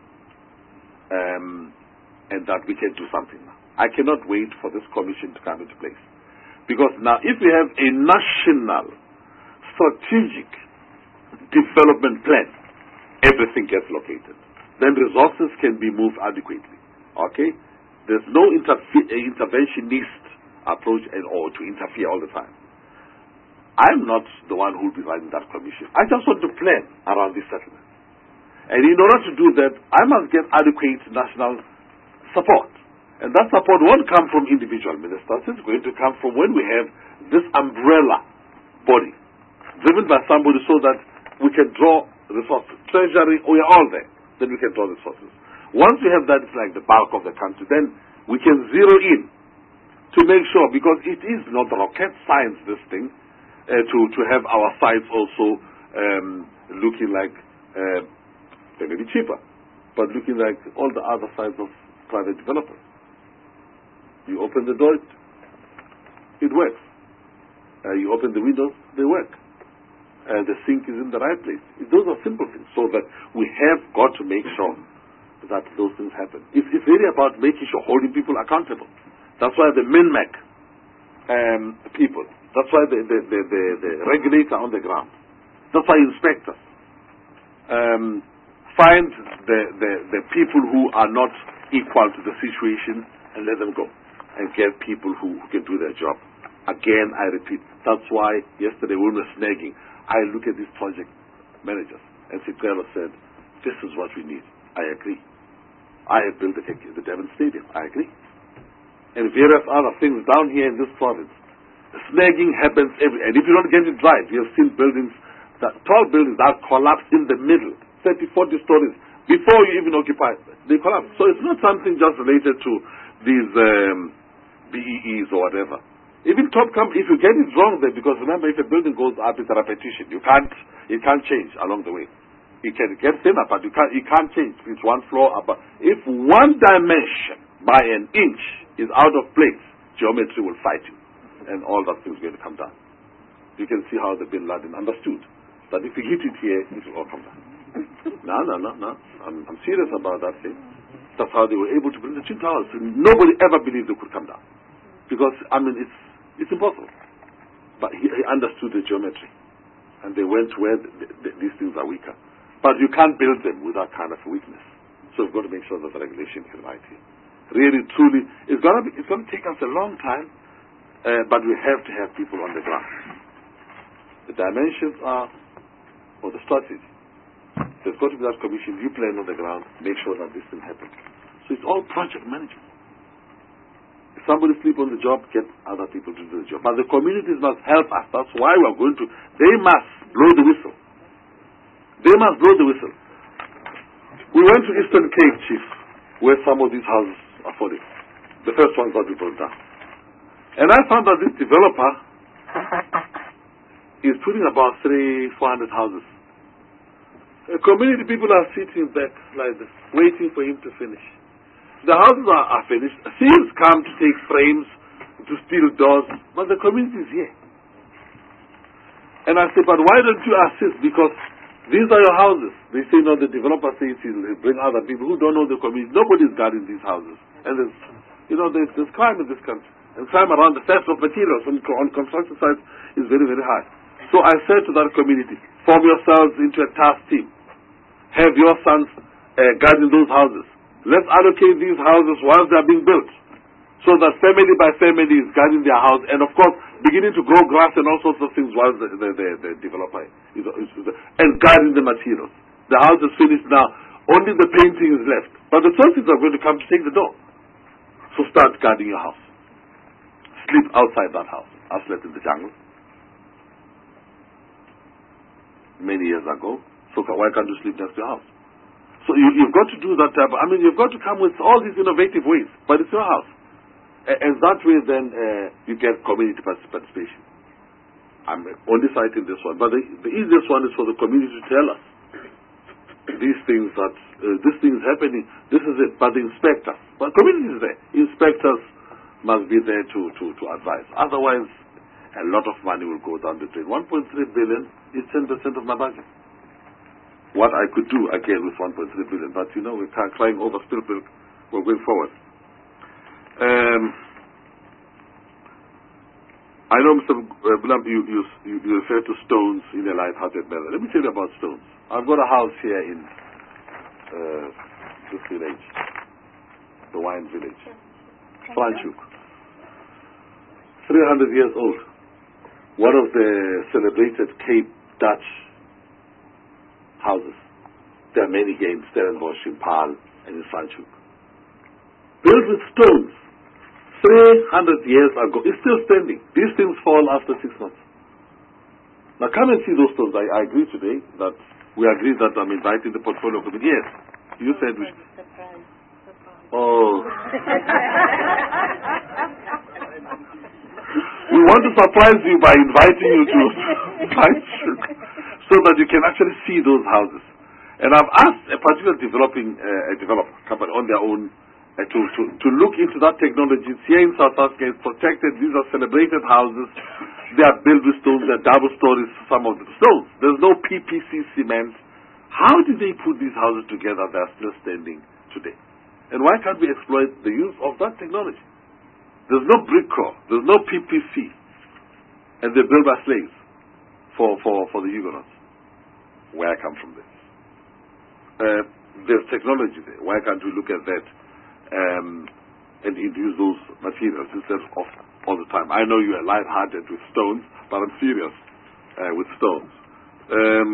Um, and that we can do something now. I cannot wait for this commission to come into place. Because now if we have a national strategic development plan, everything gets located. Then resources can be moved adequately. Okay? There's no interfe- interventionist approach at all to interfere all the time. I'm not the one who will be running that commission. I just want to plan around this settlement. And in order to do that, I must get adequate national support. And that support won't come from individual ministers. It's going to come from when we have this umbrella body, driven by somebody so that we can draw resources. Treasury, we are all there. Then we can draw resources. Once we have that, it's like the bulk of the country. Then we can zero in to make sure, because it is not rocket science, this thing, uh, to, to have our sites also um, looking like, uh, they may be cheaper, but looking like all the other sites of private developers. You open the door, it works. Uh, you open the windows, they work. Uh, the sink is in the right place. Those are simple things. So that we have got to make sure that those things happen. It's, it's really about making sure, holding people accountable. That's why the MINMAC um, people, that's why the, the, the, the, the regulator on the ground, that's why inspectors um, find the, the, the people who are not equal to the situation and let them go and get people who, who can do their job. Again, I repeat, that's why yesterday when we were snagging, I look at these project managers and Sikwelo said, this is what we need. I agree. I have built the, the Devon Stadium. I agree. And various other things down here in this province. snagging happens every, and if you don't get it right, we have seen buildings, that, tall buildings that collapse in the middle, thirty, forty stories, before you even occupy, they collapse. So it's not something just related to these um, B E Es or whatever. Even top company, if you get it wrong there, because remember, if a building goes up, it's a repetition. You can't, it can't change along the way. It can get thinner, but you can't, it can't change. It's one floor up. If one dimension by an inch is out of place, geometry will fight you, and all that thing's going to come down. You can see how the Bin Laden understood that if you hit it here, it will all come down. no, no, no, no. I'm, I'm serious about that thing. That's how they were able to build the Twin Towers. Nobody ever believed they could come down, because I mean it's it's impossible. But he, he understood the geometry, and they went where the, the, these things are weaker. But you can't build them with that kind of weakness. So we've got to make sure that the regulation is right here. Really, truly, it's gonna be, it's gonna take us a long time, uh, but we have to have people on the ground. The dimensions are, or the strategy. There's got to be that commission. You plan on the ground, make sure that this thing happens. So it's all project management. If somebody sleep on the job, get other people to do the job. But the communities must help us. That's why we're going to. They must blow the whistle. They must blow the whistle. We went to Eastern Cape, Chief, where some of these houses are falling. The first ones that we brought down. And I found that this developer is putting about three, four hundred houses. The community people are sitting back like this, waiting for him to finish. The houses are, are finished. Thieves come to take frames, to steal doors, but the community is here. And I said, but why don't you assist? Because these are your houses. They say, no, the developer says he'll bring other people who don't know the community. Nobody's guarding these houses. And there's, you know, there's, there's crime in this country. And crime around the theft of materials on, on construction sites is very, very high. So I said to that community, form yourselves into a task team. Have your sons uh, guarding those houses. Let's allocate these houses while they are being built, so that family by family is guarding their house, and of course beginning to grow grass and all sorts of things while the, the, the, the developer is, is, is and guarding the materials. The house is finished now, only the painting is left, but the Turks are going to come to take the door. So start guarding your house. Sleep outside that house. I slept in the jungle many years ago, so why can't you sleep next to your house? So you, you've got to do that type of, I mean, you've got to come with all these innovative ways, but it's your house. And, and that way then uh, you get community participation. I'm only citing this one, but the, the easiest one is for the community to tell us these things that, uh, this thing is happening, this is it, but the inspectors, but community is there. Inspectors must be there to, to, to advise. Otherwise, a lot of money will go down the drain. one point three billion is ten percent of my budget. What I could do again with one point three billion, but you know, we're crying over Spielberg, we're going forward. Um, I know, Mister Blam, you, you, you refer to stones in a light-hearted manner. Let me tell you about stones. I've got a house here in uh, this village, the wine village, Franschhoek. three hundred years old. One of the celebrated Cape Dutch houses. There are many games, Stellenbosch, in Paarl, and in Franschhoek. Built with stones. three hundred years ago. It's still standing. These things fall after six months. Now come and see those stones. I, I agree today that we agree that I'm inviting the portfolio committee. Yes. You said we... Oh. We want to surprise you by inviting you to Franschhoek, so that you can actually see those houses. And I've asked a particular developing uh, a developer company on their own uh, to, to, to look into that technology. It's here in South Africa. It's protected. These are celebrated houses. They are built with stones. They're double stories, some of the stones. There's no P P C cement. How did they put these houses together? They're still standing today. And why can't we exploit the use of that technology? There's no brick core. There's no P P C. And they're built by slaves for, for, for the Huguenots. Where I come from this. Uh, there's technology there. Why can't we look at that um, and use those materials instead of all the time? I know you are light-hearted with stones, but I'm serious uh, with stones. Um,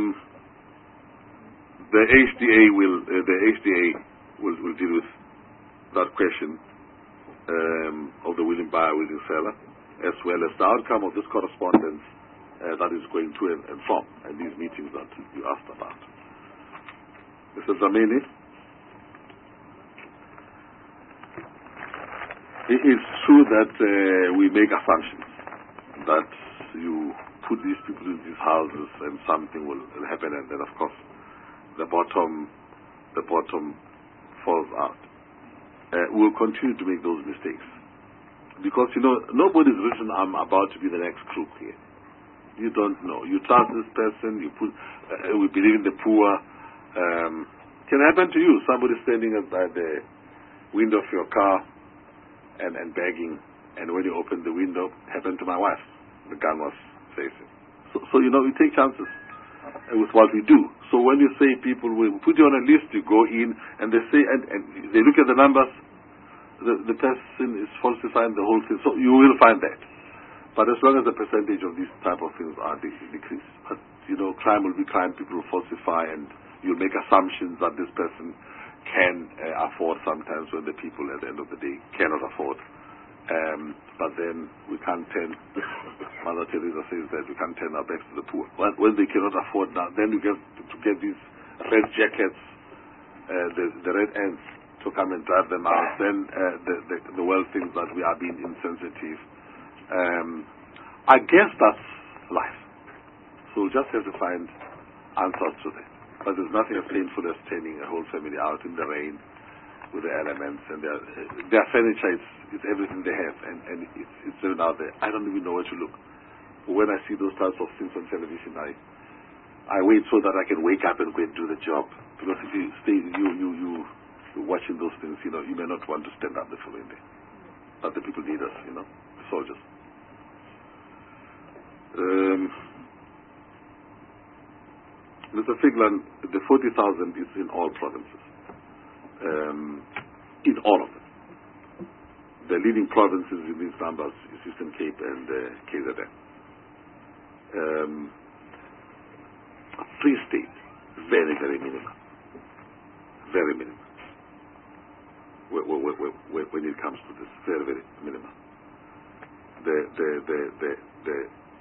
the H D A will uh, the H D A will, will deal with that question um, of the willing buyer, willing seller. as well as the outcome of this correspondence uh, that is going to and, and from, and these meetings that you asked about. Mister Dlamini, it is true that uh, we make assumptions that you put these people in these houses and something will, will happen, and then of course the bottom the bottom falls out. Uh, we'll continue to make those mistakes because, you know, nobody's written I'm about to be the next crook here. You don't know. You trust this person. You put. Uh, we believe in the poor. Um, can happen to you. Somebody standing at the window of your car and, and begging, and when you open the window, happened to my wife. The gun was facing. So, so you know, we take chances with what we do. So when you say people, we put you on a list, you go in, and they say, and, and they look at the numbers, the, the person is falsifying the whole thing. So you will find that. But as long as the percentage of these type of things are de- decreased, but, you know, crime will be crime, people will falsify, and you'll make assumptions that this person can uh, afford sometimes when the people at the end of the day cannot afford. Um, but then we can't turn, Mother Teresa says that we can't turn our backs to the poor. When, when they cannot afford now, then you get to get these red jackets, uh, the, the red ants to come and drive them out. Then uh, the, the, the world thinks that we are being insensitive. Um, I guess that's life. So we'll just have to find answers to that. But there's nothing as painful as turning a whole family out in the rain with the elements, and their, their furniture is, is everything they have, and, and it's, it's thrown out there. I don't even know where to look. But when I see those types of things on television, I I wait so that I can wake up and go and do the job. Because if you stay, you you you you're watching those things, you know, you may not want to stand up the following day. But the people need us, you know, the soldiers. Um, Mister Figland, the forty thousand is in all provinces. Um, in all of them. The leading provinces in these numbers is Eastern Cape and uh, K Z N. Um, Free State, very, very minimal. Very minimal. When, when, when, when it comes to this, very, very minimal. The, the, the, the, the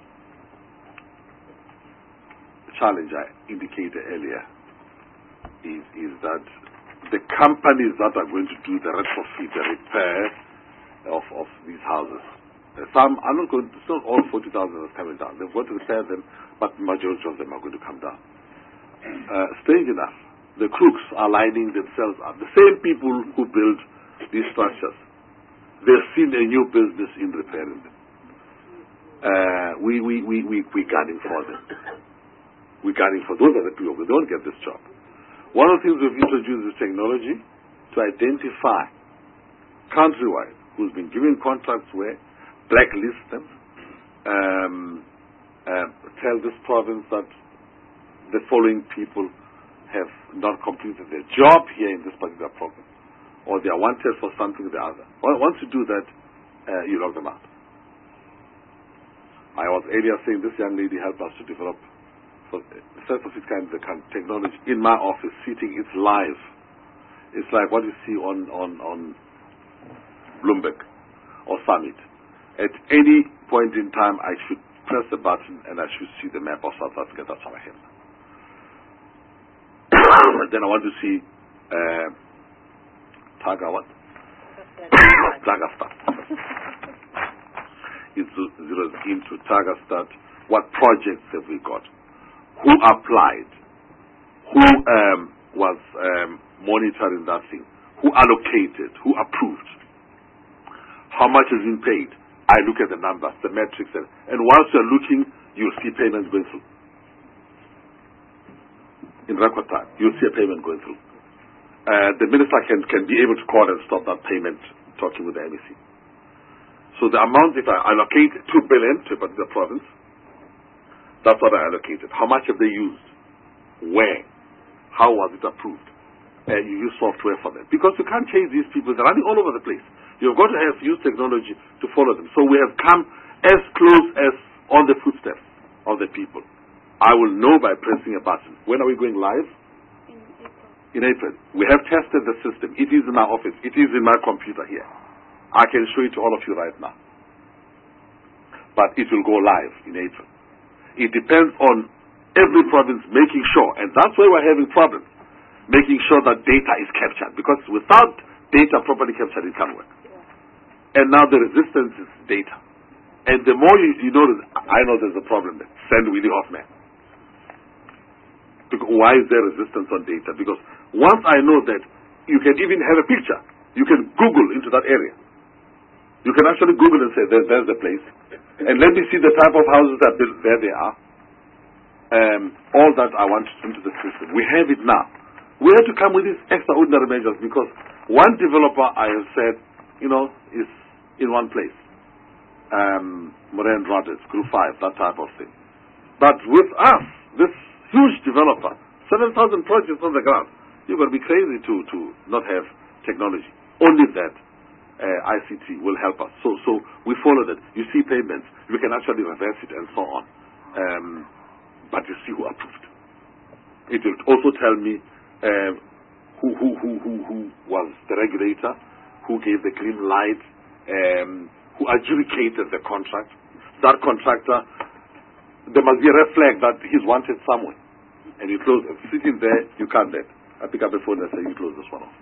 challenge I indicated earlier is, is that the companies that are going to do the retrofit, the repair of, of these houses, uh, some are not going to, it's not all forty thousand are coming down. They've got to repair them, but the majority of them are going to come down. Uh, strange enough, the crooks are lining themselves up. The same people who build these structures, they've seen a new business in repairing them. Uh, we, we, we, we, we're gunning for them. We're gunning for those are the people who don't get this job. One of the things we've introduced is technology to identify countrywide who's been given contracts where, blacklist them, um, uh, tell this province that the following people have not completed their job here in this particular province, or they are wanted for something or the other. Once you do that, uh, you lock them out. I was earlier saying this young lady helped us to develop for the first of its kind, the kind of technology in my office, sitting, it's live. It's like what you see on, on, on Bloomberg or Summit. At any point in time, I should press the button and I should see the map of South Africa. That's how I have. Then I want to see uh, Taga what? Tagastat. It's zeroes into Tagastat. What projects have we got? Who applied? Who um, was um, monitoring that thing? Who allocated? Who approved? How much has been paid? I look at the numbers, the metrics, and, and once you're looking, you'll see payments going through. In record time, you'll see a payment going through. Uh, the minister can, can be able to call and stop that payment, talking with the M E C. So the amount, if I allocate two billion to a particular province, that's what I allocated. How much have they used? Where? How was it approved? And you use software for them. Because you can't change these people. They're running all over the place. You've got to have use technology to follow them. So we have come as close as on the footsteps of the people. I will know by pressing a button. When are we going live? In April. In April. We have tested the system. It is in our office. It is in my computer here. I can show it to all of you right now. but it will go live in April. It depends on every province making sure, and that's why we're having problems, making sure that data is captured, because without data properly captured, it can't work. And now the resistance is data. And the more you, you notice, I know there's a problem there. Send Willie Hoffman. Because why is there resistance on data? Because once I know that you can even have a picture, you can Google into that area. You can actually Google and say, there, there's the place. And let me see the type of houses that built, there they are. Um, all that I want into the system. We have it now. We have to come with these extraordinary measures because one developer, I have said, you know, is in one place. Um, Moran Brothers, Group five, that type of thing. But with us, this huge developer, seven thousand projects on the ground, you've got to be crazy to, to not have technology. Only that uh, I C T will help us. So, so we follow that. You see payments, we can actually reverse it and so on. Um, but you see who approved. It will also tell me uh, who, who, who, who, who was the regulator, who gave the green light, um, who adjudicated the contract. That contractor, there must be a red flag that he's wanted somewhere. And you close it. Sitting there, you can't let. I pick up the phone and say, you close this one off.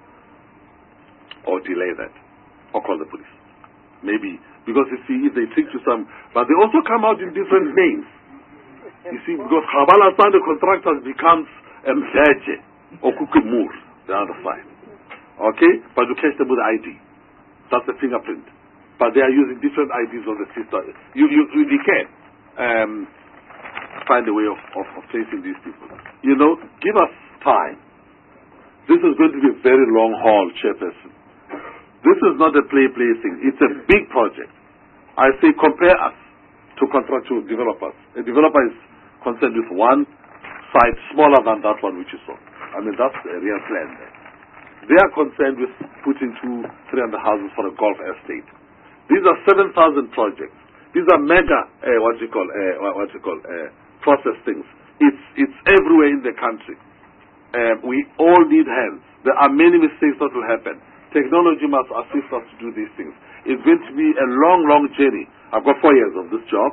Or delay that. Or call the police. Maybe. Because you see, if they take to some, but they also come out in different names. You see, because Khabala San, the contractor becomes Mfeje or Kukimur, the other side. Okay? But you catch them with I D. That's the fingerprint. But they are using different I Ds on the system. You, you, you can um, find a way of, of, of tracing these people. You know, give us time. This is going to be a very long haul, Chairperson. This is not a play-play thing. It's a big project. I say compare us to contractual developers. A developer is concerned with one site smaller than that one which you saw. I mean, that's a real plan there. They are concerned with putting two, three hundred houses for a golf estate. These are seven thousand projects. These are mega, uh, what you call, uh, what you call, uh, process things. It's, it's everywhere in the country. Uh, we all need hands. There are many mistakes that will happen. Technology must assist us to do these things. It's going to be a long, long journey. I've got four years of this job.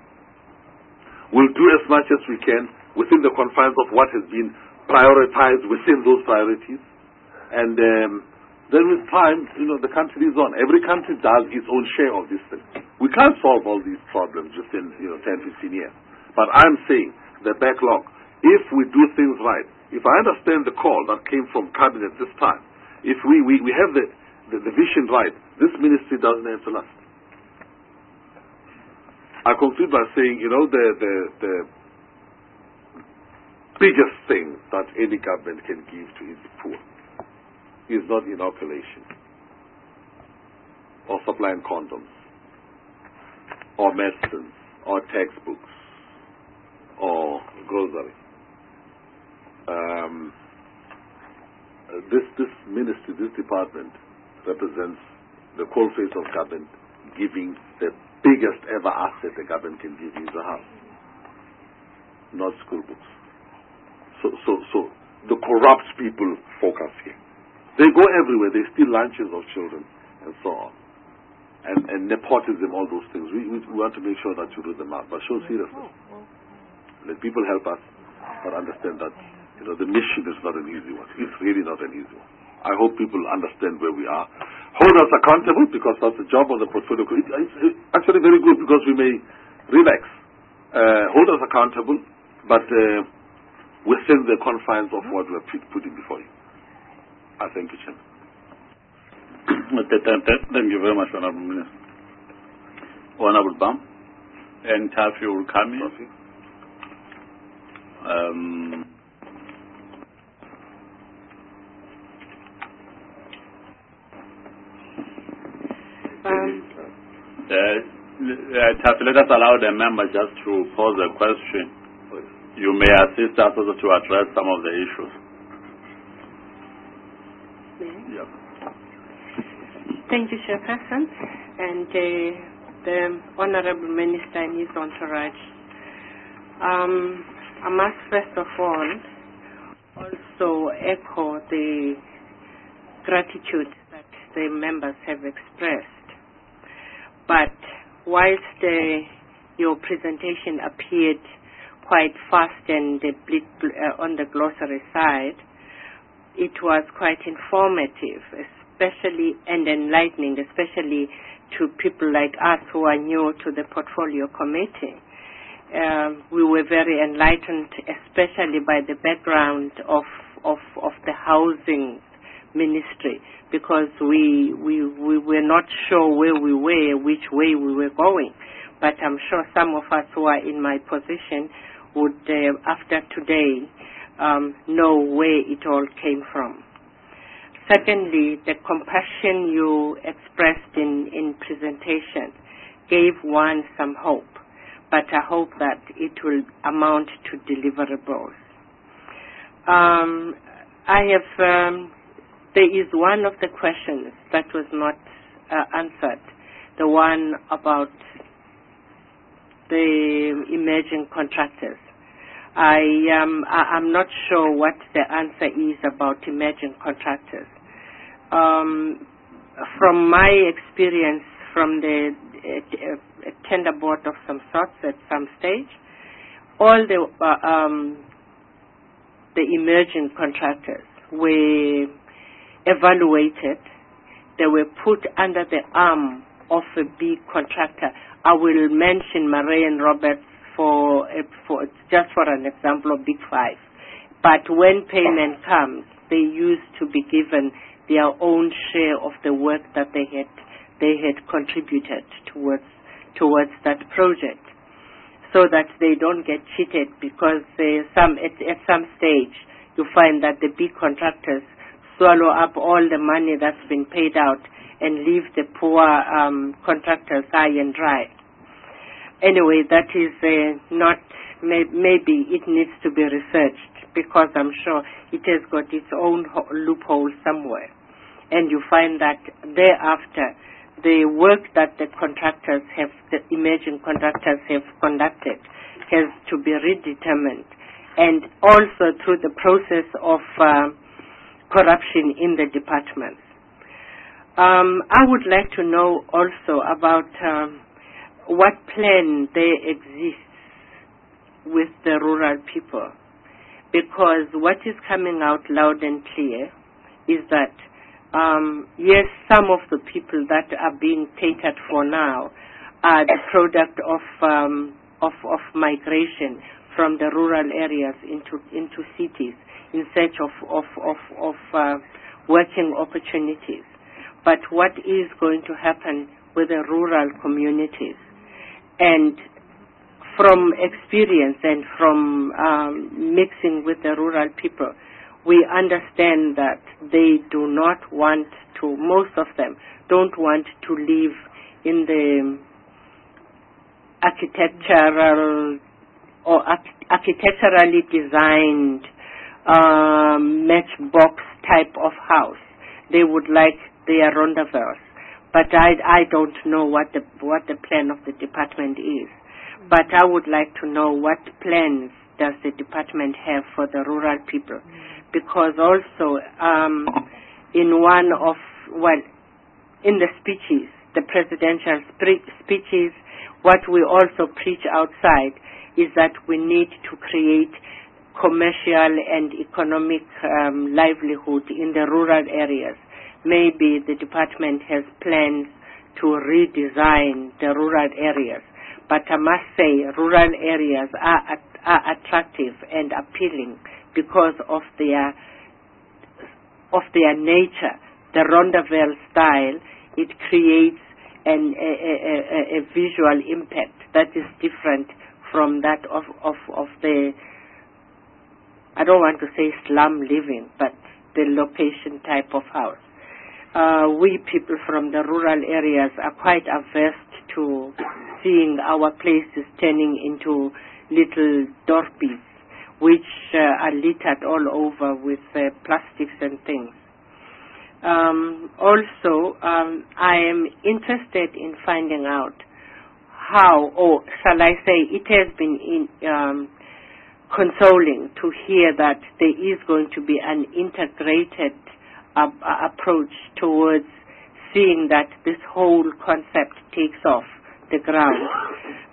We'll do as much as we can within the confines of what has been prioritized within those priorities. And um, then with time, you know, the country is on. Every country does its own share of this thing. We can't solve all these problems within, you know, ten, fifteen years. But I'm saying the backlog, if we do things right, if I understand the call that came from Cabinet this time, if we, we, we have the, the, the vision right, this ministry doesn't have to last. I conclude by saying, you know, the, the, the biggest thing that any government can give to its poor is not inoculation or supplying condoms or medicines or textbooks or grocery. Um, this this ministry, this department represents the coal face of government, giving the biggest ever asset the government can give is a house, not school books. So, so, so the corrupt people focus here. They go everywhere. They steal lunches of children and so on. And, and nepotism, all those things. We, we, we want to make sure that you root them out. But show seriousness. Let people help us, but understand that, you know, the mission is not an easy one. It's really not an easy one. I hope people understand where we are. Hold us accountable, because that's the job of the portfolio. It, it's, it's actually very good, because we may relax. Uh, hold us accountable, but uh, within the confines of what we're putting before you. I thank you, Chairman. Thank you very much, Honorable Minister. Honorable Bam, and Tafi will come in. Um, Um, uh, uh, Tafi, let us allow the member just to pose a question. You may assist us also to address some of the issues. yeah. Yep. Thank you, Chairperson, and uh, the Honorable Minister and his entourage. Um, I must first of all also echo the gratitude that the members have expressed. But whilst uh, your presentation appeared quite fast and a bit uh, on the glossary side. It was quite informative, especially and enlightening, especially to people like us who are new to the portfolio committee. Um, we were very enlightened, especially by the background of of, of the housing ministry, because we, we we were not sure where we were, which way we were going. But I'm sure some of us who are in my position would, uh, after today, um, know where it all came from. Secondly, the compassion you expressed in, in presentation gave one some hope, but I hope that it will amount to deliverables. Um, I have, um, there is one of the questions that was not uh, answered, the one about the emerging contractors. I, um, I, I'm not sure what the answer is about emerging contractors. Um, from my experience from the uh, tender board of some sorts at some stage, all the uh, um, the emerging contractors were evaluated. They were put under the arm of a big contractor. I will mention Murray and Roberts for, uh, for just for an example of Big Five. But when payment comes, they used to be given their own share of the work that they had they had contributed towards towards that project, so that they don't get cheated, because uh, some at, at some stage you find that the big contractors swallow up all the money that's been paid out and leave the poor um, contractors high and dry. Anyway, that is uh, not, may, maybe it needs to be researched, because I'm sure it has got its own ho- loophole somewhere. And you find that thereafter, the work that the contractors have, the emerging contractors have conducted, has to be redetermined. And also through the process of uh, corruption in the departments. Um, I would like to know also about um, what plan there exists with the rural people, because what is coming out loud and clear is that um, yes, some of the people that are being catered for now are the product of um, of, of migration from the rural areas into into cities in search of of of, of uh, working opportunities. But what is going to happen with the rural communities? And from experience and from um, mixing with the rural people, we understand that they do not want to, most of them don't want to live in the architectural or arch- architecturally designed um, matchbox type of house. They would like their rondavellas. But I, I don't know what the what the plan of the department is. But I would like to know what plans does the department have for the rural people. Because also um, in one of, well, in the speeches, the presidential spre- speeches, what we also preach outside is that we need to create commercial and economic um, livelihood in the rural areas. Maybe the department has plans to redesign the rural areas. But I must say, rural areas are, are attractive and appealing because of their of their nature. The Rondavel style, it creates an, a, a, a, a visual impact that is different from that of, of, of the, I don't want to say slum living, but the location type of house. Uh, we people from the rural areas are quite averse to seeing our places turning into little dorpies, which uh, are littered all over with uh, plastics and things. Um, also, um, I am interested in finding out how, or shall I say, it has been in, um, consoling to hear that there is going to be an integrated uh, approach towards seeing that this whole concept takes off the ground.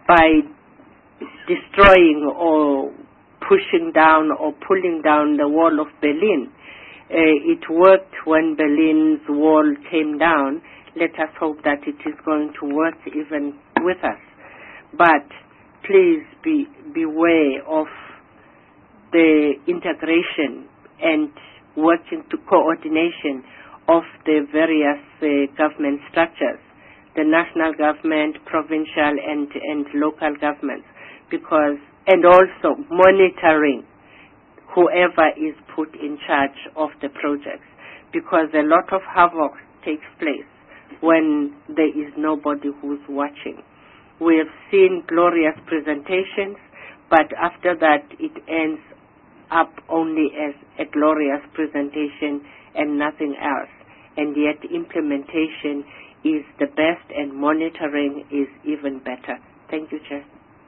by destroying or pushing down or pulling down the wall of Berlin. Uh, it worked when Berlin's wall came down. Let us hope that it is going to work even with us. But please be beware of the integration and working to coordination of the various uh, government structures, the national government, provincial and, and local governments, because, and also monitoring whoever is put in charge of the projects, because a lot of havoc takes place when there is nobody who's watching. We have seen glorious presentations, but after that it ends up only as a glorious presentation and nothing else. And yet implementation is the best and monitoring is even better. Thank you, Chair.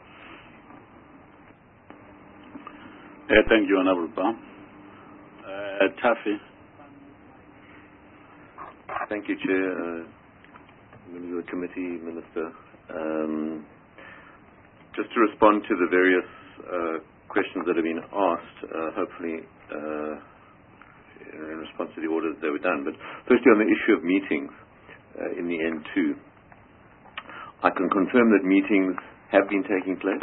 Uh, thank you, Honorable Baum. Uh, Tafi. Thank you, Chair. Uh, Member of the Committee, Minister. Um, just to respond to the various uh, questions that have been asked, uh, hopefully uh, in response to the order that they were done. But firstly, on the issue of meetings uh, in the N two, I can confirm that meetings have been taking place.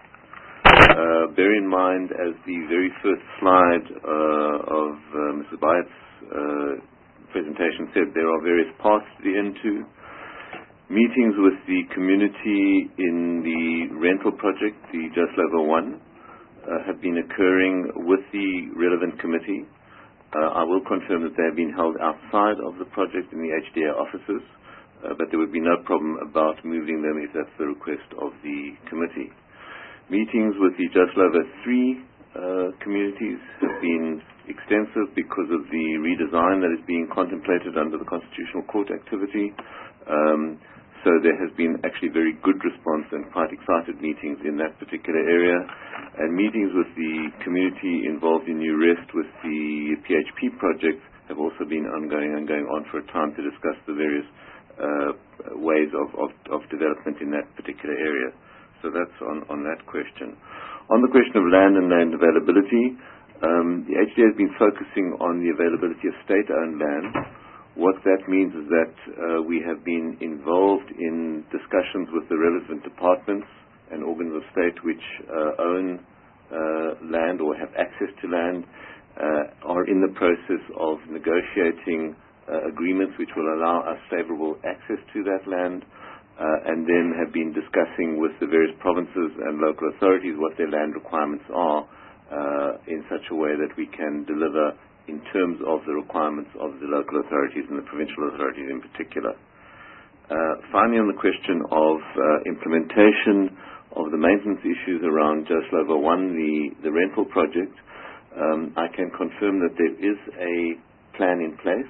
Uh, bear in mind, as the very first slide uh, of uh, Mister Bayat's uh, presentation said, there are various parts to the N two. Meetings with the community in the rental project, the Just Level one, uh, have been occurring with the relevant committee. Uh, I will confirm that they have been held outside of the project in the H D A offices, uh, but there would be no problem about moving them if that's the request of the committee. Meetings with the Just Level three uh, communities have been extensive because of the redesign that is being contemplated under the Constitutional Court activity. Um, So there has been actually very good response and quite excited meetings in that particular area. And meetings with the community involved in New Rest with the P H P projects have also been ongoing and going on for a time to discuss the various uh, ways of, of, of development in that particular area. So that's on, on that question. On the question of land and land availability, um, the H D A has been focusing on the availability of state-owned land. What that means is that uh, we have been involved in discussions with the relevant departments and organs of state which uh, own uh, land or have access to land, uh, are in the process of negotiating uh, agreements which will allow us favorable access to that land, uh, and then have been discussing with the various provinces and local authorities what their land requirements are uh, in such a way that we can deliver in terms of the requirements of the local authorities and the provincial authorities in particular. Uh, finally, on the question of uh, implementation of the maintenance issues around Just Level one, the, the rental project, um, I can confirm that there is a plan in place.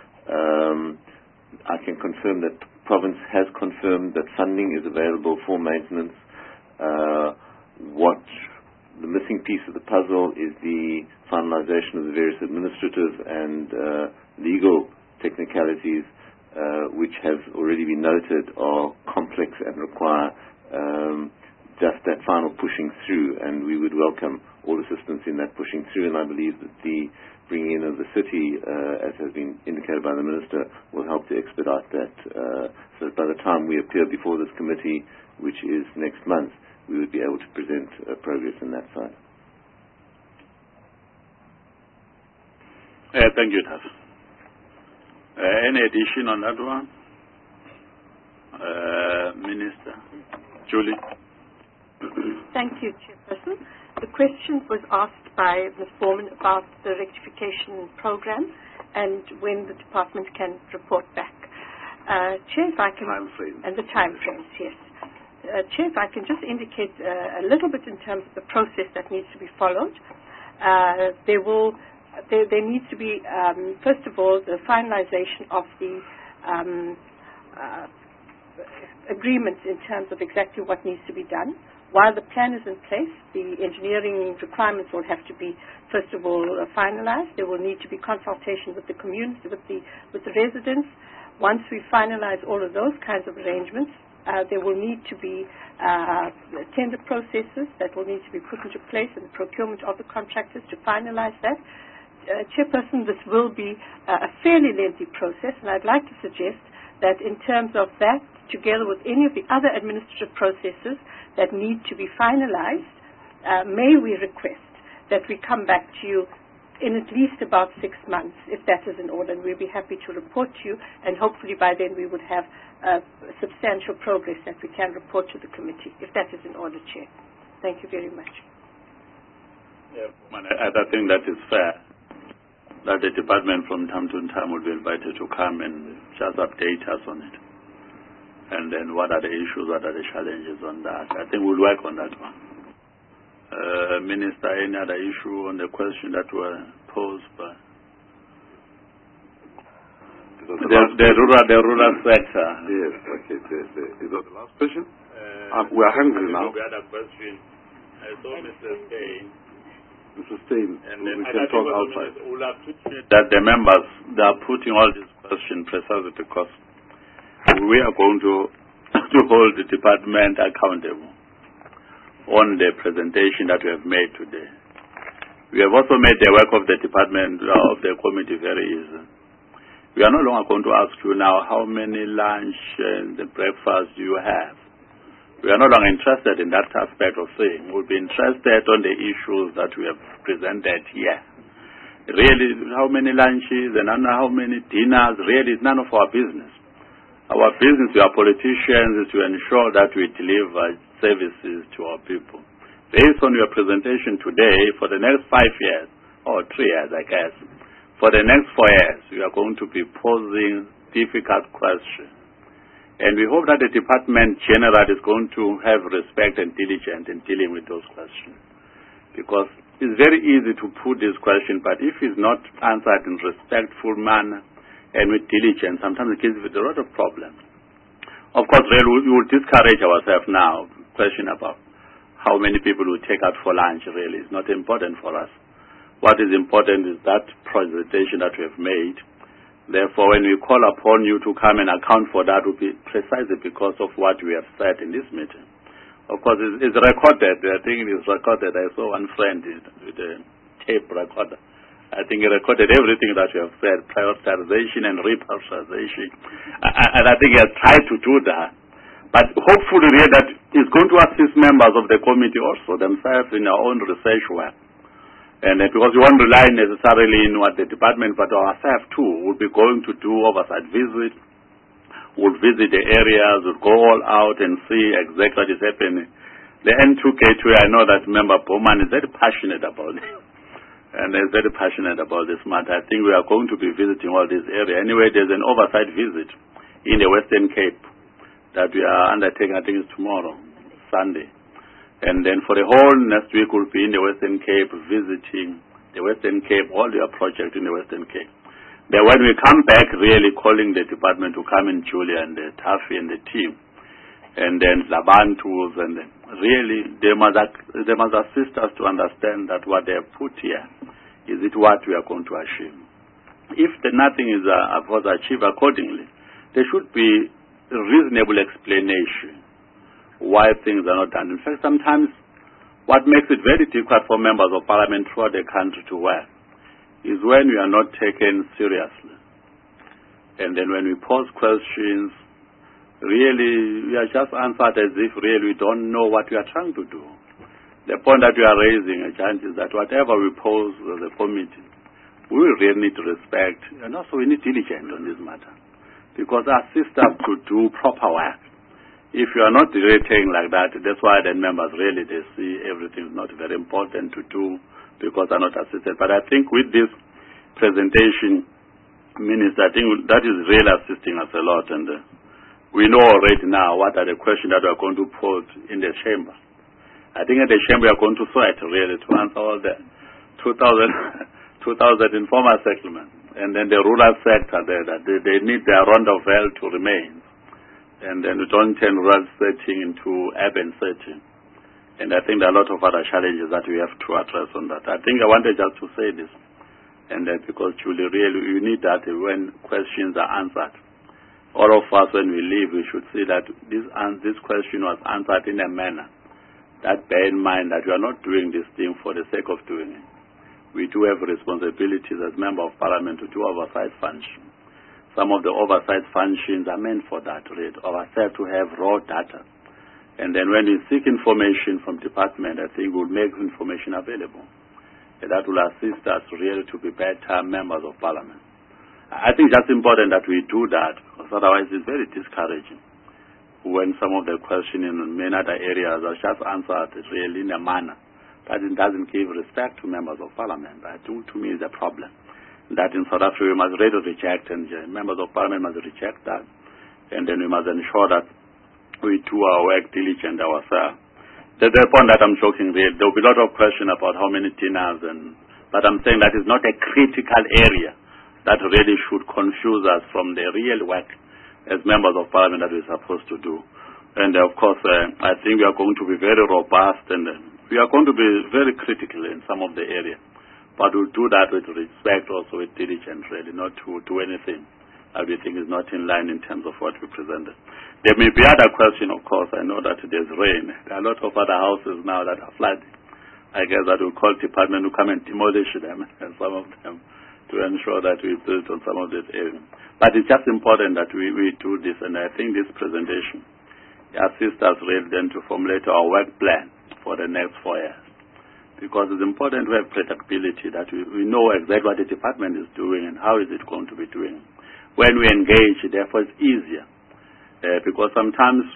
Um, I can confirm that the province has confirmed that funding is available for maintenance. Uh, what The missing piece of the puzzle is the finalization of the various administrative and uh, legal technicalities, uh, which have already been noted are complex and require um, just that final pushing through, and we would welcome all assistance in that pushing through, and I believe that the bringing in of the city, uh, as has been indicated by the Minister, will help to expedite that, uh, so that by the time we appear before this committee, which is next month, we would be able to present uh, progress on that side. Uh, thank you, Taf. Uh, any addition on that one? Uh, Minister. Julie. Thank you, Chairperson. The question was asked by Miz Foreman about the rectification program and when the department can report back. Uh, Chair, if I can... Time frame. And the time frames, yes. Uh, Chair, if I can just indicate uh, a little bit in terms of the process that needs to be followed. Uh, there will, there, there needs to be, um, first of all, the finalization of the um, uh, agreements in terms of exactly what needs to be done. While the plan is in place, the engineering requirements will have to be, first of all, uh, finalized. There will need to be consultation with the community, with the, with the residents. Once we finalize all of those kinds of arrangements, Uh, there will need to be uh, tender processes that will need to be put into place and the procurement of the contractors to finalize that. Uh, Chairperson, this will be uh, a fairly lengthy process, and I'd like to suggest that in terms of that, together with any of the other administrative processes that need to be finalized, uh, may we request that we come back to you in at least about six months, if that is in order, and we'll be happy to report to you, and hopefully by then we would have uh, substantial progress that we can report to the committee, if that is in order, Chair. Thank you very much. Yeah, I, I think that is fair, that the department from time to time will be invited to come and just update us on it. And then what are the issues, what are the challenges on that. I think we'll work on that one. Uh, Minister, any other issue on the question that were posed by the, the, the rural the rural sector? Yes, okay. The, the, is that the last question? Uh, uh, we are hungry now. The other question. I saw Mister Stein. Mister Stein, and we then can talk outside. We'll appreciate that the members, they are putting all these questions precisely because we are going to, to hold the department accountable on the presentation that we have made today. We have also made the work of the department, uh, of the committee, very easy. We are no longer going to ask you now how many lunch and breakfast you have. We are no longer interested in that aspect of things. We'll be interested on the issues that we have presented here. Really, how many lunches and how many dinners, really, is none of our business. Our business, we are politicians, is to ensure that we deliver services to our people. Based on your presentation today, for the next five years, or three years, I guess, for the next four years, we are going to be posing difficult questions. And we hope that the department general is going to have respect and diligence in dealing with those questions. Because it's very easy to put this question, but if it's not answered in a respectful manner, and with diligence, sometimes it gives a lot of problems. Of course, we will discourage ourselves now. Question about how many people will take out for lunch really is not important for us. What is important is that presentation that we have made. Therefore, when we call upon you to come and account for that, will be precisely because of what we have said in this meeting. Of course, it's, it's recorded. I think it is recorded. I saw one friend with a tape recorder. I think he recorded everything that you have said, prioritization and reprioritization. And I think he has tried to do that. But hopefully really that is going to assist members of the committee also themselves in our own research work. And uh, because we won't rely necessarily in what the department, but ourselves too, will be going to do oversight visits, we'll visit the areas, we'll go all out and see exactly what is happening. The N two K two, I know that member Bowman is very passionate about it. And is very passionate about this matter. I think we are going to be visiting all these areas. Anyway, there's an oversight visit in the Western Cape that we are undertaking, I think it's tomorrow, Sunday. And then for the whole next week, we'll be in the Western Cape visiting the Western Cape, all your projects in the Western Cape. Then when we come back, really calling the department to come in, Julia and the Taffy and the team, and then Labantus, and then really they must, they must assist us to understand that what they have put here, is it what we are going to achieve? If the nothing is uh, was achieved accordingly, there should be a reasonable explanation why things are not done. In fact, sometimes what makes it very difficult for members of parliament throughout the country to work is when we are not taken seriously. And then when we pose questions, really we are just answered as if really we don't know what we are trying to do. The point that we are raising, a chance, is that whatever we pose as a committee, we will really need to respect, and also we need diligence on this matter, because our assist us to do proper work. If you are not rating like that, that's why the members really, they see everything is not very important to do because they are not assisted. But I think with this presentation, Minister, I think that is really assisting us a lot, and uh, we know already now what are the questions that we are going to pose in the chamber. I think at the chamber we are going to sweat really to answer all the two thousand, two thousand informal settlements. And then the rural sector, they, they, they need their round of hell to remain. And then we don't turn rural setting into urban setting. And I think there are a lot of other challenges that we have to address on that. I think I wanted just to say this. And uh, because Julie, really, you need that when questions are answered. all of us, when we leave, we should see that this, an this question was answered in a manner that bear in mind that we are not doing this thing for the sake of doing it. We do have responsibilities as Member of Parliament to do oversight functions. Some of the oversight functions are meant for that, really. Oversight to have raw data. And then when we seek information from department, I think we'll make information available. And that will assist us really to be better members of Parliament. I think that's important that we do that, because otherwise it's very discouraging when some of the questions in many other areas are just answered really in a manner that it doesn't give respect to members of Parliament. I think to me is a problem. That in South Africa we must really reject, and uh, members of Parliament must reject that. And then we must ensure that we do our work diligent ourselves. The, the point that I'm talking, there will be a lot of questions about how many dinners, and but I'm saying that is not a critical area that really should confuse us from the real work as members of Parliament that we're supposed to do. And uh, of course, uh, I think we are going to be very robust, and uh, we are going to be very critical in some of the areas. But we'll do that with respect, also with diligence, really, not to do anything that we think is not in line in terms of what we presented. There may be other questions, of course. I know that there's rain. There are a lot of other houses now that are flooded. I guess that we'll call department to come and demolish them, and some of them, to ensure that we build on some of these areas. But it's just important that we, we do this, and I think this presentation assists us really then to formulate our work plan for the next four years. Because it's important to have predictability, that we, we know exactly what the department is doing and how is it going to be doing. When we engage, therefore, it's easier. Uh, because sometimes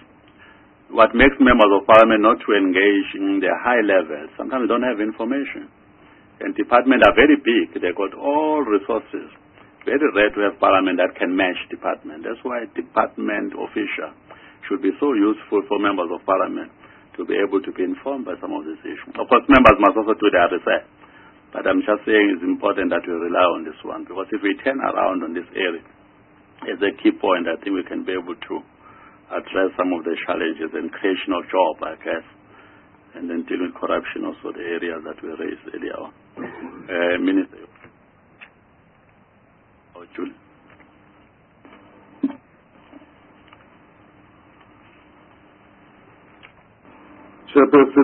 what makes members of Parliament not to engage in the high level, sometimes they don't have information. And departments are very big. They've got all resources. Very rare to have Parliament that can match department. That's why department official should be so useful for members of Parliament to be able to be informed by some of these issues. Of course, members must also do their research. But I'm just saying it's important that we rely on this one, because if we turn around on this area, it's a key point. I think we can be able to address some of the challenges and creation of jobs, I guess, and then deal with corruption, also the areas that we raised earlier on. Uh, Minister. Oh, Julie. Chairperson,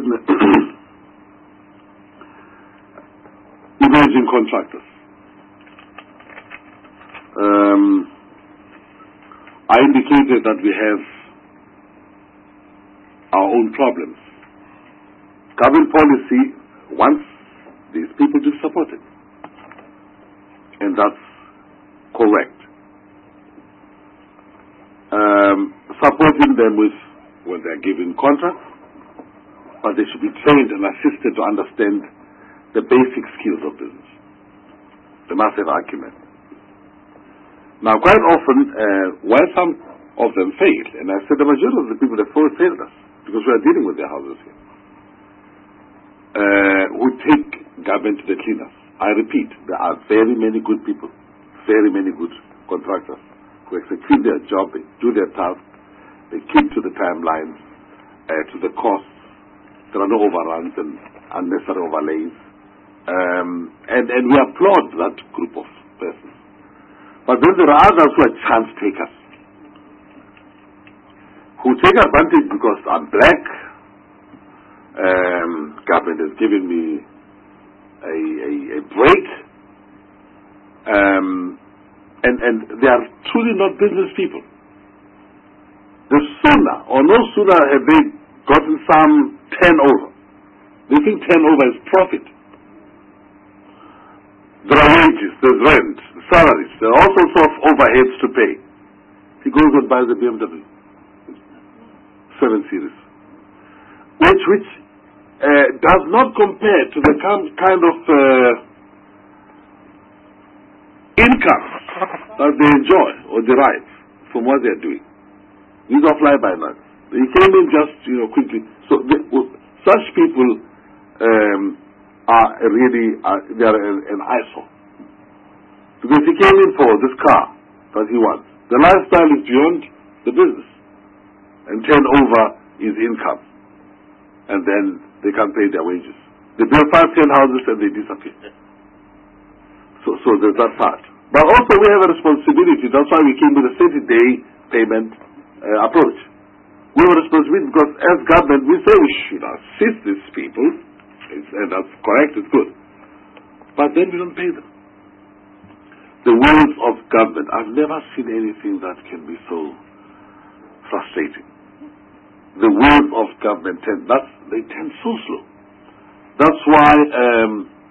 emerging contractors. Um, I indicated that we have our own problems. Government policy wants these people to support it. And that's correct. Um, supporting them with when they're given contracts, but they should be trained and assisted to understand the basic skills of business. They must have acumen. Now, quite often, uh, while some of them fail, and I said the majority of the people that failed us, because we are dealing with their houses here, uh, who take government to the cleaners. I repeat, there are very many good people, very many good contractors who execute their job, they do their task, they keep to the timelines, uh, to the costs. There are no overruns and unnecessary overlays. Um, and, and we applaud that group of persons. But then there are others who are chance takers, who take advantage because I'm black. Um, government has given me a, a, a break. Um, and, and they are truly not business people. The sooner or no sooner have they gotten some turnover. They think turnover is profit. There are wages, there's rent, salaries, there are all sorts of overheads to pay. He goes and buys a B M W seven series, which, which uh, does not compare to the kind of uh, income that they enjoy or derive from what they're doing. These are fly-by-nights. They came in just, you know, quickly. So they, well, such people um, are really, uh, they are an, an eyesore. Because he came in for this car that he wants. The lifestyle is beyond the business. And turnover is income. And then they can't pay their wages. They build five, ten houses and they disappear. So, so there's that part. But also we have a responsibility. That's why we came with a thirty-day payment uh, approach. We have a responsibility because as government we say we should assist these people, it's, and that's correct, it's good. But then we don't pay them. The wheels of government, I've never seen anything that can be so frustrating. The wheels of government tend, that's, they tend so slow. That's why um,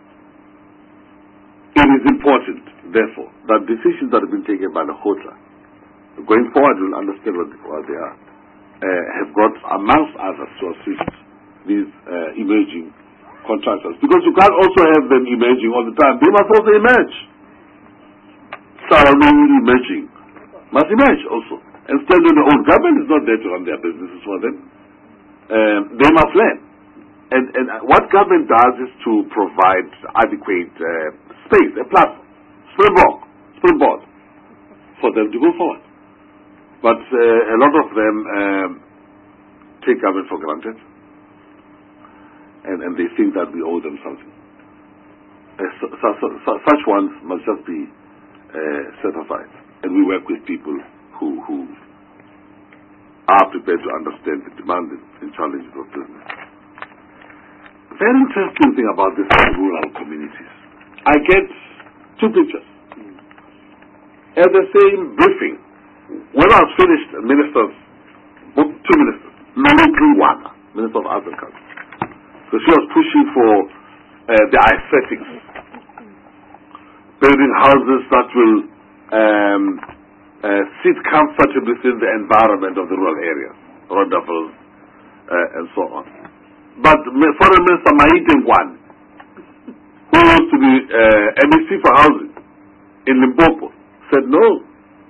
it is important, therefore, that decisions that have been taken by the H O T A, going forward we'll understand what, what they are, uh, have got, amongst others, to assist these uh, emerging contractors. Because you can't also have them emerging all the time. They must also emerge. Surrounding emerging must emerge also. And stand on their own. Government is not there to run their businesses for them. Um, they must learn. And, and what government does is to provide adequate uh, space, a platform, springboard, springboard for them to go forward. But uh, a lot of them um, take government for granted, and, and they think that we owe them something. Uh, so, so, so, such ones must just be uh, set aside, and we work with people who, who are prepared to understand the demands and challenges of business. Very interesting thing about these rural communities. I get two pictures. At the same briefing, when I was finished, ministers, two ministers, Maliki Wada, Minister of Agriculture, so she was pushing for uh, the aesthetics, building houses that will um, uh, sit comfortably within the environment of the rural areas, rondavels, uh, and so on. But Foreign Minister Maite Ngwane, who used to be uh, M E C for housing in Limpopo, said no.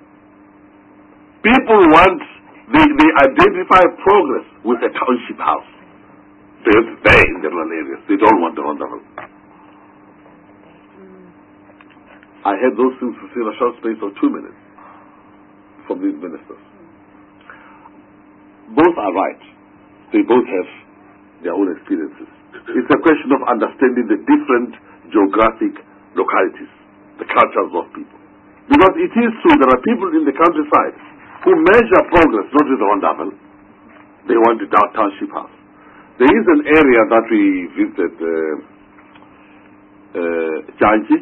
People want, they, they identify progress with a township house. They're there in the rural areas. They don't want the rondavel. I had those things to say in a short space of two minutes from these ministers. Both are right. They both have their own experiences. It's a question of understanding the different geographic localities, the cultures of people. Because it is true, there are people in the countryside who measure progress not with the rondavel. They want the township house. There is an area that we visited, uh, uh, Janji,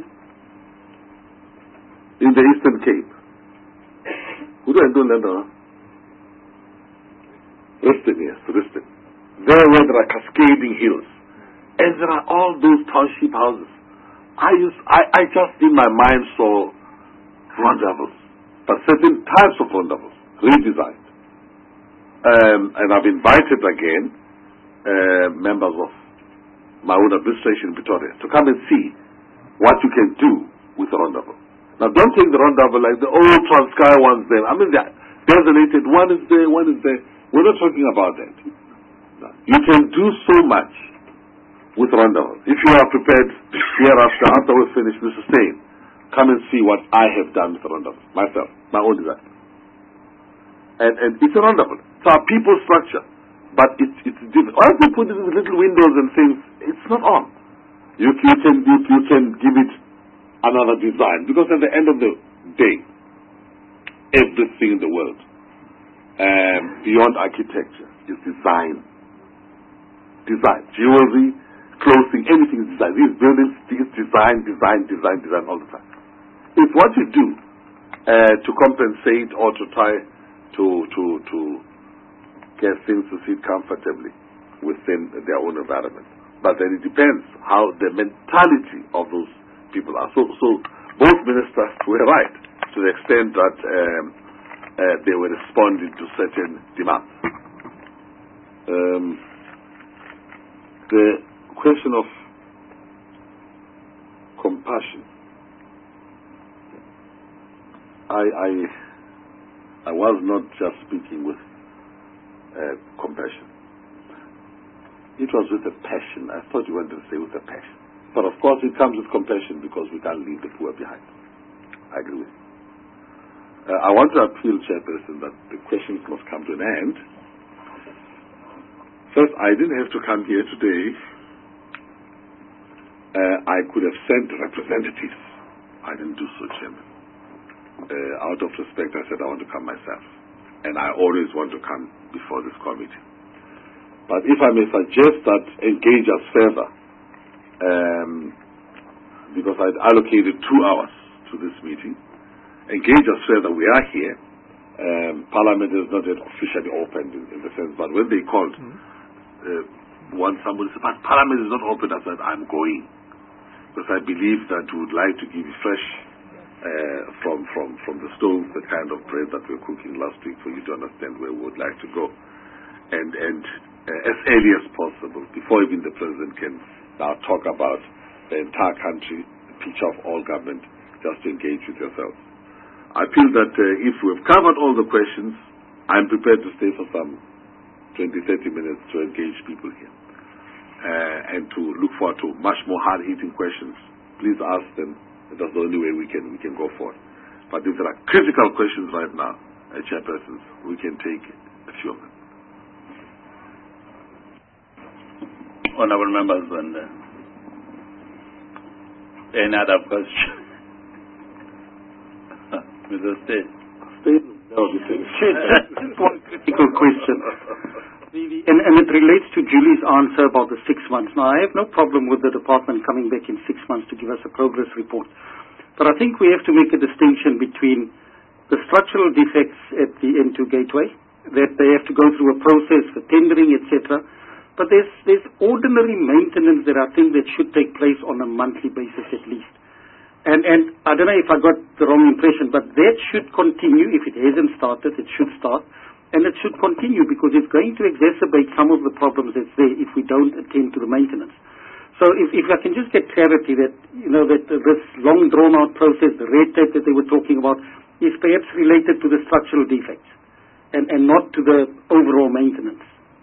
in the Eastern Cape. Who do I do that? Riston, yes, Riston. There where there are cascading hills, and there are all those township houses. I used, I, I just in my mind saw rondavels, but certain types of rondavels, redesigned. Um, and I've invited again uh, members of my own administration in Pretoria to come and see what you can do with the rondavel. Now don't take the rondavel like the old Transkei ones there. I mean, they're designated, one is there, one is there. We're not talking about that. You can do so much with rondavel. If you are prepared hereafter, after we finish, Mister Steyn, come and see what I have done with the rondavel, myself, my own design. And, and it's a rondavel. It's our people structure, but it's it's different. Once you put it with little windows and things, it's not on. You, you can you, you can give it another design, because at the end of the day, everything in the world, um, beyond architecture, is design. Design, jewelry, clothing, anything is design. These buildings, it's design, design, design, design all the time. It's what you do uh, to compensate or to try to to to get things to sit comfortably within their own environment. But then it depends how the mentality of those people are. So, so both ministers were right to the extent that um, uh, they were responding to certain demands. Um, The question of compassion. I, I, I was not just speaking with uh, compassion. It was with a passion. I thought you wanted to say with a passion. But of course it comes with compassion because we can't leave the poor behind. I agree with you. Uh, I want to appeal, Chairperson, that the questions must come to an end. First, I didn't have to come here today. Uh, I could have sent representatives. I didn't do so, Chairman. Uh, out of respect, I said I want to come myself. and I always want to come before this committee. But if I may suggest that engage us further, um, because I allocated two hours to this meeting, engage us further. We are here. Um, Parliament is not yet officially opened in, in the sense, but when they called, mm-hmm. uh, one somebody said, but Parliament is not open. I said, I'm going. Because I believe that we would like to give you fresh uh, from, from, from the stove, the kind of bread that we were cooking last week for you to understand where we would like to go. And, and uh, as early as possible, before even the President can now talk about the entire country, the picture of all government, just to engage with yourselves. I feel that uh, if we've covered all the questions, I'm prepared to stay for some twenty, thirty minutes to engage people here uh, and to look forward to much more hard-hitting questions. Please ask them. That's the only way we can we can go forward. But if there are critical questions right now, uh, chairpersons, we can take a few of them. Honourable members, and uh, any other questions? Mister State. State. No, just one critical question. And, and it relates to Julie's answer about the six months. Now, I have no problem with the department coming back in six months to give us a progress report. But I think we have to make a distinction between the structural defects at the N two gateway, that they have to go through a process for tendering, et cetera. But there's, there's ordinary maintenance that I think that should take place on a monthly basis at least. And, and I don't know if I got the wrong impression, but that should continue. If it hasn't started, it should start. And it should continue because it's going to exacerbate some of the problems that's there if we don't attend to the maintenance. So if, if I can just get clarity that, you know, that uh, this long drawn-out process, the red tape that they were talking about, is perhaps related to the structural defects and, and not to the overall maintenance.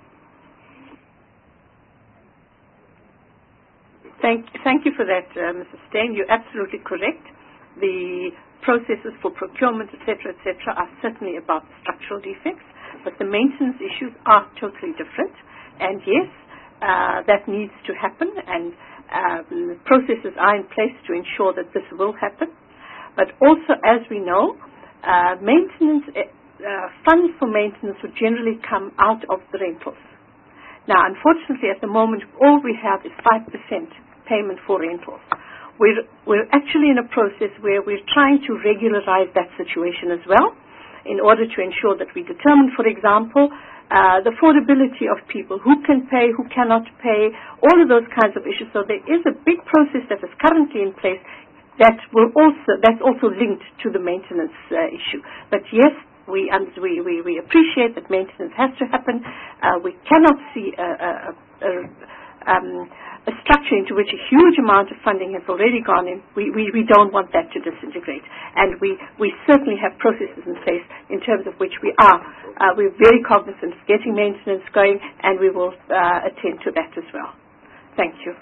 Thank, thank you for that, uh, Mister Steyn. You're absolutely correct. The processes for procurement, et cetera, et cetera, are certainly about structural defects, but the maintenance issues are totally different. And yes, uh, that needs to happen, and um, processes are in place to ensure that this will happen. But also, as we know, uh, maintenance uh, funds for maintenance would generally come out of the rentals. Now, unfortunately, at the moment, all we have is five percent payment for rentals. We're, we're actually in a process where we're trying to regularize that situation as well in order to ensure that we determine, for example, uh, the affordability of people, who can pay, who cannot pay, all of those kinds of issues. So there is a big process that is currently in place that will also, that's also linked to the maintenance uh, issue. But yes, We, um, we, we, we appreciate that maintenance has to happen. Uh, we cannot see a, a, a, um, a structure into which a huge amount of funding has already gone in. We, we, we don't want that to disintegrate. And we, we certainly have processes in place in terms of which we are. Uh, we're very cognizant of getting maintenance going, and we will uh, attend to that as well. Thank you.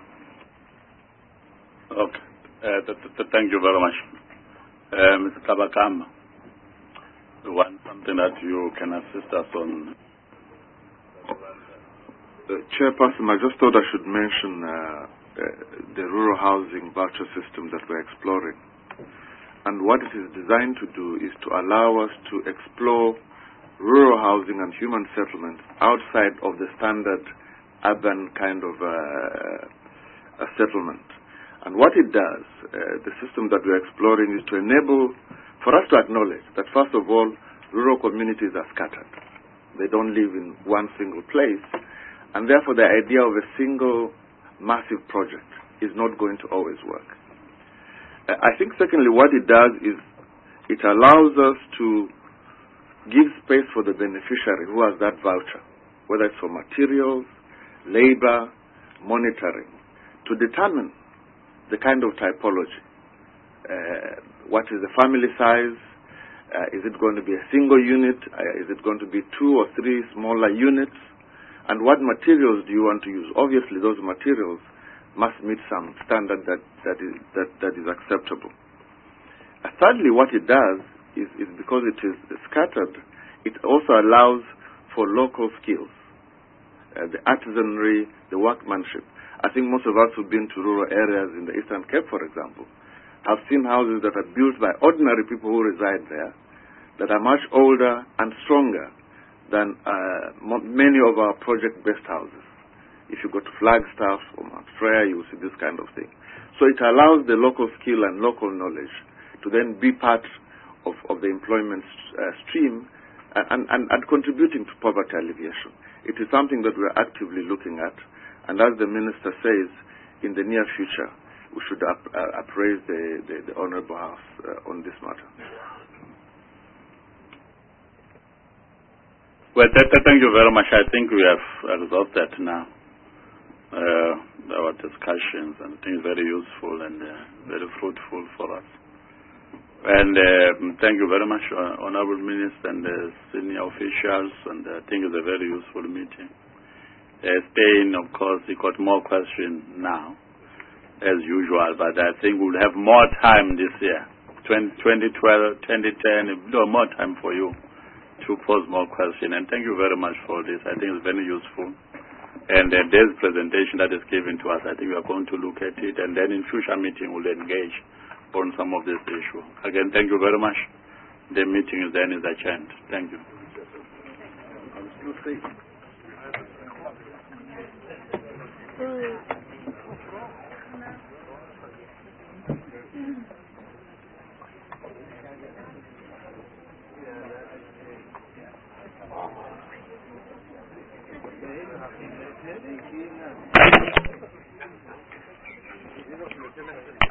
Okay. Uh, th th thank you very much. Uh, Mister Kabakama. One, something that you can assist us on? Uh, Chairperson, I just thought I should mention uh, uh, the rural housing voucher system that we're exploring. And what it is designed to do is to allow us to explore rural housing and human settlement outside of the standard urban kind of uh, a settlement. And what it does, uh, the system that we're exploring, is to enable for us to acknowledge that, first of all, rural communities are scattered. They don't live in one single place, and therefore the idea of a single massive project is not going to always work. Uh, I think, secondly, what it does is it allows us to give space for the beneficiary who has that voucher, whether it's for materials, labor, monitoring, to determine the kind of typology. Uh, what is the family size? Uh, is it going to be a single unit? Uh, is it going to be two or three smaller units? And what materials do you want to use? Obviously, those materials must meet some standard that, that, is, that, that is acceptable. Uh, thirdly, what it does is, is because it is scattered, it also allows for local skills, uh, the artisanry, the workmanship. I think most of us who've been to rural areas in the Eastern Cape, for example, have seen houses that are built by ordinary people who reside there, that are much older and stronger than uh, mo- many of our project-based houses. If you go to Flagstaff or Mount Frere, you will see this kind of thing. So it allows the local skill and local knowledge to then be part of, of the employment uh, stream and, and, and contributing to poverty alleviation. It is something that we are actively looking at, and as the Minister says, in the near future, we should up, uh, appraise the, the, the Honourable House uh, on this matter. Well, th- th- thank you very much. I think we have exhausted now uh, our discussions, and I think it's very useful and uh, very fruitful for us. And uh, thank you very much, uh, Honourable Minister and uh, senior officials, and uh, I think it's a very useful meeting. Uh, Spain, of course, we got more questions now, as usual, but I think we'll have more time this year. twenty twelve, twenty ten, no, more time for you to pose more questions. And thank you very much for this. I think it's very useful. And uh, this presentation that is given to us, I think we are going to look at it, and then in future meeting we'll engage on some of this issue. Again, thank you very much. The meeting is then is adjourned. Thank you. Thank you.